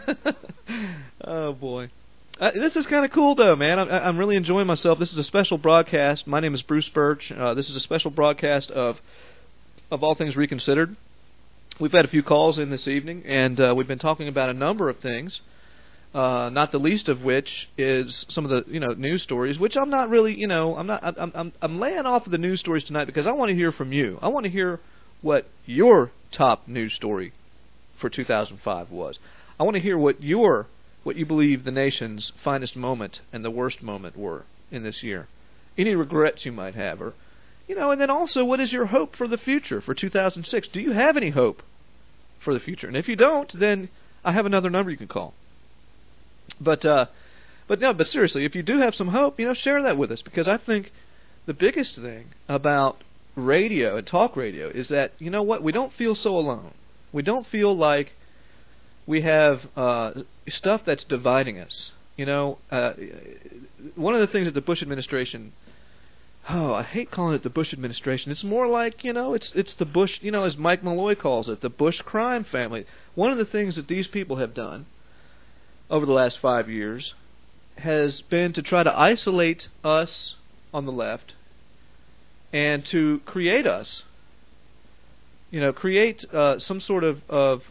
Oh boy. This is kind of cool though, man. I'm really enjoying myself. This is a special broadcast. My name is Bruce Birch. This is a special broadcast of All Things Reconsidered. We've had a few calls in this evening, and we've been talking about a number of things, not the least of which is some of the news stories, which I'm not really, I'm laying off of the news stories tonight because I want to hear from you. I want to hear what your top news story for 2005 was. I want to hear what you believe the nation's finest moment and the worst moment were in this year. Any regrets you might have, or and then also, what is your hope for the future for 2006? Do you have any hope for the future? And if you don't, then I have another number you can call. But seriously, if you do have some hope, share that with us, because I think the biggest thing about radio and talk radio is that we don't feel so alone. We don't feel like we have stuff that's dividing us. One of the things that the Bush administration. Oh, I hate calling it the Bush administration. It's more like, it's the Bush, as Mike Malloy calls it, the Bush crime family. One of the things that these people have done over the last 5 years has been to try to isolate us on the left and to create us, create some sort of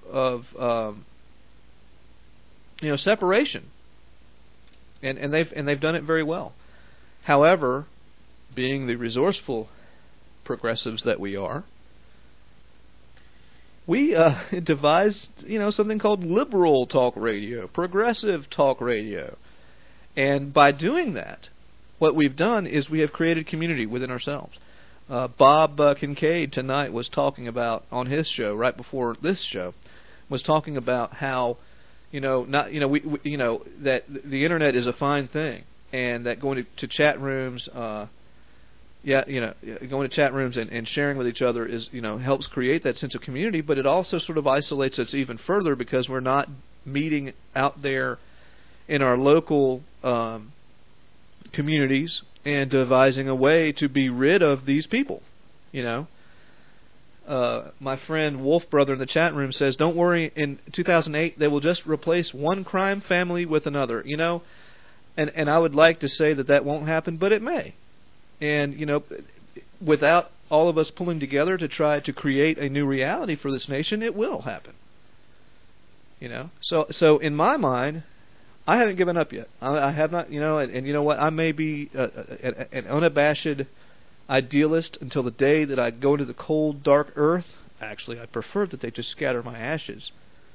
separation. And they've done it very well. However, being the resourceful progressives that we are, we devised, something called liberal talk radio, progressive talk radio. And by doing that, what we've done is we have created community within ourselves. Bob Kincaid tonight was talking about, on his show, right before this show, was talking about how, that the internet is a fine thing, and that going to chat rooms, going to chat rooms and sharing with each other is, helps create that sense of community, but it also sort of isolates us even further because we're not meeting out there in our local communities and devising a way to be rid of these people, My friend Wolf Brother in the chat room says, don't worry, in 2008 they will just replace one crime family with another, and I would like to say that won't happen, but it may. And, without all of us pulling together to try to create a new reality for this nation, it will happen. So in my mind, I haven't given up yet. I have not, and you know what? I may be an unabashed idealist until the day that I go into the cold, dark earth. Actually, I prefer that they just scatter my ashes.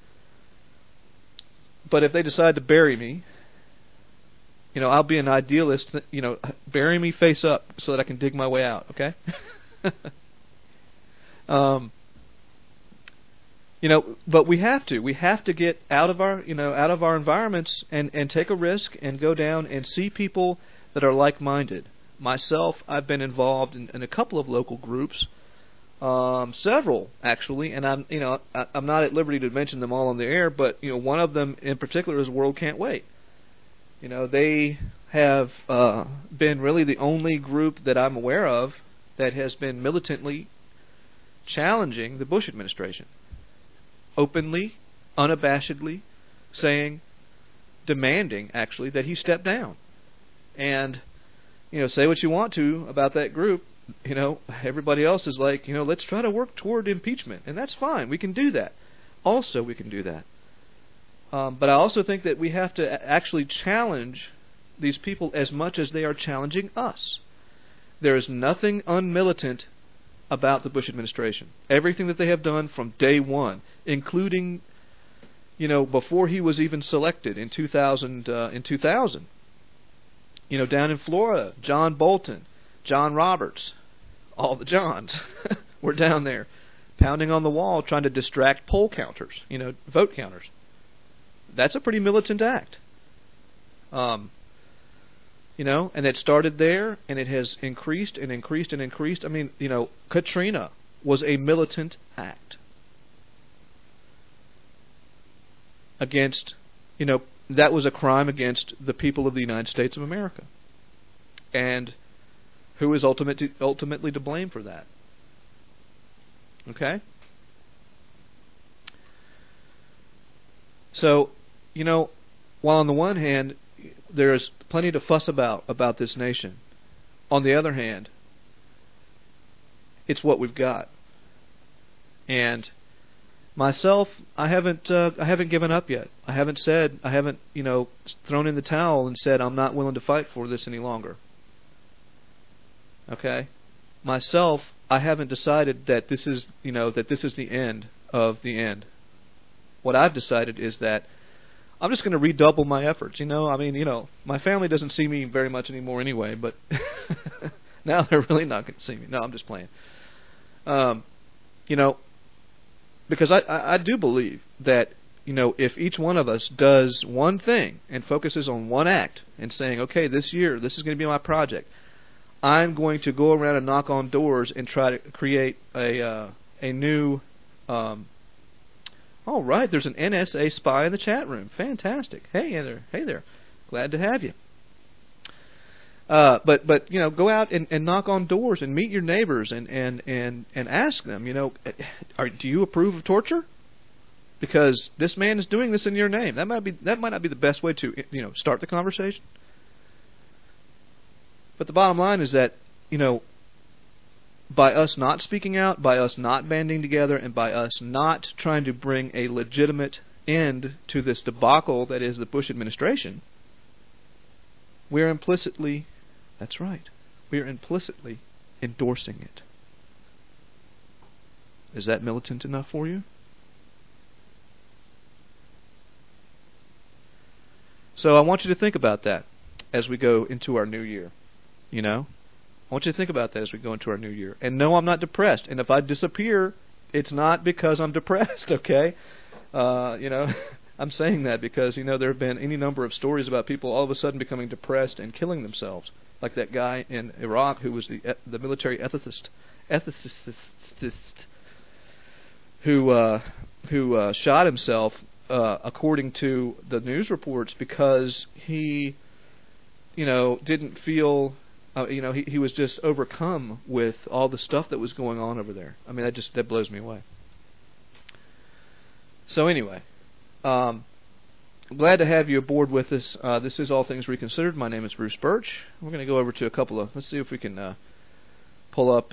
But if they decide to bury me, I'll be an idealist. Bury me face up so that I can dig my way out. Okay. But we have to get out of our environments and take a risk and go down and see people that are like-minded. Myself, I've been involved in a couple of local groups, several actually, and I'm not at liberty to mention them all on the air, but one of them in particular is World Can't Wait. They have been really the only group that I'm aware of that has been militantly challenging the Bush administration. Openly, unabashedly, demanding actually that he step down. And, say what you want to about that group, everybody else is like, let's try to work toward impeachment. And that's fine. We can do that. Also, we can do that. But I also think that we have to actually challenge these people as much as they are challenging us. There is nothing unmilitant about the Bush administration. Everything that they have done from day one, including, before he was even selected in 2000, down in Florida, John Bolton, John Roberts, all the Johns were down there pounding on the wall trying to distract poll counters, vote counters. That's a pretty militant act. And it started there, and it has increased and increased and increased. I mean, Katrina was a militant act against, that was a crime against the people of the United States of America. And who is ultimately to blame for that? Okay? So, while on the one hand, there's plenty to fuss about this nation, on the other hand, it's what we've got. And myself, I haven't given up yet. I haven't thrown in the towel and said I'm not willing to fight for this any longer. Okay? Myself, I haven't decided that this is the end of the end. What I've decided is that I'm just going to redouble my efforts. My family doesn't see me very much anymore anyway, but now they're really not going to see me. No, I'm just playing. Because I do believe that, if each one of us does one thing and focuses on one act and saying, okay, this year, this is going to be my project, I'm going to go around and knock on doors and try to create a new... all right, there's an NSA spy in the chat room. Fantastic. Hey there. Glad to have you. But go out and knock on doors and meet your neighbors and ask them, do you approve of torture? Because this man is doing this in your name. That might not be the best way to start the conversation. But the bottom line is that by us not speaking out, by us not banding together, and by us not trying to bring a legitimate end to this debacle that is the Bush administration, we're implicitly, that's right, we're implicitly endorsing it. Is that militant enough for you? So I want you to think about that as we go into our new year. I want you to think about that as we go into our new year. And no, I'm not depressed. And if I disappear, it's not because I'm depressed, okay? I'm saying that because, there have been any number of stories about people all of a sudden becoming depressed and killing themselves. Like that guy in Iraq who was the military ethicist who shot himself, according to the news reports, because he, didn't feel... he was just overcome with all the stuff that was going on over there. I mean, that blows me away. So anyway, glad to have you aboard with us. This is All Things Reconsidered. My name is Bruce Birch. We're going to go over to a couple of... Let's see if we can pull up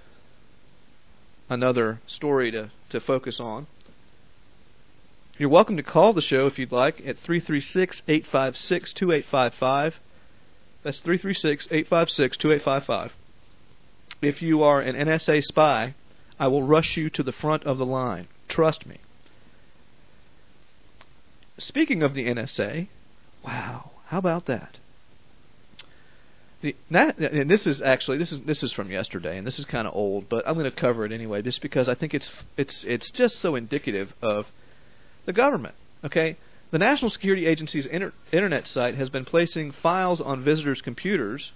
another story to focus on. You're welcome to call the show if you'd like at 336-856-2855. That's 336-856-2855. If you are an NSA spy, I will rush you to the front of the line. Trust me. Speaking of the NSA, wow, how about that? And this is actually this is from yesterday, and this is kind of old, but I'm going to cover it anyway, just because I think it's just so indicative of the government. Okay, the National Security Agency's internet site has been placing files on visitors' computers.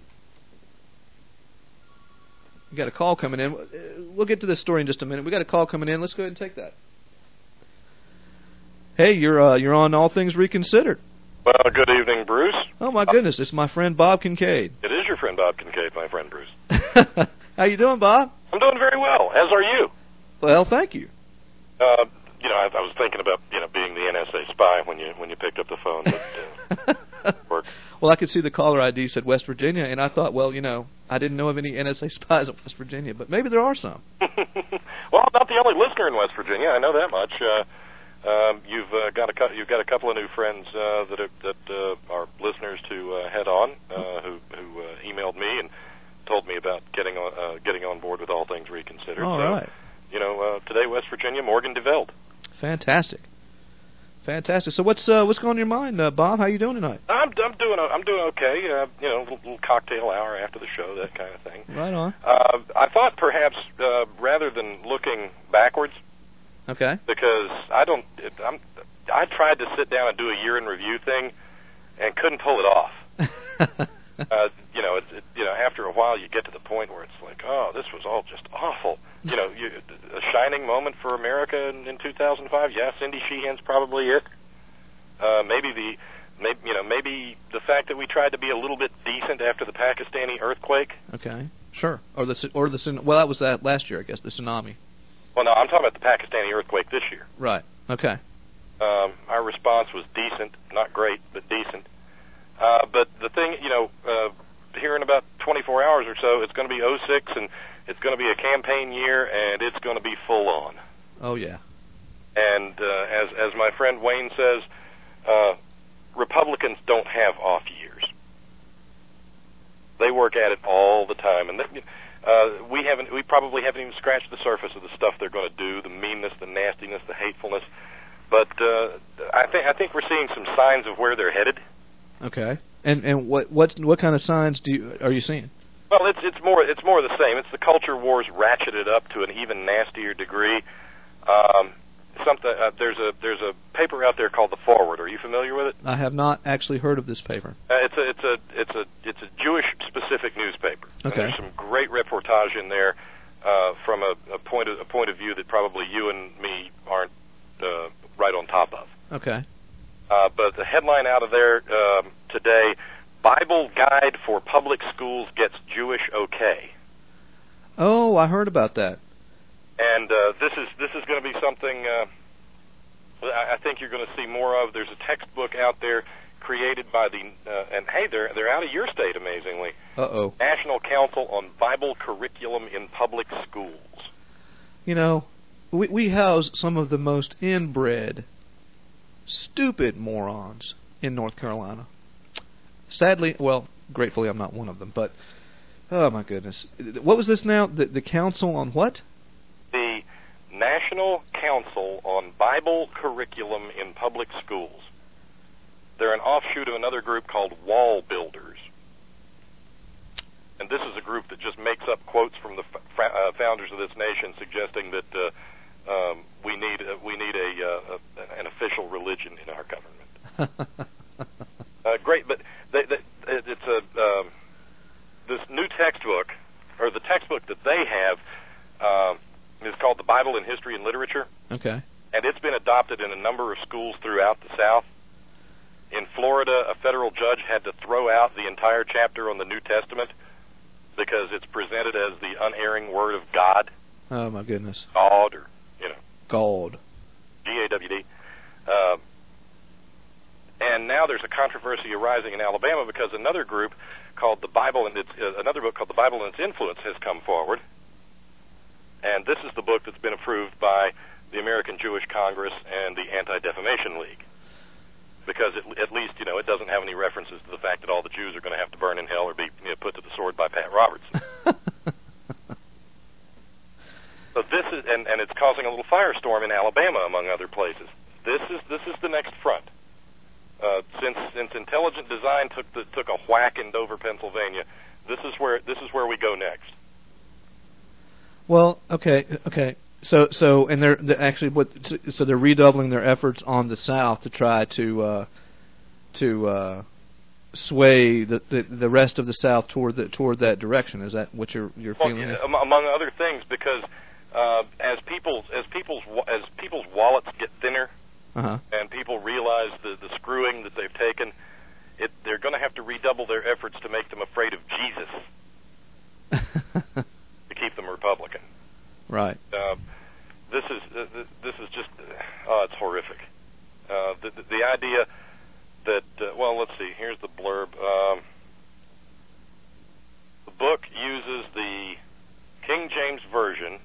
We got a call coming in. We'll get to this story in just a minute. We got a call coming in. Let's go ahead and take that. Hey, you're on All Things Reconsidered. Well, good evening, Bruce. Oh, my goodness. It's my friend Bob Kincaid. It is your friend Bob Kincaid, my friend Bruce. How you doing, Bob? I'm doing very well. As are you. Well, thank you. I was thinking about, being the NSA spy when you picked up the phone. But, worked. Well, I could see the caller ID said West Virginia, and I thought, well, I didn't know of any NSA spies in West Virginia, but maybe there are some. Well, not the only listener in West Virginia. I know that much. You've got a couple of new friends that are listeners to Head On who emailed me and told me about getting on board with All Things Reconsidered. All right. Today, West Virginia, Morgan DeVeld. Fantastic. So what's going on in your mind, Bob? How you doing tonight? I'm doing okay. Little cocktail hour after the show, that kind of thing. Right on. I thought perhaps rather than looking backwards. Okay. Because I tried to sit down and do a year in review thing, and couldn't pull it off. After a while, you get to the point where it's like, oh, this was all just awful. A shining moment for America in 2005. Yeah, Cindy Sheehan's probably it. Maybe the fact that we tried to be a little bit decent after the Pakistani earthquake. Okay, sure. Well, that was that last year, I guess, the tsunami. Well, no, I'm talking about the Pakistani earthquake this year. Right. Okay. Our response was decent, not great, but decent. But the thing, here in about 24 hours or so, it's going to be 06, and it's going to be a campaign year, and it's going to be full on. Oh yeah. And as my friend Wayne says, Republicans don't have off years. They work at it all the time, and we probably haven't even scratched the surface of the stuff they're going to do, the meanness, the nastiness, the hatefulness. But I think we're seeing some signs of where they're headed. Okay. And what kind of signs are you seeing? Well, it's more of the same. It's the culture wars ratcheted up to an even nastier degree. There's a paper out there called The Forward. Are you familiar with it? I have not actually heard of this paper. It's a Jewish specific newspaper. Okay. And there's some great reportage in there from a point of view that probably you and me aren't right on top of. Okay. But the headline out of there today: Bible Guide for Public Schools gets Jewish okay. Oh, I heard about that. And this is going to be something I think you're going to see more of. There's a textbook out there created by and hey, they're out of your state, amazingly. Uh-oh. National Council on Bible Curriculum in Public Schools. We house some of the most inbred, stupid morons in North Carolina. Sadly, well, gratefully I'm not one of them, but oh my goodness. What was this now? The Council on what? The National Council on Bible Curriculum in Public Schools. They're an offshoot of another group called Wall Builders. And this is a group that just makes up quotes from the founders of this nation, suggesting that we need an official religion in our government. Great, but it's this new textbook, or the textbook that they have, is called The Bible in History and Literature. Okay. And it's been adopted in a number of schools throughout the South. In Florida, a federal judge had to throw out the entire chapter on the New Testament because it's presented as the unerring Word of God. Oh, my goodness. God, or, God. G-A-W-D. And now there's a controversy arising in Alabama because another group called the Bible and another book called The Bible and Its Influence has come forward. And this is the book that's been approved by the American Jewish Congress and the Anti-Defamation League. Because at least, it doesn't have any references to the fact that all the Jews are going to have to burn in hell or be put to the sword by Pat Robertson. So this is, and it's causing a little firestorm in Alabama, among other places. This is the next front. Since intelligent design took a whack in Dover, Pennsylvania. This is where we go next. Well, okay. So and they're actually so they're redoubling their efforts on the South to try to sway the rest of the South toward that direction. Is that what you're feeling? Yeah, among other things, because as people's wallets get thinner, and people realize the screwing that they've taken, they're going to have to redouble their efforts to make them afraid of Jesus to keep them Republican. Right. This is just it's horrific. The idea that well, let's see. Here's the blurb. The book uses the King James Version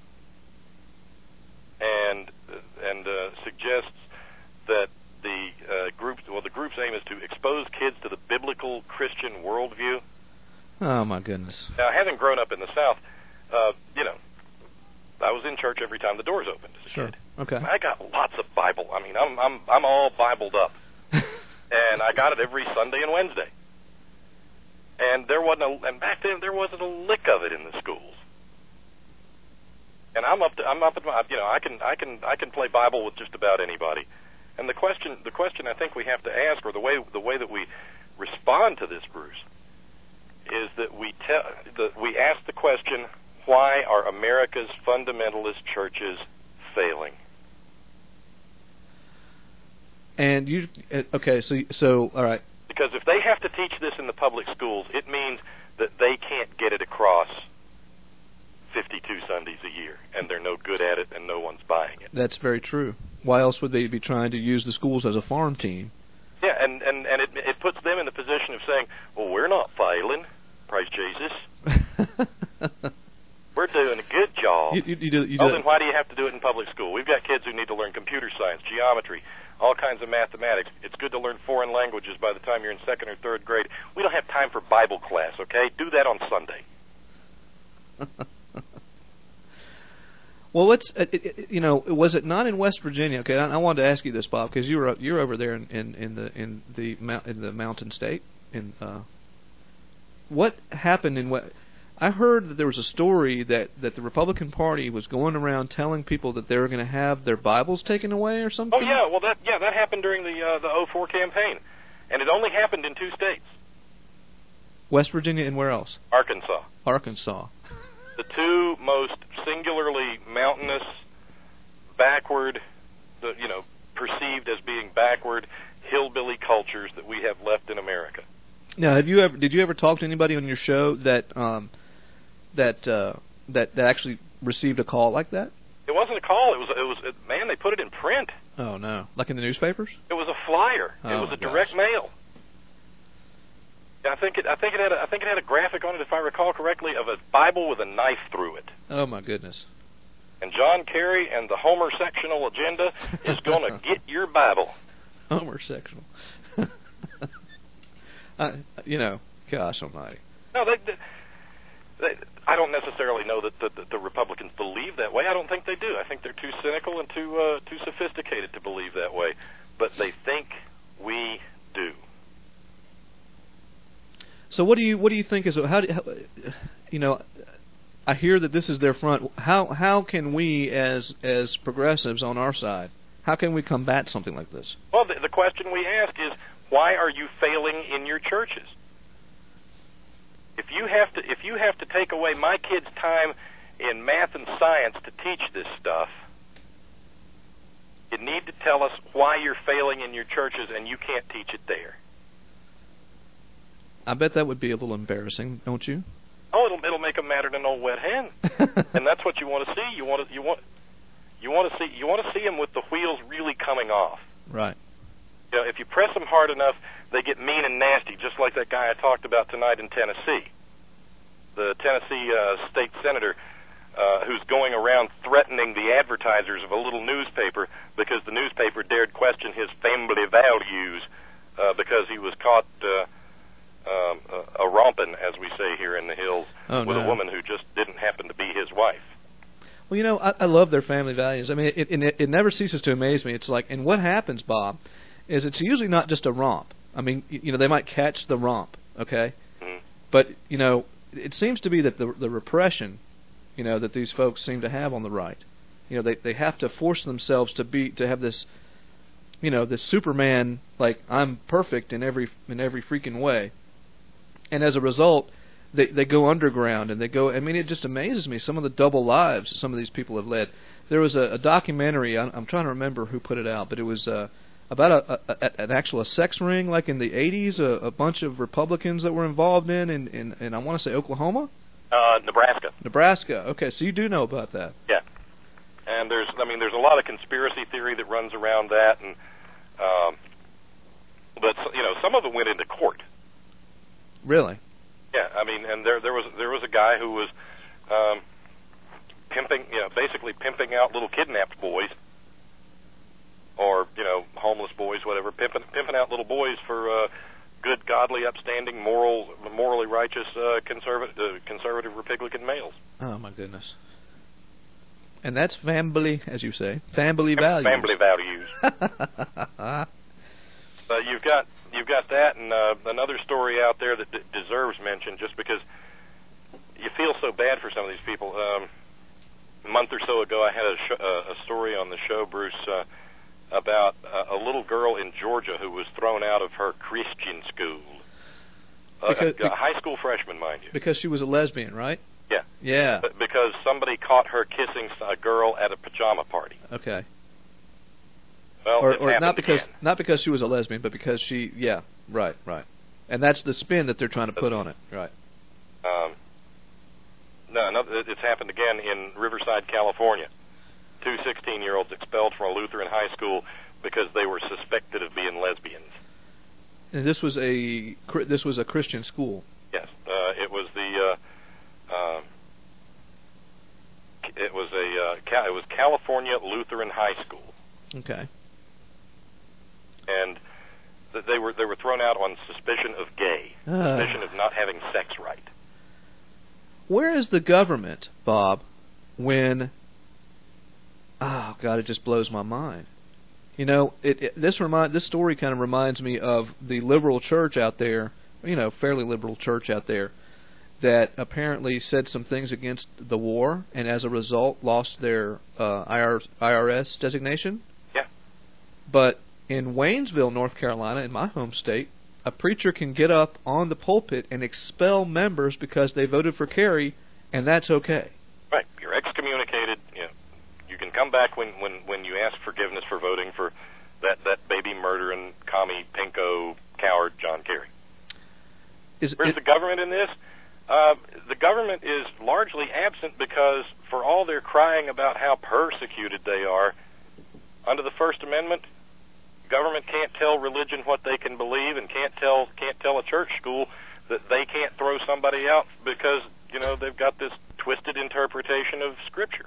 and suggests that the group's aim is to expose kids to the biblical Christian worldview. Oh my goodness! Now, having grown up in the South, I was in church every time the doors opened as a kid. Okay. I got lots of Bible. I mean, I'm all Bibled up, and I got it every Sunday and Wednesday. And back then there wasn't a lick of it in the schools. And I'm up at my, I can play Bible with just about anybody. And the question I think we have to ask, or the way that we respond to this, Bruce, is that we ask the question, why are America's fundamentalist churches failing? And so all right. Because if they have to teach this in the public schools, it means that they can't get it across 52 Sundays a year, and they're no good at it, and no one's buying it. That's very true. Why else would they be trying to use the schools as a farm team? Yeah, and it puts them in the position of saying, well, we're not failing, praise Jesus. We're doing a good job. Then why do you have to do it in public school? We've got kids who need to learn computer science, geometry, all kinds of mathematics. It's good to learn foreign languages by the time you're in 2nd or 3rd grade. We don't have time for Bible class, okay? Do that on Sunday. Well, was it not in West Virginia? Okay, I wanted to ask you this, Bob, because you're over there in the mountain state. What happened in what? I heard that there was a story that the Republican Party was going around telling people that they were going to have their Bibles taken away or something. Oh yeah, well that happened during the 04 campaign, and it only happened in 2 states. West Virginia and where else? Arkansas. The 2 most singularly mountainous, backward, perceived as being backward, hillbilly cultures that we have left in America. Now, did you ever talk to anybody on your show that actually received a call like that? It wasn't a call. It was man. They put it in print. Oh no! Like in the newspapers? It was a flyer. Oh, it was a direct mail. I think it had a graphic on it, if I recall correctly, of a Bible with a knife through it. Oh my goodness! And John Kerry and the Homer-sectional agenda is going to get your Bible. Homer-sectional. Gosh almighty. No, I don't necessarily know that the Republicans believe that way. I don't think they do. I think they're too cynical and too sophisticated to believe that way. But they think we do. So what do you think is I hear that this is their front. How can we as progressives on our side, how can we combat something like this? Well, the question we ask is, why are you failing in your churches? If you have to take away my kids' time in math and science to teach this stuff, you need to tell us why you're failing in your churches and you can't teach it there. I bet that would be a little embarrassing, don't you? Oh, it'll make them madder than an old wet hen, and that's what you want to see. You want to see them with the wheels really coming off. Right. If you press them hard enough, they get mean and nasty, just like that guy I talked about tonight in Tennessee. The Tennessee state senator who's going around threatening the advertisers of a little newspaper because the newspaper dared question his family values because he was caught a romping, as we say here in the hills, with a woman who just didn't happen to be his wife. Well, I love their family values. I mean, it never ceases to amaze me. It's like, and what happens, Bob, is it's usually not just a romp. I mean, they might catch the romp, okay? Mm-hmm. But, it seems to be that the repression, that these folks seem to have on the right, they have to force themselves to have this, this Superman, like, I'm perfect in every freaking way. And as a result, they go underground, and it just amazes me, some of the double lives some of these people have led. There was a documentary, I'm trying to remember who put it out, but it was about an actual sex ring, like in the 80s, a bunch of Republicans that were involved in I want to say Oklahoma? Nebraska. Nebraska, okay, so you do know about that. Yeah. And there's a lot of conspiracy theory that runs around that, and but some of it went into court. Really? Yeah, and there was a guy who was basically pimping out little kidnapped boys, or homeless boys, whatever, pimping out little boys for good, godly, upstanding, morally righteous, conservative Republican males. Oh my goodness! And that's family, as you say, family values. Family values. You've got that, and another story out there that deserves mention, just because you feel so bad for some of these people. A month or so ago, I had a story on the show, Bruce, about a little girl in Georgia who was thrown out of her Christian school. A high school freshman, mind you. Because she was a lesbian, right? Yeah. Yeah. Because somebody caught her kissing a girl at a pajama party. Okay. Well, or not because she was a lesbian, but because she, right. And that's the spin that they're trying to put on it, right? No, it's happened again in Riverside, California. 2 16-year-olds expelled from a Lutheran high school because they were suspected of being lesbians. And this was a Christian school. Yes, it was California Lutheran High School. Okay. And they were thrown out on suspicion of suspicion of not having sex right. Where is the government, Bob, when... Oh, God, it just blows my mind. This story kind of reminds me of the liberal church out there, fairly liberal church out there, that apparently said some things against the war, and as a result lost their IRS designation. Yeah. But in Waynesville, North Carolina, in my home state, a preacher can get up on the pulpit and expel members because they voted for Kerry, and that's okay. Right. You're excommunicated. You can come back when you ask forgiveness for voting for that baby murdering commie pinko coward John Kerry. Where's the government in this? The government is largely absent because for all their crying about how persecuted they are, under the First Amendment, government can't tell religion what they can believe, and can't tell a church school that they can't throw somebody out because they've got this twisted interpretation of Scripture.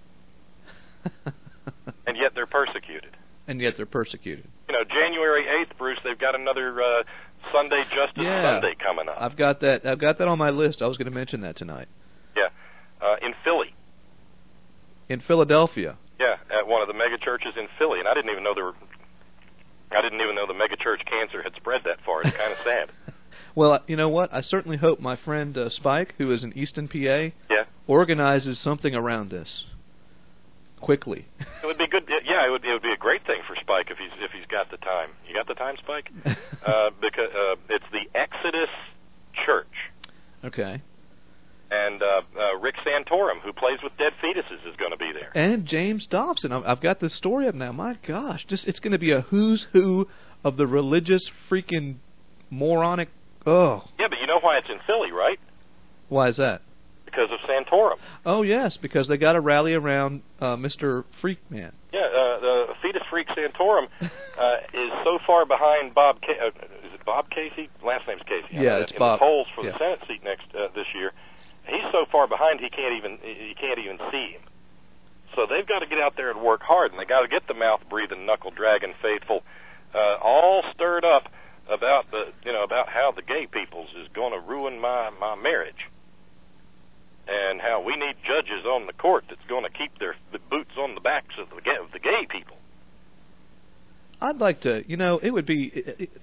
And yet they're persecuted. January 8th, Bruce, they've got another Sunday Justice Sunday coming up. I've got that on my list. I was going to mention that tonight. Yeah. In Philly. In Philadelphia. Yeah, at one of the mega churches in Philly, and I didn't even know the mega church cancer had spread that far. It's kind of sad. Well, you know what? I certainly hope my friend Spike, who is in Easton, PA, organizes something around this quickly. It would be good. Yeah, it would be a great thing for Spike if he's got the time. You got the time, Spike? Because it's the Exodus Church. Okay. And Rick Santorum, who plays with dead fetuses, is going to be there. And James Dobson. I've got this story up now. My gosh, it's going to be a who's who of the religious freaking moronic. Oh. Yeah, but you know why it's in Philly, right? Why is that? Because of Santorum. Oh yes, because they got to rally around Mr. Freakman. Yeah, the fetus freak Santorum is so far behind Bob. Is it Bob Casey? Last name's Casey. Yeah, it's Bob. In the polls for the Senate seat this year, he's so far behind he can't even see him. So they've got to get out there and work hard, and they got to get the mouth breathing, knuckle dragging faithful all stirred up about about how the gay peoples is going to ruin my marriage. And how we need judges on the court that's going to keep the boots on the backs of the gay people. I'd like to, it would be,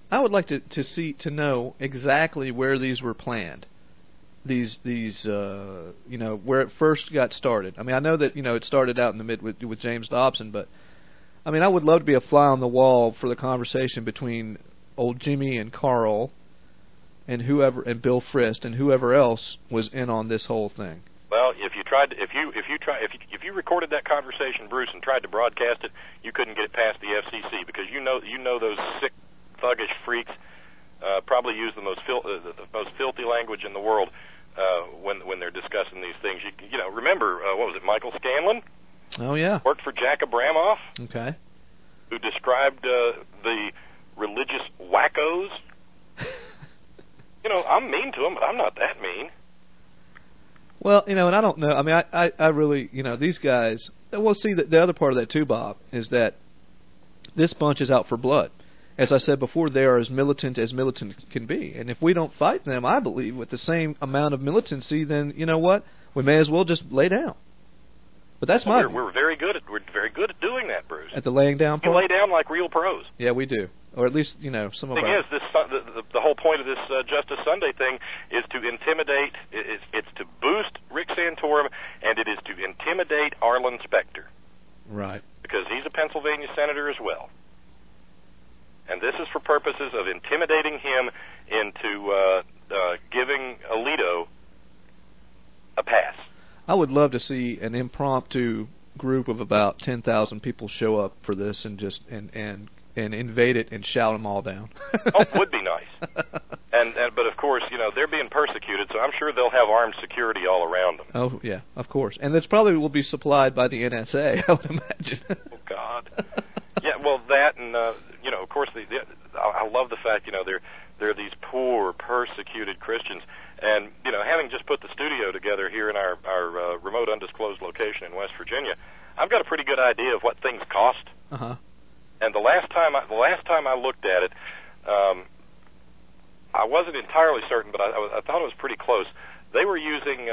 I would like to know exactly where these were planned. These where it first got started. I mean, I know that it started out in the mid with James Dobson, but I mean, I would love to be a fly on the wall for the conversation between old Jimmy and Carl, and Bill Frist and whoever else was in on this whole thing. Well, if you recorded that conversation, Bruce, and tried to broadcast it, you couldn't get it past the FCC because you know those sick, thuggish freaks probably use the most filthy language in the world when they're discussing these things. Remember what was it, Michael Scanlon? Oh yeah, worked for Jack Abramoff. Okay, who described the religious wackos. I'm mean to them, but I'm not that mean. Well, and I don't know. I mean, I really, these guys. Well, see, the other part of that too, Bob, is that this bunch is out for blood. As I said before, they are as militant can be. And if we don't fight them, I believe, with the same amount of militancy, then, you know what? We may as well just lay down. But that's my... We're very good at doing that, Bruce. At the laying down part? You lay down like real pros. Yeah, we do. Or at least, some of our... The thing is, the whole point of this Justice Sunday thing is to intimidate, it's to boost Rick Santorum, and it is to intimidate Arlen Specter. Right. Because he's a Pennsylvania senator as well. And this is for purposes of intimidating him into giving Alito a pass. I would love to see an impromptu group of about 10,000 people show up for this and just and invade it and shout them all down. It would be nice. But of course, they're being persecuted, so I'm sure they'll have armed security all around them. Oh yeah, of course, and this probably will be supplied by the NSA, I would imagine. Oh God. Yeah, well, that and of course, I love the fact they're these poor persecuted Christians, and having just put the studio together here in our remote undisclosed location in West Virginia, I've got a pretty good idea of what things cost. Uh-huh. And the last time I looked at it, I wasn't entirely certain, but I thought it was pretty close. They were using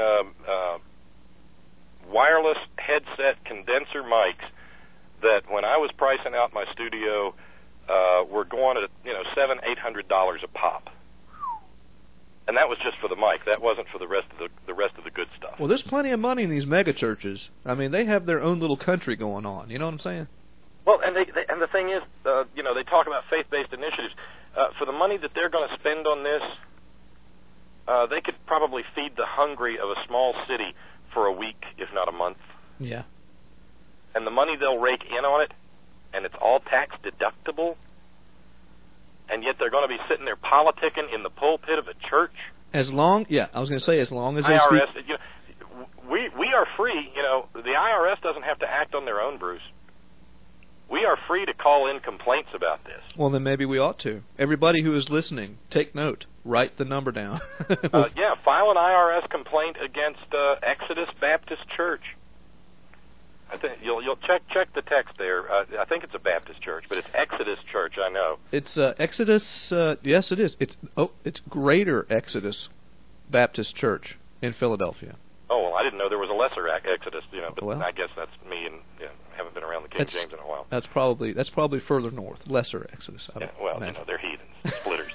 wireless headset condenser mics that, when I was pricing out my studio, were going at $700-800 a pop. And that was just for the mic. That wasn't for the rest of the good stuff. Well, there's plenty of money in these mega churches. I mean, they have their own little country going on. You know what I'm saying? Well, and the thing is, they talk about faith-based initiatives. For the money that they're going to spend on this, they could probably feed the hungry of a small city for a week, if not a month. Yeah. And the money they'll rake in on it, and it's all tax deductible, and yet they're going to be sitting there politicking in the pulpit of a church. I was going to say, as long as IRS, we are free. The IRS doesn't have to act on their own, Bruce. We are free to call in complaints about this. Well, then maybe we ought to. Everybody who is listening, take note. Write the number down. File an IRS complaint against Exodus Baptist Church. I think you'll check the text there. I think it's a Baptist church, but it's Exodus Church. I know it's Exodus. Yes, it is. It's Greater Exodus Baptist Church in Philadelphia. Oh well, I didn't know there was a lesser Exodus. But I guess that's me, and haven't been around the King James in a while. That's probably further north, lesser Exodus. They're heathens, splitters.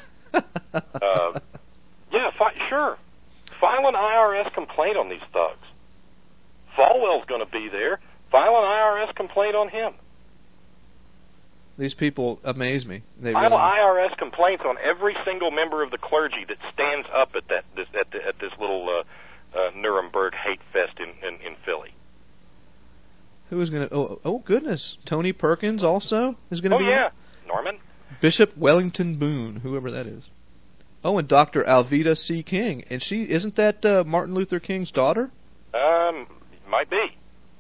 Sure. File an IRS complaint on these thugs. Falwell's going to be there. File an IRS complaint on him. These people amaze me. File IRS complaints on every single member of the clergy that stands up at this little Nuremberg hate fest in Philly. Who is going to? Oh goodness! Tony Perkins also is going to be. Oh yeah, Norman. Bishop Wellington Boone, whoever that is. Oh, and Dr. Alveda C. King, and isn't that Martin Luther King's daughter? Might be.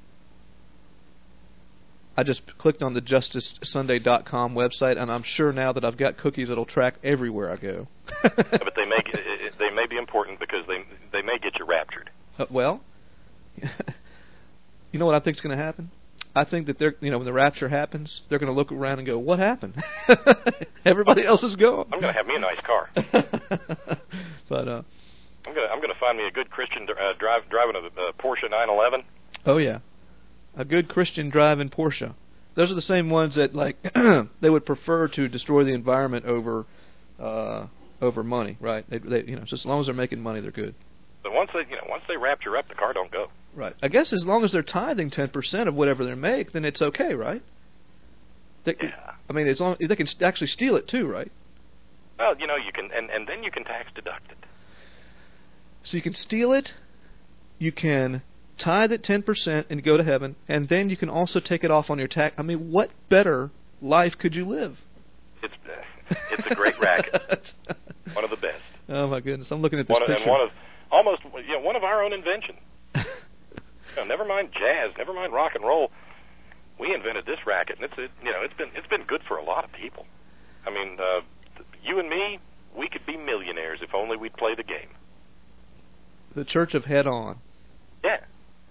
I just clicked on the JusticeSunday.com website, and I'm sure now that I've got cookies that'll track everywhere I go. But they may be important because they may get you raptured. Well, you know what I think is going to happen? I think that when the rapture happens, they're going to look around and go, "What happened? Everybody else is gone." I'm going to have me a nice car. But I'm going to find me a good Christian driving a Porsche 911. Oh yeah. A good Christian driving Porsche. Those are the same ones that they would prefer to destroy the environment over over money, right? They just as long as they're making money, they're good. But once they rapture up, the car don't go. Right. I guess as long as they're tithing 10% of whatever they make, then it's okay, right? Yeah. I mean, as long they can actually steal it too, right? Well, you can, and then you can tax deduct it. So you can steal it, you can tithe at 10% and go to heaven, and then you can also take it off on your tax. I mean, what better life could you live? It's a great racket. One of the best. Oh my goodness! I'm looking at this picture. And one of our own invention. Never mind jazz, never mind rock and roll. We invented this racket, and it's been good for a lot of people. I mean, you and me, we could be millionaires if only we'd play the game. The Church of Head On. Yeah.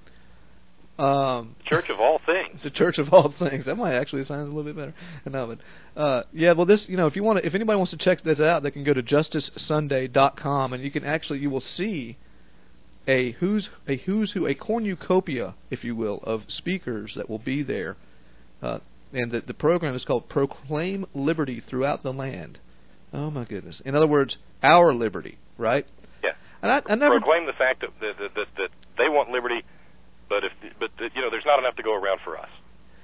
Church of All Things. The Church of All Things. That might actually sound a little bit better. No, but yeah. Well, this, if anybody wants to check this out, they can go to justicesunday.com, and you will see a cornucopia, if you will, of speakers that will be there, and the program is called Proclaim Liberty Throughout the Land. Oh my goodness! In other words, our liberty, right? Yeah. And I never proclaim the fact that they want liberty. But there's not enough to go around for us.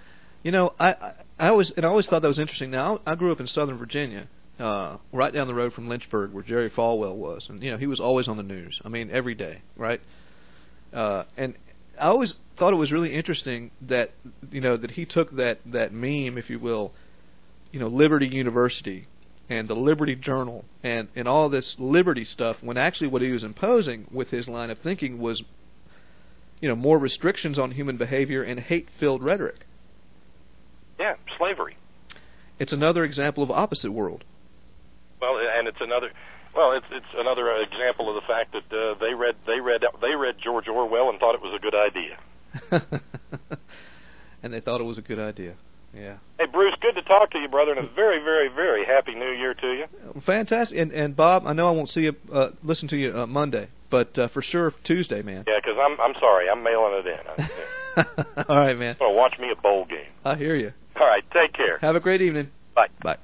I always thought that was interesting. Now I grew up in Southern Virginia, right down the road from Lynchburg, where Jerry Falwell was, and he was always on the news. I mean, every day, right? And I always thought it was really interesting that that he took that meme, if you will, Liberty University and the Liberty Journal and all this liberty stuff, when actually what he was imposing with his line of thinking was more restrictions on human behavior and hate-filled rhetoric. Yeah, slavery. It's another example of opposite world. Well, and it's another example of the fact that they read George Orwell and thought it was a good idea. And they thought it was a good idea. Yeah. Hey, Bruce, good to talk to you, brother, and a very, very, very happy New Year to you. Fantastic. And Bob, I know I won't see you, listen to you Monday, but for sure Tuesday, man. Yeah, because I'm sorry, I'm mailing it in. All right, man. Well, watch me a bowl game. I hear you. All right, take care. Have a great evening. Bye. Bye.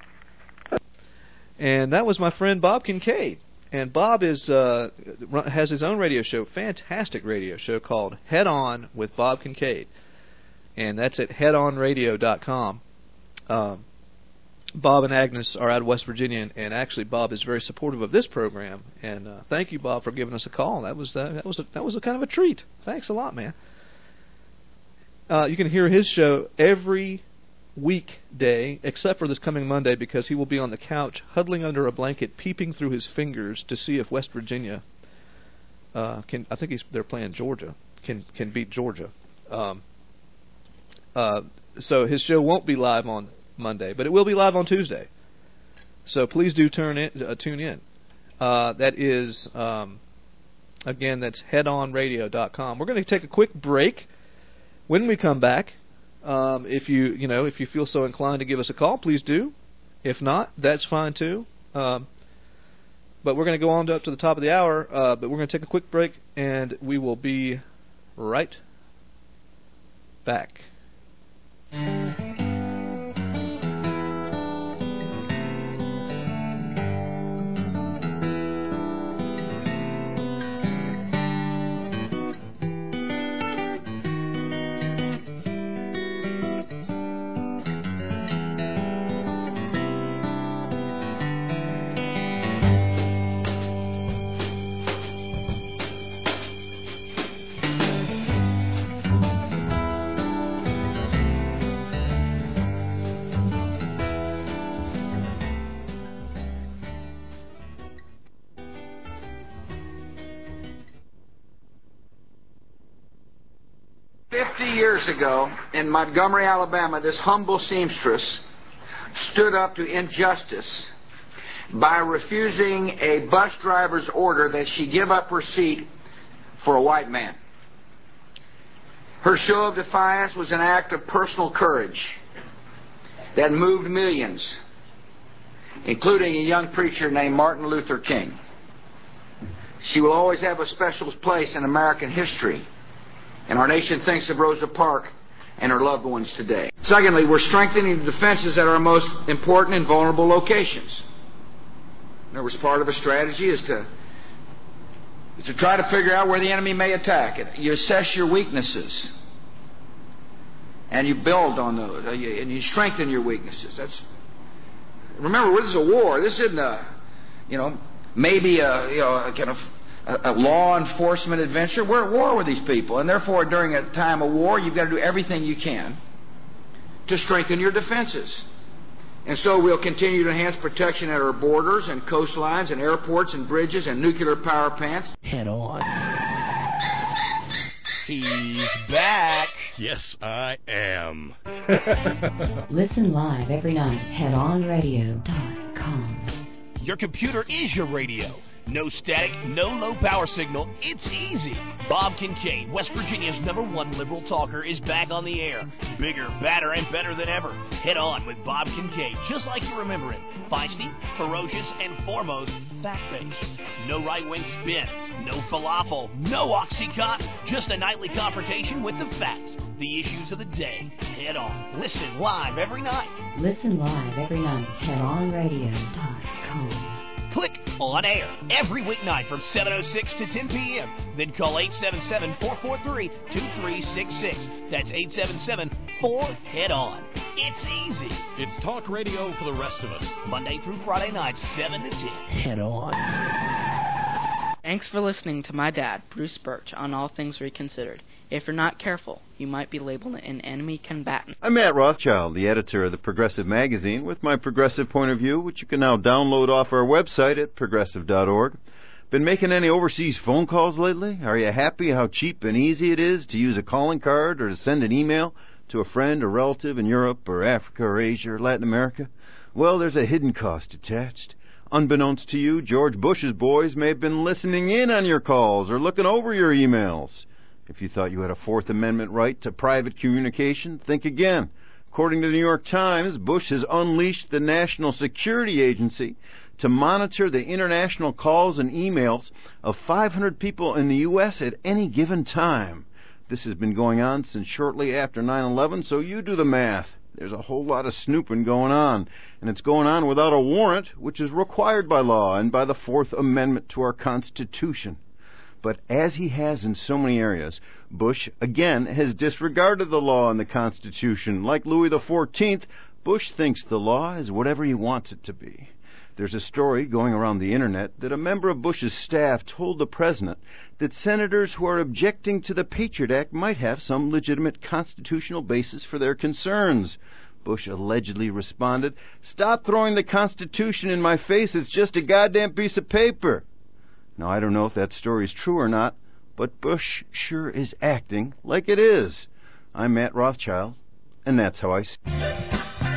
And that was my friend Bob Kincaid. And Bob has his own radio show, fantastic radio show called Head On with Bob Kincaid. And that's at headonradio.com. Bob and Agnes are out of West Virginia, and actually Bob is very supportive of this program. And thank you, Bob, for giving us a call. That was a kind of a treat. Thanks a lot, man. You can hear his show every weekday, except for this coming Monday, because he will be on the couch, huddling under a blanket, peeping through his fingers to see if West Virginia can. I think they're playing Georgia. Can beat Georgia. So his show won't be live on Monday, but it will be live on Tuesday. So please do tune in. That is, again, that's headonradio.com. We're going to take a quick break. When we come back, if you feel so inclined to give us a call, please do. If not, that's fine too. But we're going to go on up to the top of the hour. But we're going to take a quick break, and we will be right back. Years ago, in Montgomery, Alabama, this humble seamstress stood up to injustice by refusing a bus driver's order that she give up her seat for a white man. Her show of defiance was an act of personal courage that moved millions, including a young preacher named Martin Luther King. She will always have a special place in American history, and our nation thinks of Rosa Parks and her loved ones today. Secondly, we're strengthening the defenses at our most important and vulnerable locations. In other words, part of a strategy is to try to figure out where the enemy may attack. You assess your weaknesses, and you build on those, and you strengthen your weaknesses. Remember, this is a war. This isn't maybe a kind of a law enforcement adventure. We're at war with these people, and therefore, during a time of war, you've got to do everything you can to strengthen your defenses. And so we'll continue to enhance protection at our borders and coastlines and airports and bridges and nuclear power plants. Head on. He's back. Yes, I am. Listen live every night. HeadOnRadio.com. Your computer is your radio. No static, no low power signal. It's easy. Bob Kincaid, West Virginia's #1 liberal talker, is back on the air. Bigger, badder, and better than ever. Head on with Bob Kincaid, just like you remember him. Feisty, ferocious, and foremost, fact-based. No right-wing spin, no falafel, no Oxycontin. Just a nightly confrontation with the facts, the issues of the day. Head on. Listen live every night. Listen live every night. HeadOnRadio.com. Click on air every weeknight from 7:06 to 10 p.m. Then call 877-443-2366. That's 877-4-HEAD-ON. It's easy. It's talk radio for the rest of us. Monday through Friday nights, 7 to 10. Head on. Thanks for listening to my dad, Bruce Birch, on All Things Reconsidered. If you're not careful, you might be labeled an enemy combatant. I'm Matt Rothschild, the editor of the Progressive Magazine, with my progressive point of view, which you can now download off our website at progressive.org. Been making any overseas phone calls lately? Are you happy how cheap and easy it is to use a calling card or to send an email to a friend or relative in Europe or Africa or Asia or Latin America? Well, there's a hidden cost attached. Unbeknownst to you, George Bush's boys may have been listening in on your calls or looking over your emails. If you thought you had a Fourth Amendment right to private communication, think again. According to the New York Times, Bush has unleashed the National Security Agency to monitor the international calls and emails of 500 people in the U.S. at any given time. This has been going on since shortly after 9/11, so you do the math. There's a whole lot of snooping going on, and it's going on without a warrant, which is required by law and by the Fourth Amendment to our Constitution. But as he has in so many areas, Bush, again, has disregarded the law and the Constitution. Like Louis XIV, Bush thinks the law is whatever he wants it to be. There's a story going around the Internet that a member of Bush's staff told the president that senators who are objecting to the Patriot Act might have some legitimate constitutional basis for their concerns. Bush allegedly responded, "Stop throwing the Constitution in my face. It's just a goddamn piece of paper." Now, I don't know if that story is true or not, but Bush sure is acting like it is. I'm Matt Rothschild, and that's how I see it.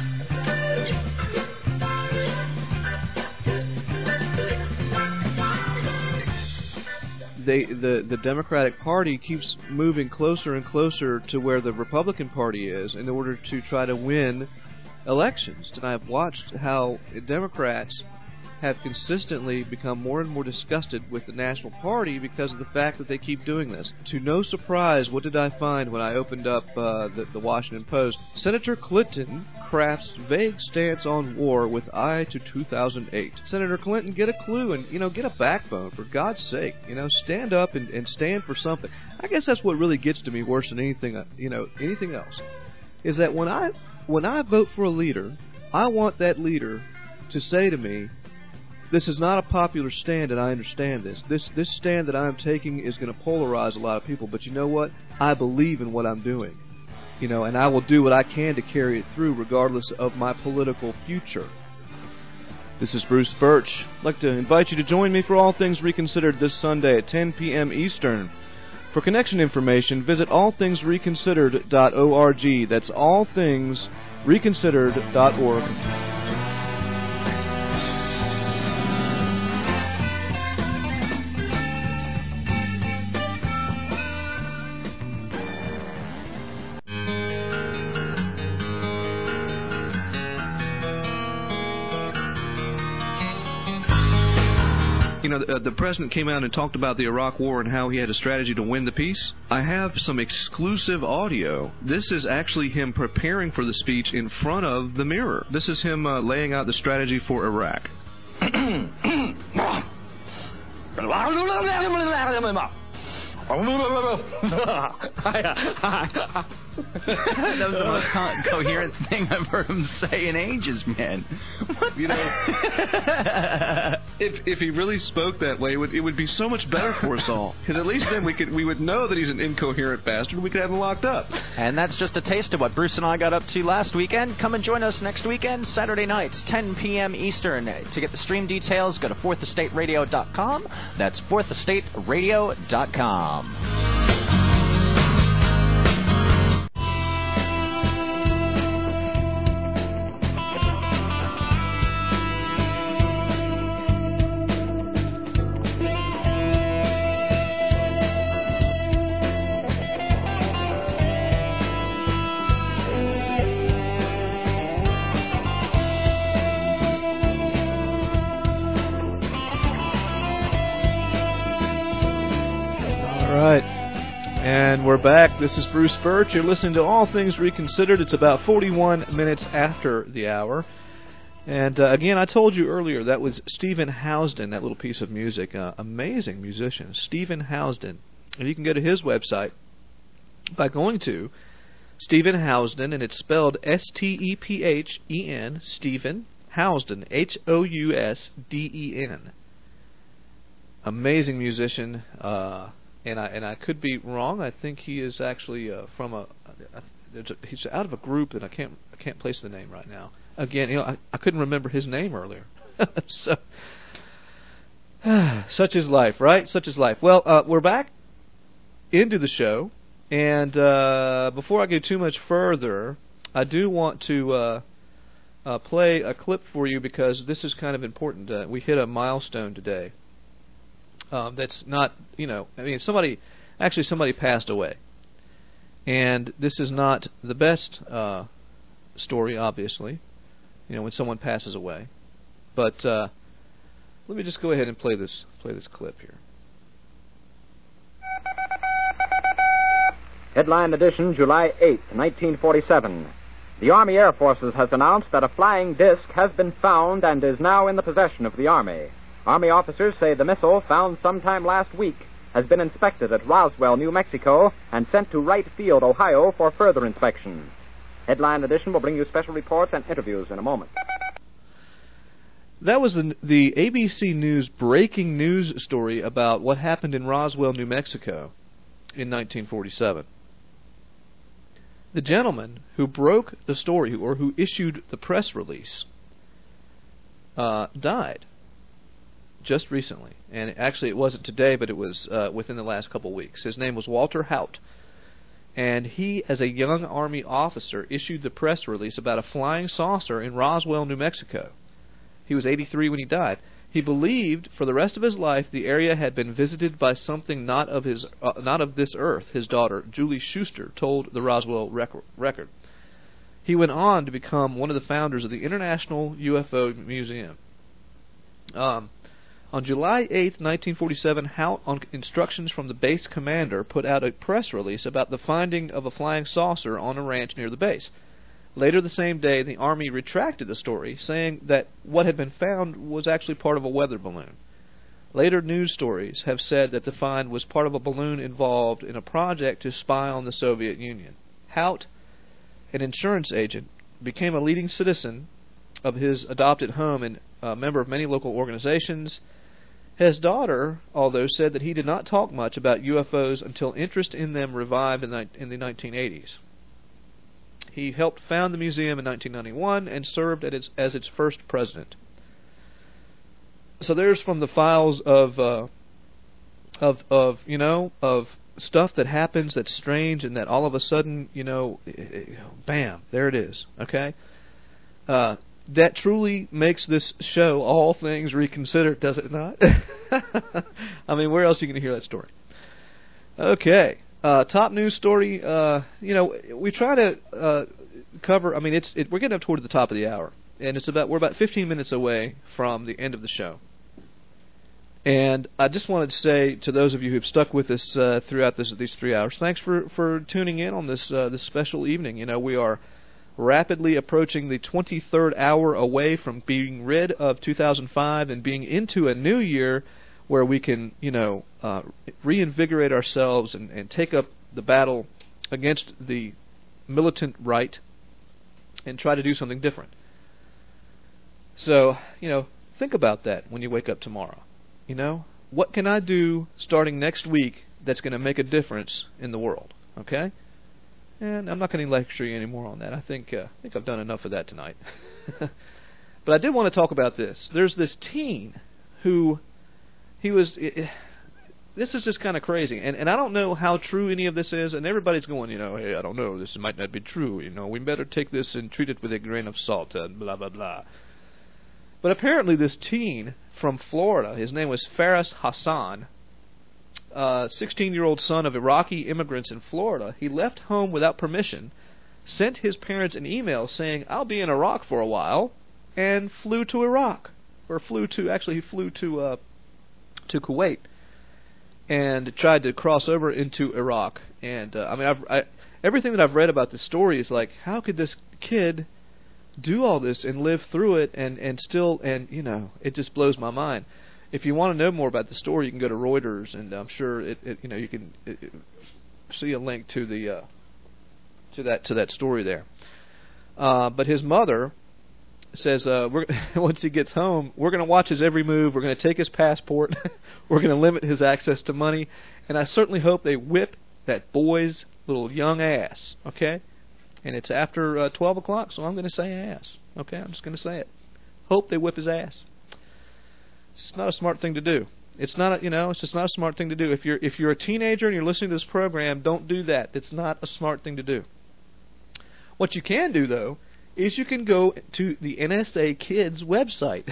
The Democratic Party keeps moving closer and closer to where the Republican Party is in order to try to win elections. And I've watched how Democrats have consistently become more and more disgusted with the National Party because of the fact that they keep doing this. To no surprise, what did I find when I opened up the Washington Post? Senator Clinton crafts vague stance on war with eye to 2008. Senator Clinton, get a clue and, get a backbone, for God's sake. Stand up and stand for something. I guess that's what really gets to me worse than anything else, is that when I vote for a leader, I want that leader to say to me, this is not a popular stand, and I understand this. This stand that I'm taking is going to polarize a lot of people, but you know what? I believe in what I'm doing, and I will do what I can to carry it through regardless of my political future. This is Bruce Birch. I'd like to invite you to join me for All Things Reconsidered this Sunday at 10 p.m. Eastern. For connection information, visit allthingsreconsidered.org. That's allthingsreconsidered.org. The president came out and talked about the Iraq War and how he had a strategy to win the peace. I have some exclusive audio. This is actually him preparing for the speech in front of the mirror. This is him laying out the strategy for Iraq. That was the most coherent thing I've heard him say in ages, man. What? You know, if he really spoke that way, it would be so much better for us all. Because at least then we would know that he's an incoherent bastard. We could have him locked up. And that's just a taste of what Bruce and I got up to last weekend. Come and join us next weekend, Saturday nights, 10 p.m. Eastern. To get the stream details, go to fourthestateradio.com. That's fourthestateradio.com. And we're back. This is Bruce Birch. You're listening to All Things Reconsidered. It's about 41 minutes after the hour. And again, I told you earlier, that was Stephen Housden, that little piece of music. Amazing musician, Stephen Housden. And you can go to his website by going to Stephen Housden, and it's spelled S-T-E-P-H-E-N, Stephen Housden, H-O-U-S-D-E-N. Amazing musician. And I could be wrong. I think he is actually from he's out of a group that I can't place the name right now. Again, I couldn't remember his name earlier. So such is life, right? Such is life. Well, we're back into the show, and before I go too much further, I do want to play a clip for you because this is kind of important. We hit a milestone today. That's not, somebody passed away. And this is not the best story, obviously, when someone passes away. But let me just go ahead and play this clip here. Headline edition, July 8th, 1947. The Army Air Forces has announced that a flying disc has been found and is now in the possession of the Army. Army officers say the missile, found sometime last week, has been inspected at Roswell, New Mexico, and sent to Wright Field, Ohio, for further inspection. Headline edition will bring you special reports and interviews in a moment. That was the ABC News breaking news story about what happened in Roswell, New Mexico in 1947. The gentleman who broke the story, or who issued the press release, died just recently. And actually it wasn't today, but it was within the last couple weeks. His name was Walter Haut. And he, as a young Army officer, issued the press release about a flying saucer in Roswell, New Mexico. He was 83 when he died. He believed for the rest of his life the area had been visited by something not of this earth, his daughter, Julie Schuster, told the Roswell Record. He went on to become one of the founders of the International UFO Museum. On July 8, 1947, Haut, on instructions from the base commander, put out a press release about the finding of a flying saucer on a ranch near the base. Later the same day, the Army retracted the story, saying that what had been found was actually part of a weather balloon. Later news stories have said that the find was part of a balloon involved in a project to spy on the Soviet Union. Haut, an insurance agent, became a leading citizen of his adopted home and a member of many local organizations. His daughter, although, said that he did not talk much about UFOs until interest in them revived in the 1980s. He helped found the museum in 1991 and served as its first president. So there's from the files of stuff that happens that's strange and that all of a sudden, bam, there it is. Okay. That truly makes this show All Things Reconsidered, does it not? I mean, where else are you going to hear that story? Okay, top news story. We try to cover. I mean, we're getting up toward the top of the hour, and we're about 15 minutes away from the end of the show. And I just wanted to say to those of you who've stuck with us throughout these 3 hours, thanks for tuning in on this special evening. We are rapidly approaching the 23rd hour away from being rid of 2005 and being into a new year where we can, reinvigorate ourselves and take up the battle against the militant right and try to do something different. So, think about that when you wake up tomorrow. What can I do starting next week that's going to make a difference in the world? Okay? And I'm not going to lecture you anymore on that. I think I've done enough of that tonight. But I did want to talk about this. There's this teen who this is just kind of crazy. And I don't know how true any of this is, and everybody's going, hey, I don't know, this might not be true. We better take this and treat it with a grain of salt and blah, blah, blah. But apparently this teen from Florida, his name was Faris Hassan, 16-year-old son of Iraqi immigrants in Florida. He left home without permission, sent his parents an email saying, I'll be in Iraq for a while, and flew to Iraq. He flew to Kuwait and tried to cross over into Iraq. And everything that I've read about this story is like, how could this kid do all this and live through it and still, it just blows my mind. If you want to know more about the story, you can go to Reuters, and I'm sure you can see a link to the to that story there. But his mother says, once he gets home, we're going to watch his every move. We're going to take his passport. We're going to limit his access to money, and I certainly hope they whip that boy's little young ass. Okay, and it's after 12 o'clock, so I'm going to say ass. Okay, I'm just going to say it. Hope they whip his ass. It's not a smart thing to do. It's not, it's just not a smart thing to do. If you're a teenager and you're listening to this program, don't do that. It's not a smart thing to do. What you can do, though, is you can go to the NSA Kids website.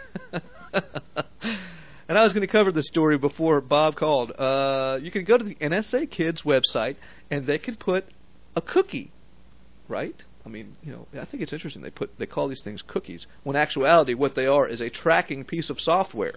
And I was going to cover this story before Bob called. You can go to the NSA Kids website, and they can put a cookie, right? I mean, I think it's interesting. They call these things cookies, when in actuality what they are is a tracking piece of software.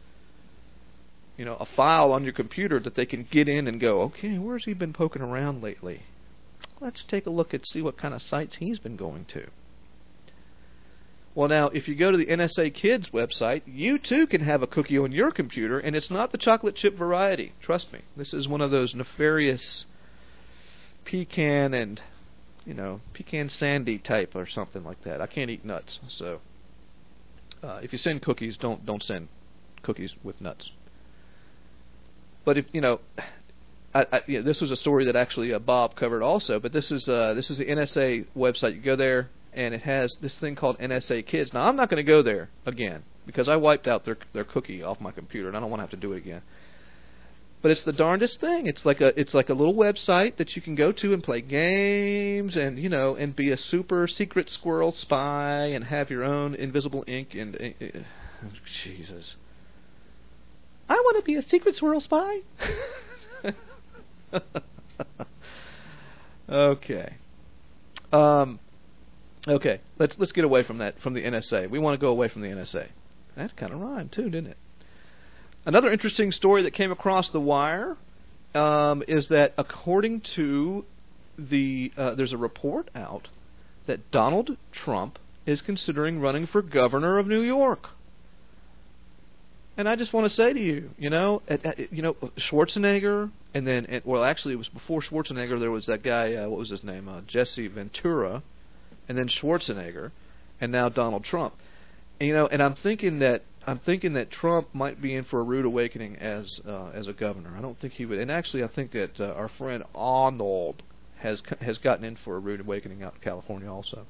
A file on your computer that they can get in and go, okay, where's he been poking around lately? Let's take a look and see what kind of sites he's been going to. Well, now, if you go to the NSA Kids website, you too can have a cookie on your computer, and it's not the chocolate chip variety. Trust me. This is one of those nefarious pecan and pecan sandy type or something like that. I can't eat nuts, so if you send cookies, don't send cookies with nuts. But if this was a story that actually Bob covered also. But this is the NSA website. You go there, and it has this thing called NSA Kids. Now I'm not going to go there again because I wiped out their cookie off my computer, and I don't want to have to do it again. But it's the darndest thing. It's like a little website that you can go to and play games and and be a super secret squirrel spy and have your own invisible ink and Jesus. I want to be a secret squirrel spy. Okay. Okay. Let's get away from that, from the NSA. We want to go away from the NSA. That kind of rhymed too, didn't it? Another interesting story that came across the wire is that according to there's a report out that Donald Trump is considering running for governor of New York. And I just want to say to you, Schwarzenegger, and then, actually it was before Schwarzenegger. There was that guy, what was his name, Jesse Ventura, and then Schwarzenegger, and now Donald Trump. And I'm thinking that Trump might be in for a rude awakening as a governor. I don't think he would. And actually, I think that our friend Arnold has gotten in for a rude awakening out in California also.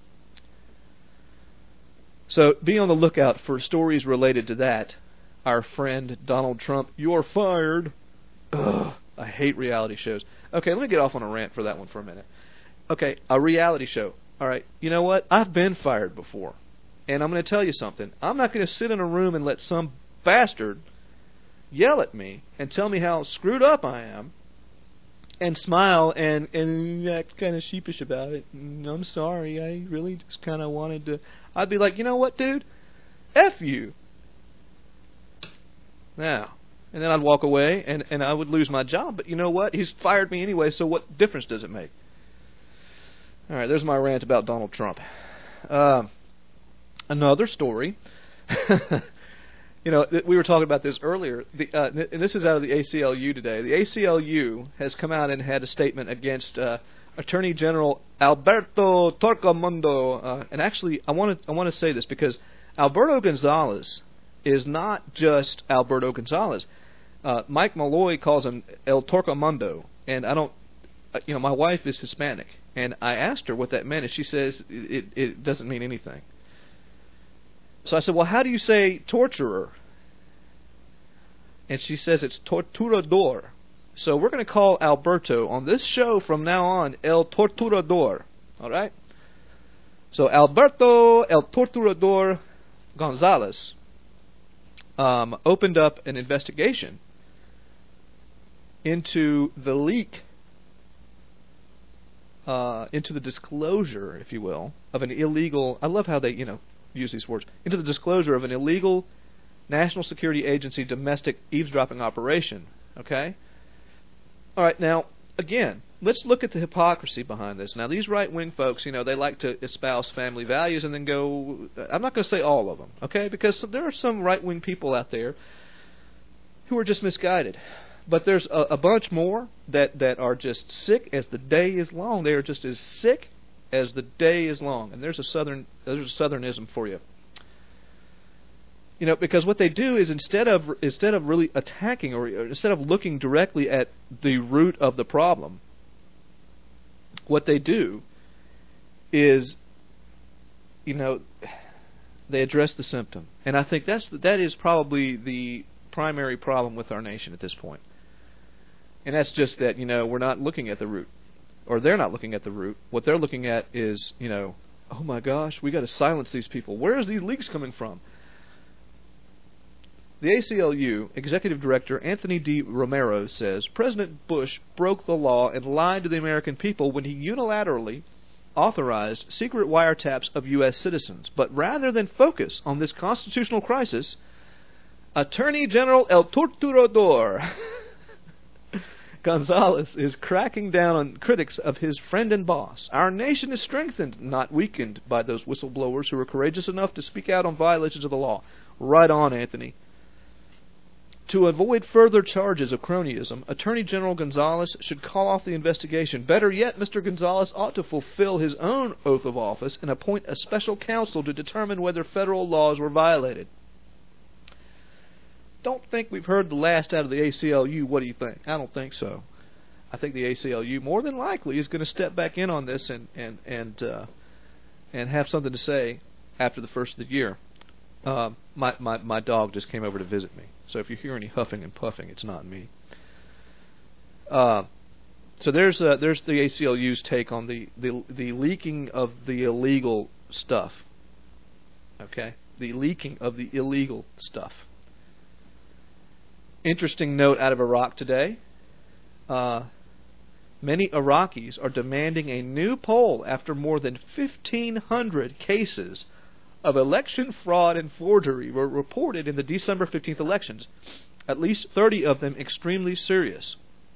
So be on the lookout for stories related to that. Our friend Donald Trump, you're fired. Ugh, I hate reality shows. Okay, let me get off on a rant for that one for a minute. Okay, a reality show. All right, you know what? I've been fired before. And I'm going to tell you something. I'm not going to sit in a room and let some bastard yell at me and tell me how screwed up I am and smile and act kind of sheepish about it. I'm sorry. I really just kind of wanted to. I'd be like, you know what, dude? F you. Now. And then I'd walk away and I would lose my job. But you know what? He's fired me anyway, so what difference does it make? All right, there's my rant about Donald Trump. Another story We were talking about this earlier, and this is out of the ACLU today. The ACLU has come out and had a statement against Attorney General Alberto Torquemada. And actually, I want to say this because Alberto Gonzales is not just Alberto Gonzales. Mike Malloy calls him El Torquemado, and I don't. My wife is Hispanic, and I asked her what that meant, and she says it doesn't mean anything. So I said, well, how do you say torturer? And she says it's torturador. So we're going to call Alberto on this show from now on El Torturador. All right? So Alberto El Torturador Gonzales opened up an investigation into the leak, into the disclosure, if you will, of an illegal, I love how they, use these words, into the disclosure of an illegal National Security Agency domestic eavesdropping operation. Okay? All right, now, again, let's look at the hypocrisy behind this. Now, these right-wing folks, they like to espouse family values and then go, I'm not going to say all of them, okay, because there are some right-wing people out there who are just misguided. But there's a bunch more that are just sick as the day is long. They are just as sick as the day is long. And there's a Southernism for you. Because what they do is instead of really attacking or instead of looking directly at the root of the problem, what they do is, they address the symptom. And I think that is probably the primary problem with our nation at this point. And that's just that, we're not looking at the root. Or they're not looking at the root. What they're looking at is, oh my gosh, we got to silence these people. Where is these leaks coming from? The ACLU Executive Director Anthony D. Romero says President Bush broke the law and lied to the American people when he unilaterally authorized secret wiretaps of U.S. citizens. But rather than focus on this constitutional crisis, Attorney General El Torturador Gonzales is cracking down on critics of his friend and boss. Our nation is strengthened, not weakened, by those whistleblowers who are courageous enough to speak out on violations of the law. Right on, Anthony. To avoid further charges of cronyism, Attorney General Gonzales should call off the investigation. Better yet, Mr. Gonzales ought to fulfill his own oath of office and appoint a special counsel to determine whether federal laws were violated. Don't think we've heard the last out of the ACLU. What do you think? I don't think so. I think the ACLU more than likely is going to step back in on this and have something to say after the first of the year. My dog just came over to visit me, so if you hear any huffing and puffing, it's not me. So there's the ACLU's take on the leaking of the illegal stuff. Okay, the leaking of the illegal stuff. Interesting note out of Iraq today. Many Iraqis are demanding a new poll after more than 1,500 cases of election fraud and forgery were reported in the December 15th elections, at least 30 of them extremely serious.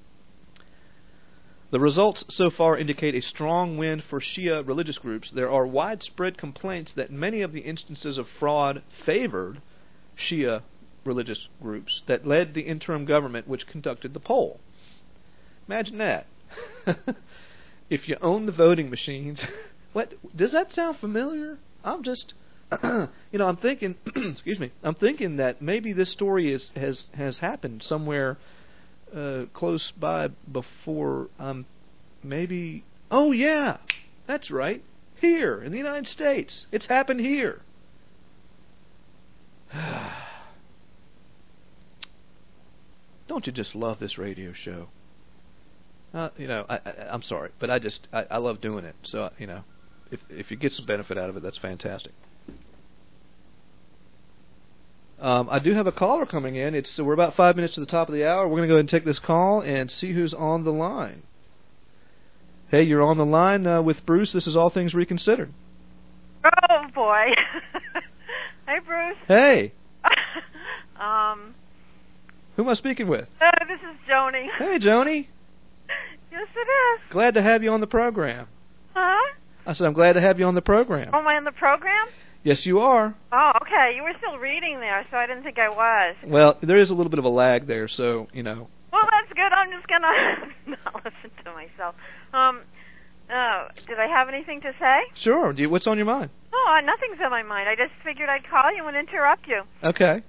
The results so far indicate a strong win for Shia religious groups. There are widespread complaints that many of the instances of fraud favored Shia religious groups that led the interim government which conducted the poll. Imagine that. If you own the voting machines, what does that sound familiar? I'm just I'm thinking excuse me, I'm thinking that maybe this story has happened somewhere close by before. Maybe, oh yeah, that's right, here in the United States. It's happened here. Don't you just love this radio show? I'm sorry, but I love doing it. So, if you get some benefit out of it, that's fantastic. I do have a caller coming in. We're about 5 minutes to the top of the hour. We're going to go ahead and take this call and see who's on the line. Hey, you're on the line with Bruce. This is All Things Reconsidered. Oh, boy. Hey, Bruce. Hey. Who am I speaking with? This is Joni. Hey, Joni. Yes, it is. Glad to have you on the program. Huh? I said I'm glad to have you on the program. Am I on the program? Yes, you are. Oh, okay. You were still reading there, so I didn't think I was. Well, there is a little bit of a lag there, so, Well, that's good. I'm just going to not listen to myself. Did I have anything to say? Sure. What's on your mind? Oh, nothing's on my mind. I just figured I'd call you and interrupt you. Okay.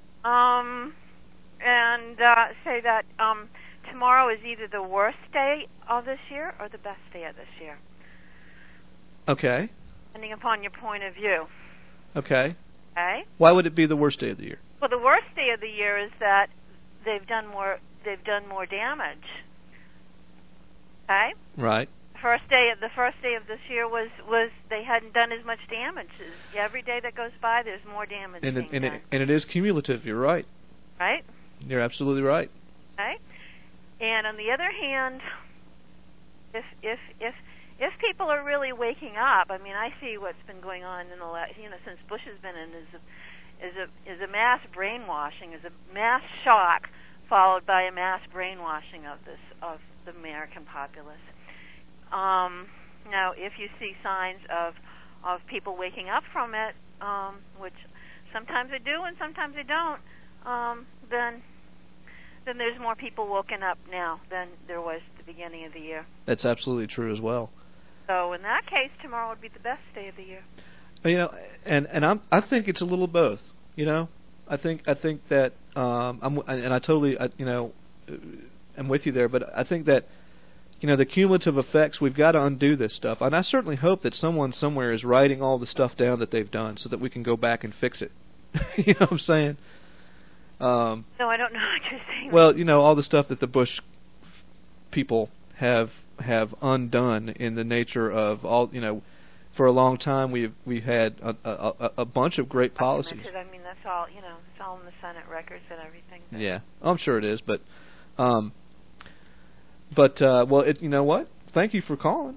And say that tomorrow is either the worst day of this year or the best day of this year. Okay. Depending upon your point of view. Okay. Okay. Why would it be the worst day of the year? Well, the worst day of the year is that they've done more damage. Okay. Right. The first day of this year was they hadn't done as much damage. Every day that goes by, there's more damage. And it is cumulative. You're right. Right. You're absolutely right. Okay. And on the other hand, if people are really waking up, I mean, I see what's been going on in the last, since Bush has been in, is a mass brainwashing, is a mass shock followed by a mass brainwashing of the American populace. Now, if you see signs of people waking up from it, which sometimes they do and sometimes they don't, then there's more people woken up now than there was at the beginning of the year. That's absolutely true as well. So in that case, tomorrow would be the best day of the year. I think it's a little both. I think that I'm with you there, but I think that the cumulative effects, we've got to undo this stuff, and I certainly hope that someone somewhere is writing all the stuff down that they've done so that we can go back and fix it. You know what I'm saying? No, I don't know what you're saying. Well, all the stuff that the Bush people have undone in the nature of all, for a long time we had a bunch of great policies. I mean, that's all, it's all in the Senate records and everything. Yeah, I'm sure it is, but you know what? Thank you for calling.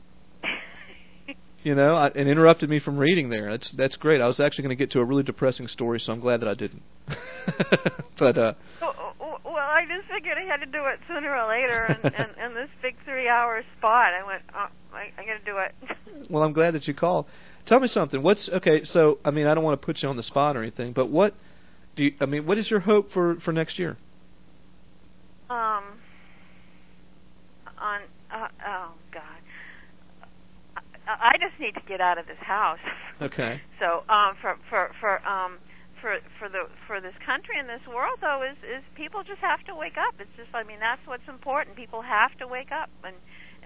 And interrupted me from reading there. That's great. I was actually going to get to a really depressing story, so I'm glad that I didn't. But well, I just figured I had to do it sooner or later, and this big 3-hour spot, I went, I got to do it. Well, I'm glad that you called. Tell me something. So I mean, I don't want to put you on the spot or anything, but what is your hope for next year? Oh God. I just need to get out of this house. Okay. So for this country and this world, though, is people just have to wake up. It's just, that's what's important. People have to wake up and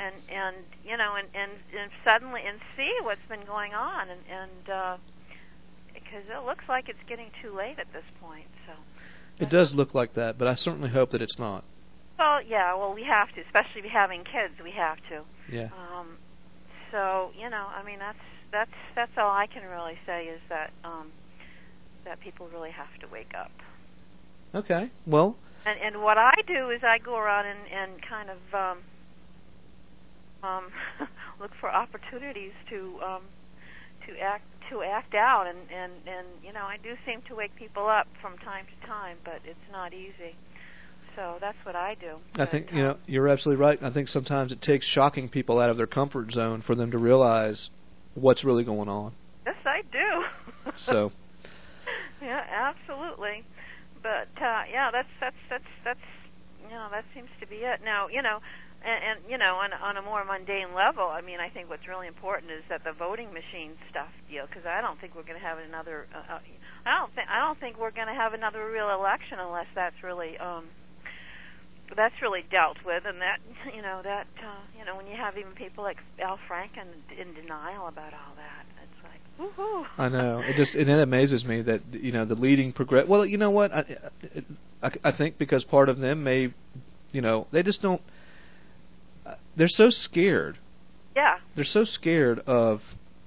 suddenly see what's been going on, and because it looks like it's getting too late at this point. So it does look like that, but I certainly hope that it's not. Well, yeah. Well, we have to, especially having kids. We have to. Yeah. So that's all I can really say is that that people really have to wake up. Okay. Well. And what I do is I go around and kind of look for opportunities to act out, and I do seem to wake people up from time to time, but it's not easy. So that's what I do. I think you're absolutely right. I think sometimes it takes shocking people out of their comfort zone for them to realize what's really going on. Yes, I do. So. Yeah, absolutely. But that's that seems to be it. Now, on a more mundane level, I think what's really important is that the voting machine stuff deal, because I don't think we're going to have another. I don't think we're going to have another real election unless that's really dealt with, and that when you have even people like Al Franken in denial about all that, it's like, woohoo. I know. It amazes me that the leading progress. Well, you know what? I think because part of them may, they just don't. They're so scared. Yeah. They're so scared of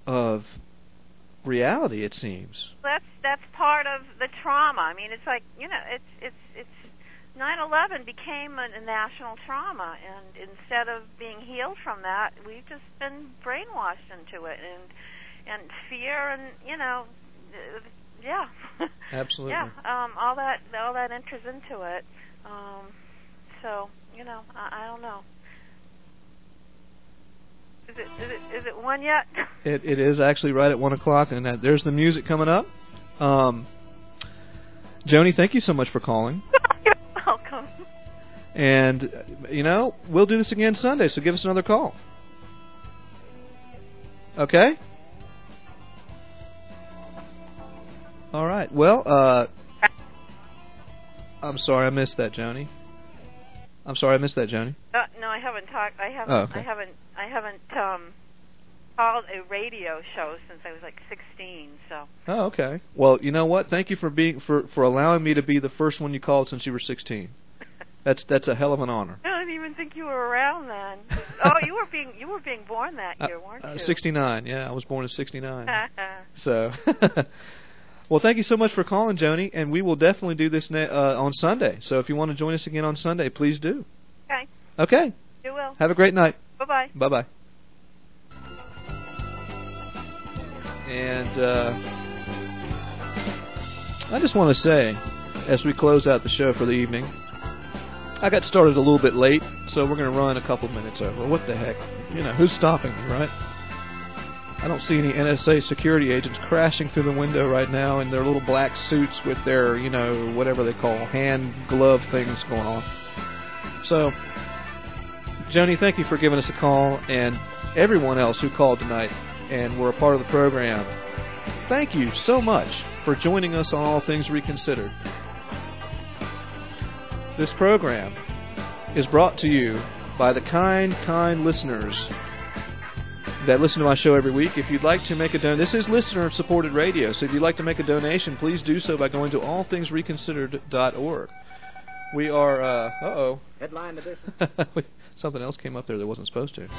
reality. It seems. That's part of the trauma. It's like it's 9/11 became a national trauma, and instead of being healed from that, we've just been brainwashed into it, and fear, and yeah. Absolutely. Yeah. All that enters into it. So I don't know. Is it 1 yet? It is actually right at 1 o'clock, and there's the music coming up. Joni, thank you so much for calling. You're welcome. And, we'll do this again Sunday, so give us another call. Okay? All right. Well, I'm sorry I missed that, Joni. No, I haven't talked. I haven't. Oh, okay. I haven't called a radio show since I was like 16. So. Oh, okay. Well, you know what? Thank you for allowing me to be the first one you called since you were 16. That's a hell of an honor. I don't even think you were around then. Oh, you were being born that year, weren't you? 69. Yeah, I was born in 69. So. Well, thank you so much for calling, Joni, and we will definitely do this on Sunday. So if you want to join us again on Sunday, please do. Okay. Okay. You will. Have a great night. Bye-bye. Bye-bye. And I just want to say, as we close out the show for the evening, I got started a little bit late, so we're going to run a couple minutes over. What the heck? Who's stopping me, right? I don't see any NSA security agents crashing through the window right now in their little black suits with their, whatever they call hand glove things going on. So, Joni, thank you for giving us a call, and everyone else who called tonight and were a part of the program. Thank you so much for joining us on All Things Reconsidered. This program is brought to you by the kind listeners that listen to my show every week. If you'd like to make a donation, this is listener-supported radio, so if you'd like to make a donation, please do so by going to allthingsreconsidered.org. We are, Headline edition. Something else came up there that wasn't supposed to.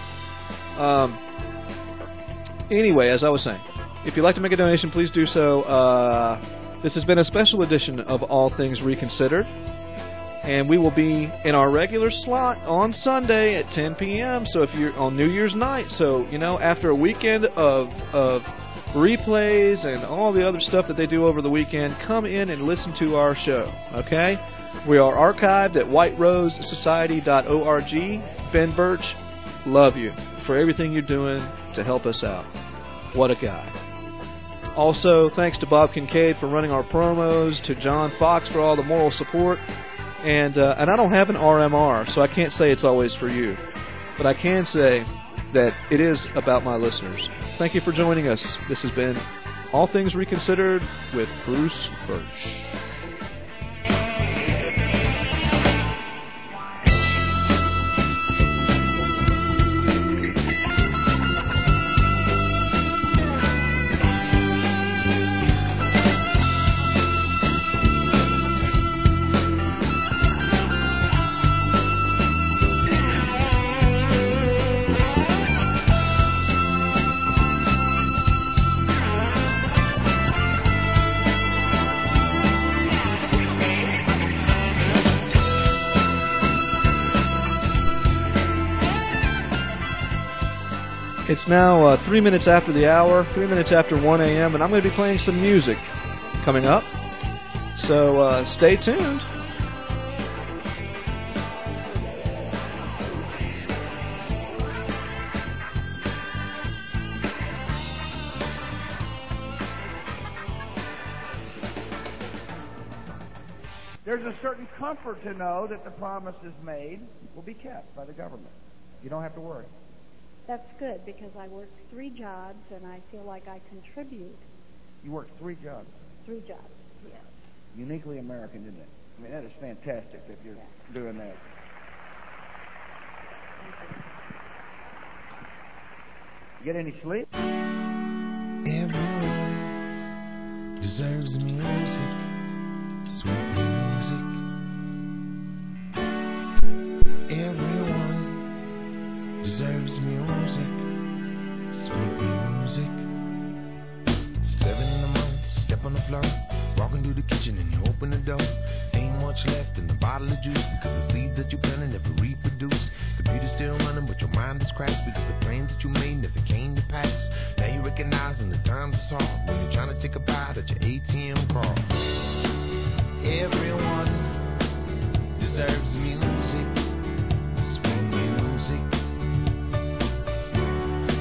Anyway, as I was saying, if you'd like to make a donation, please do so. This has been a special edition of All Things Reconsidered. And we will be in our regular slot on Sunday at 10 p.m. So if you're on New Year's night, so, after a weekend of replays and all the other stuff that they do over the weekend, come in and listen to our show, okay? We are archived at whiterosesociety.org. Ben Birch, love you for everything you're doing to help us out. What a guy. Also, thanks to Bob Kincaid for running our promos, to John Fox for all the moral support. And I don't have an RMR, so I can't say it's always for you. But I can say that it is about my listeners. Thank you for joining us. This has been All Things Reconsidered with Bruce Birch. It's now 3 minutes after the hour, 3 minutes after 1 a.m., and I'm going to be playing some music coming up. So stay tuned. There's a certain comfort to know that the promises made will be kept by the government. You don't have to worry. That's good, because I work 3 jobs, and I feel like I contribute. You work 3 jobs? 3 jobs, yes. Uniquely American, isn't it? I mean, that is fantastic that you're doing that. You get any sleep? Everyone deserves music, sweet music. Everyone deserves music, sweet music. 7 in the morning, step on the floor, walking through the kitchen and you open the door. Ain't much left in the bottle of juice, because the seeds that you planted never reproduce. Computer's still running, but your mind is cracked, because the plans that you made never came to pass. Now you recognizing the times is hard when you're trying to take a bite at your ATM card. Everyone deserves music, sweet music.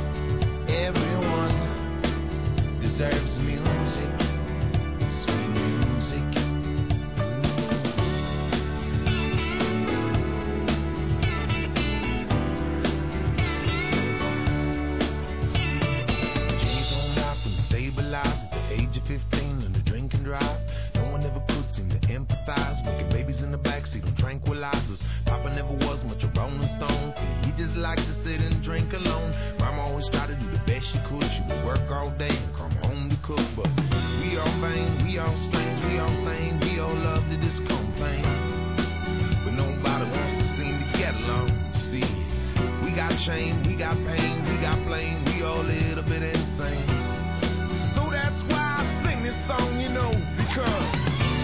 shame, we got pain, we got blame, we all a little bit insane. So that's why I sing this song, you know, because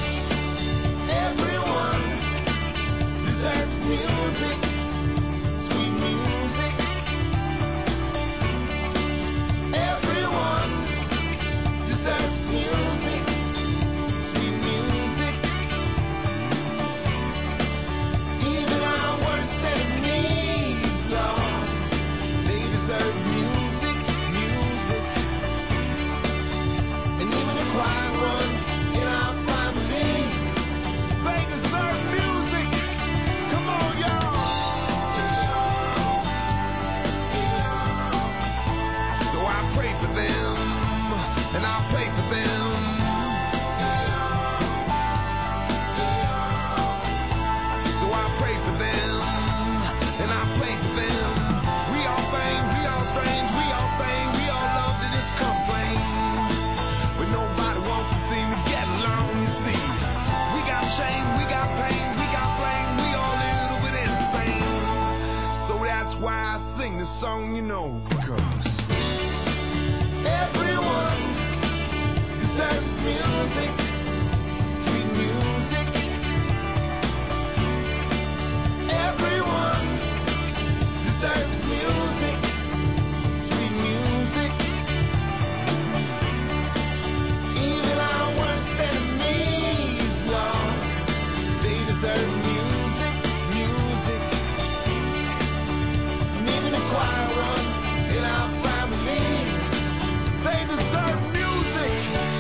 everyone deserves music, sweet music. Everyone deserves music, sweet music. Even our worst enemies, Lord, they deserve music, music. And even the quiet ones in our family, they deserve music. Come on, y'all. So I pray for them, and I'll play for them. So I pray for them, and I play for them. We all bang, we all strange, we all sing, we all love to just complain. But nobody wants to seem to get along, you see. We got shame, we got pain, we got blame, we all a little bit insane. So that's why I sing this song, you know, because everyone deserves music, sweet music. Everyone deserves music, sweet music. Even our worst enemies, Lord, they deserve music, music. And even the quiet ones in our family, they deserve music.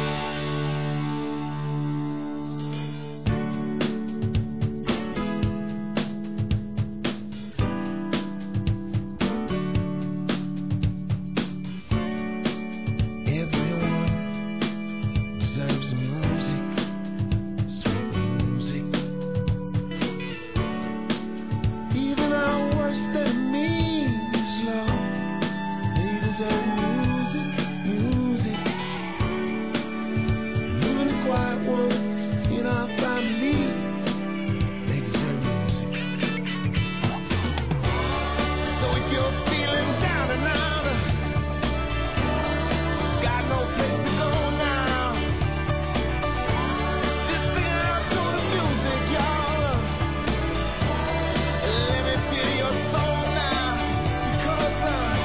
Everyone deserves music, sweet music. Even our worst enemies, Lord, they deserve music, music. Even the quiet ones in our family, they deserve music. So if you're feeling down and out, got no place to go now, just sing out to the music, y'all. Let me feel your soul now, because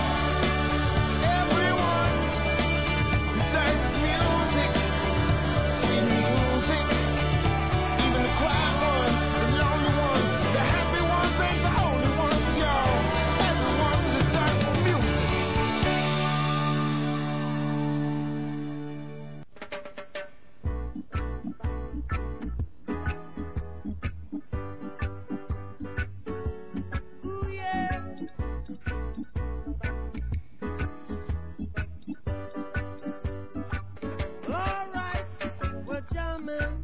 everyone deserves music, sweet music. Even the quiet ones, the lonely ones, the happy ones ain't the only ones, y'all. Everyone deserves music. Ooh, yeah. All right, we're jamming.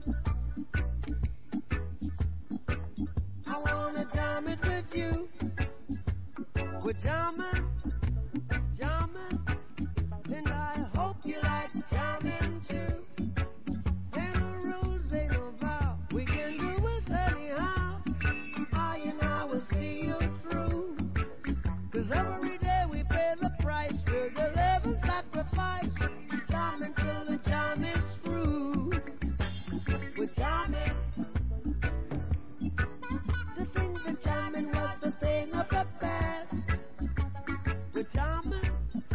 I wanna jam it with you. We're jamming, jamming, and I hope you like jamming too. Ain't no rules, ain't no vow. We can do it anyhow. I and I will see you through. 'Cause every day we pay the price. We'll deliver sacrifice. Jamming till the jam is through. We're jamming. To think that jamming was the thing of the past. We're jamming.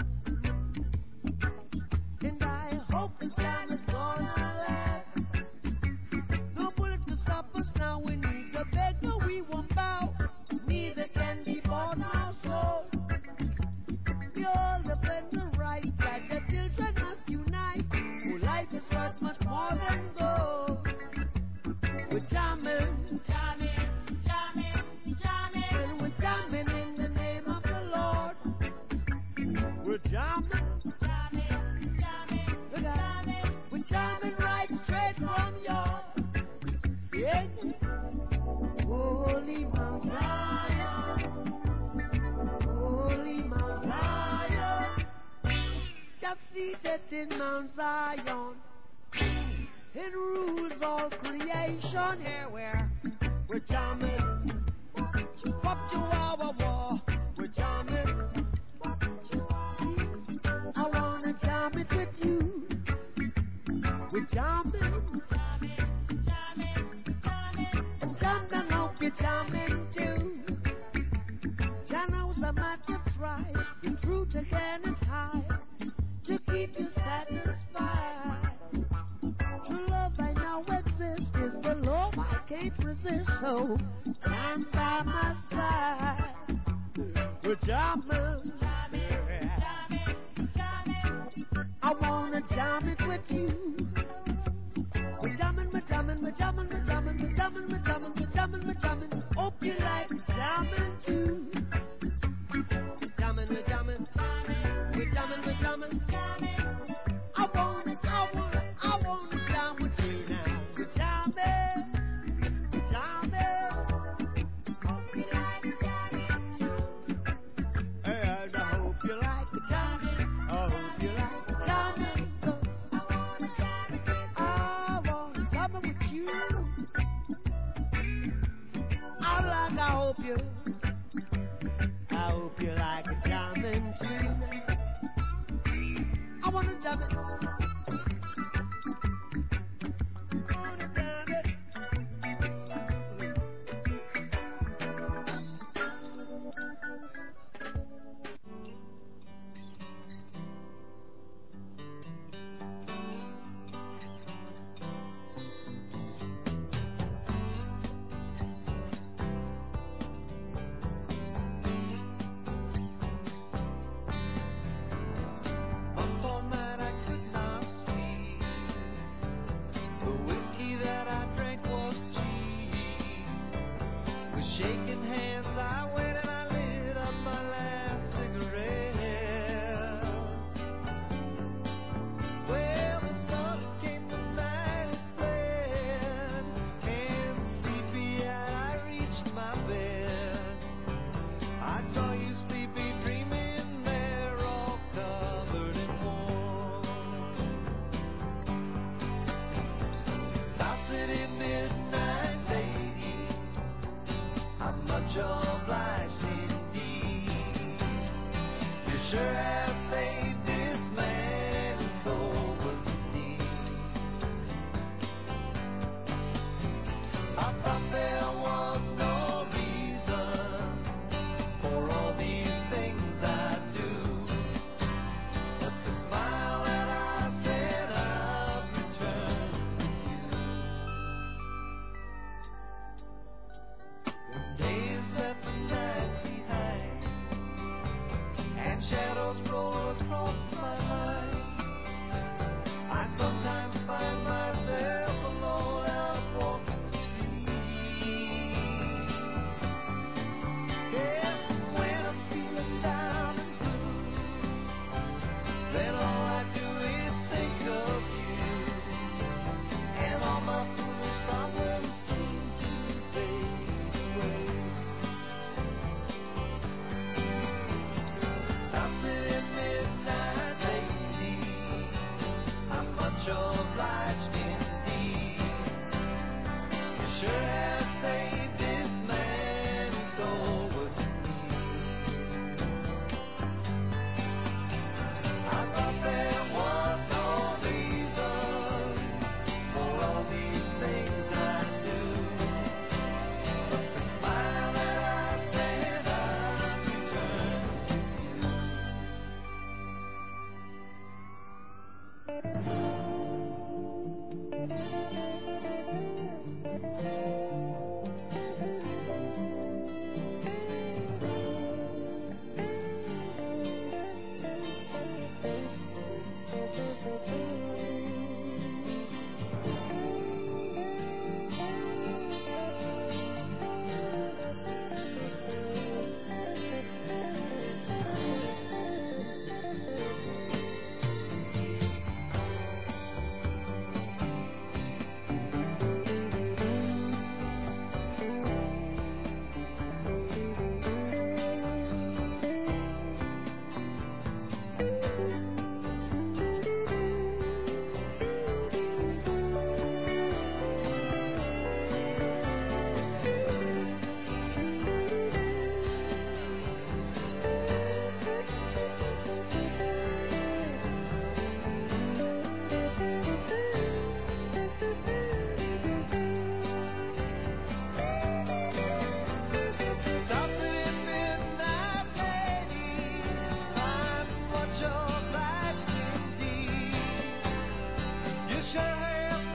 And I hope the jam is gonna last. No bullet to stop us now. We need to beg, no, we won't bow. Neither can be bought our soul. We all defend the right. Judge the children must unite. For life is worth much more than gold. We're jamming, jamming, jamming, jamming, and we're jamming in the name of the Lord. We're jamming, jamming, jamming, jamming. We're jamming right straight from your yeah. Holy Mount Zion, Holy Mount Zion, just seated in Mount Zion. It rules all creation. Yeah, we're jamming. Up to our war, we're jamming. jamming too. Jah knows how much you try, your fruit again is high, to keep you satisfied. True love I now exist is the love I can't resist, so stand by my side. We're jamming, I wanna jam it with you. We're jamming, we're jamming, we're jamming, we're jamming, we're jamming, we're jamming, we're jamming, we're jamming. Hope you like jamming too. We're jamming, we're jamming, we're jamming, we're jamming. I wanna jam with you now. We're jamming, we're jamming. Hope you like jamming too. And I hope you like jamming. I hope you like jamming. I hope you like a jamming too. I wanna jam it. I wanna jam it. Shaking hands, I went and I lit up my last cigarette. Well, the sun came, the night it fled, and sleepy-eyed I reached my bed. I saw you sleepy dreaming there, all covered in warmth. South City midnight lady, I'm much obliged indeed. You sure have saved this man whose soul was in need. I thought there was no reason for all these things I do, but the smile that I said I'd return with you. Days left the night behind, and shadows roll across my mind. I sometimes find myself alone out walking the street. Yes, when I'm feeling down and blue, then all I do is think of you, and all my foolish problems seem to fade away. South City midnight lady, I'm much obliged indeed. You sure have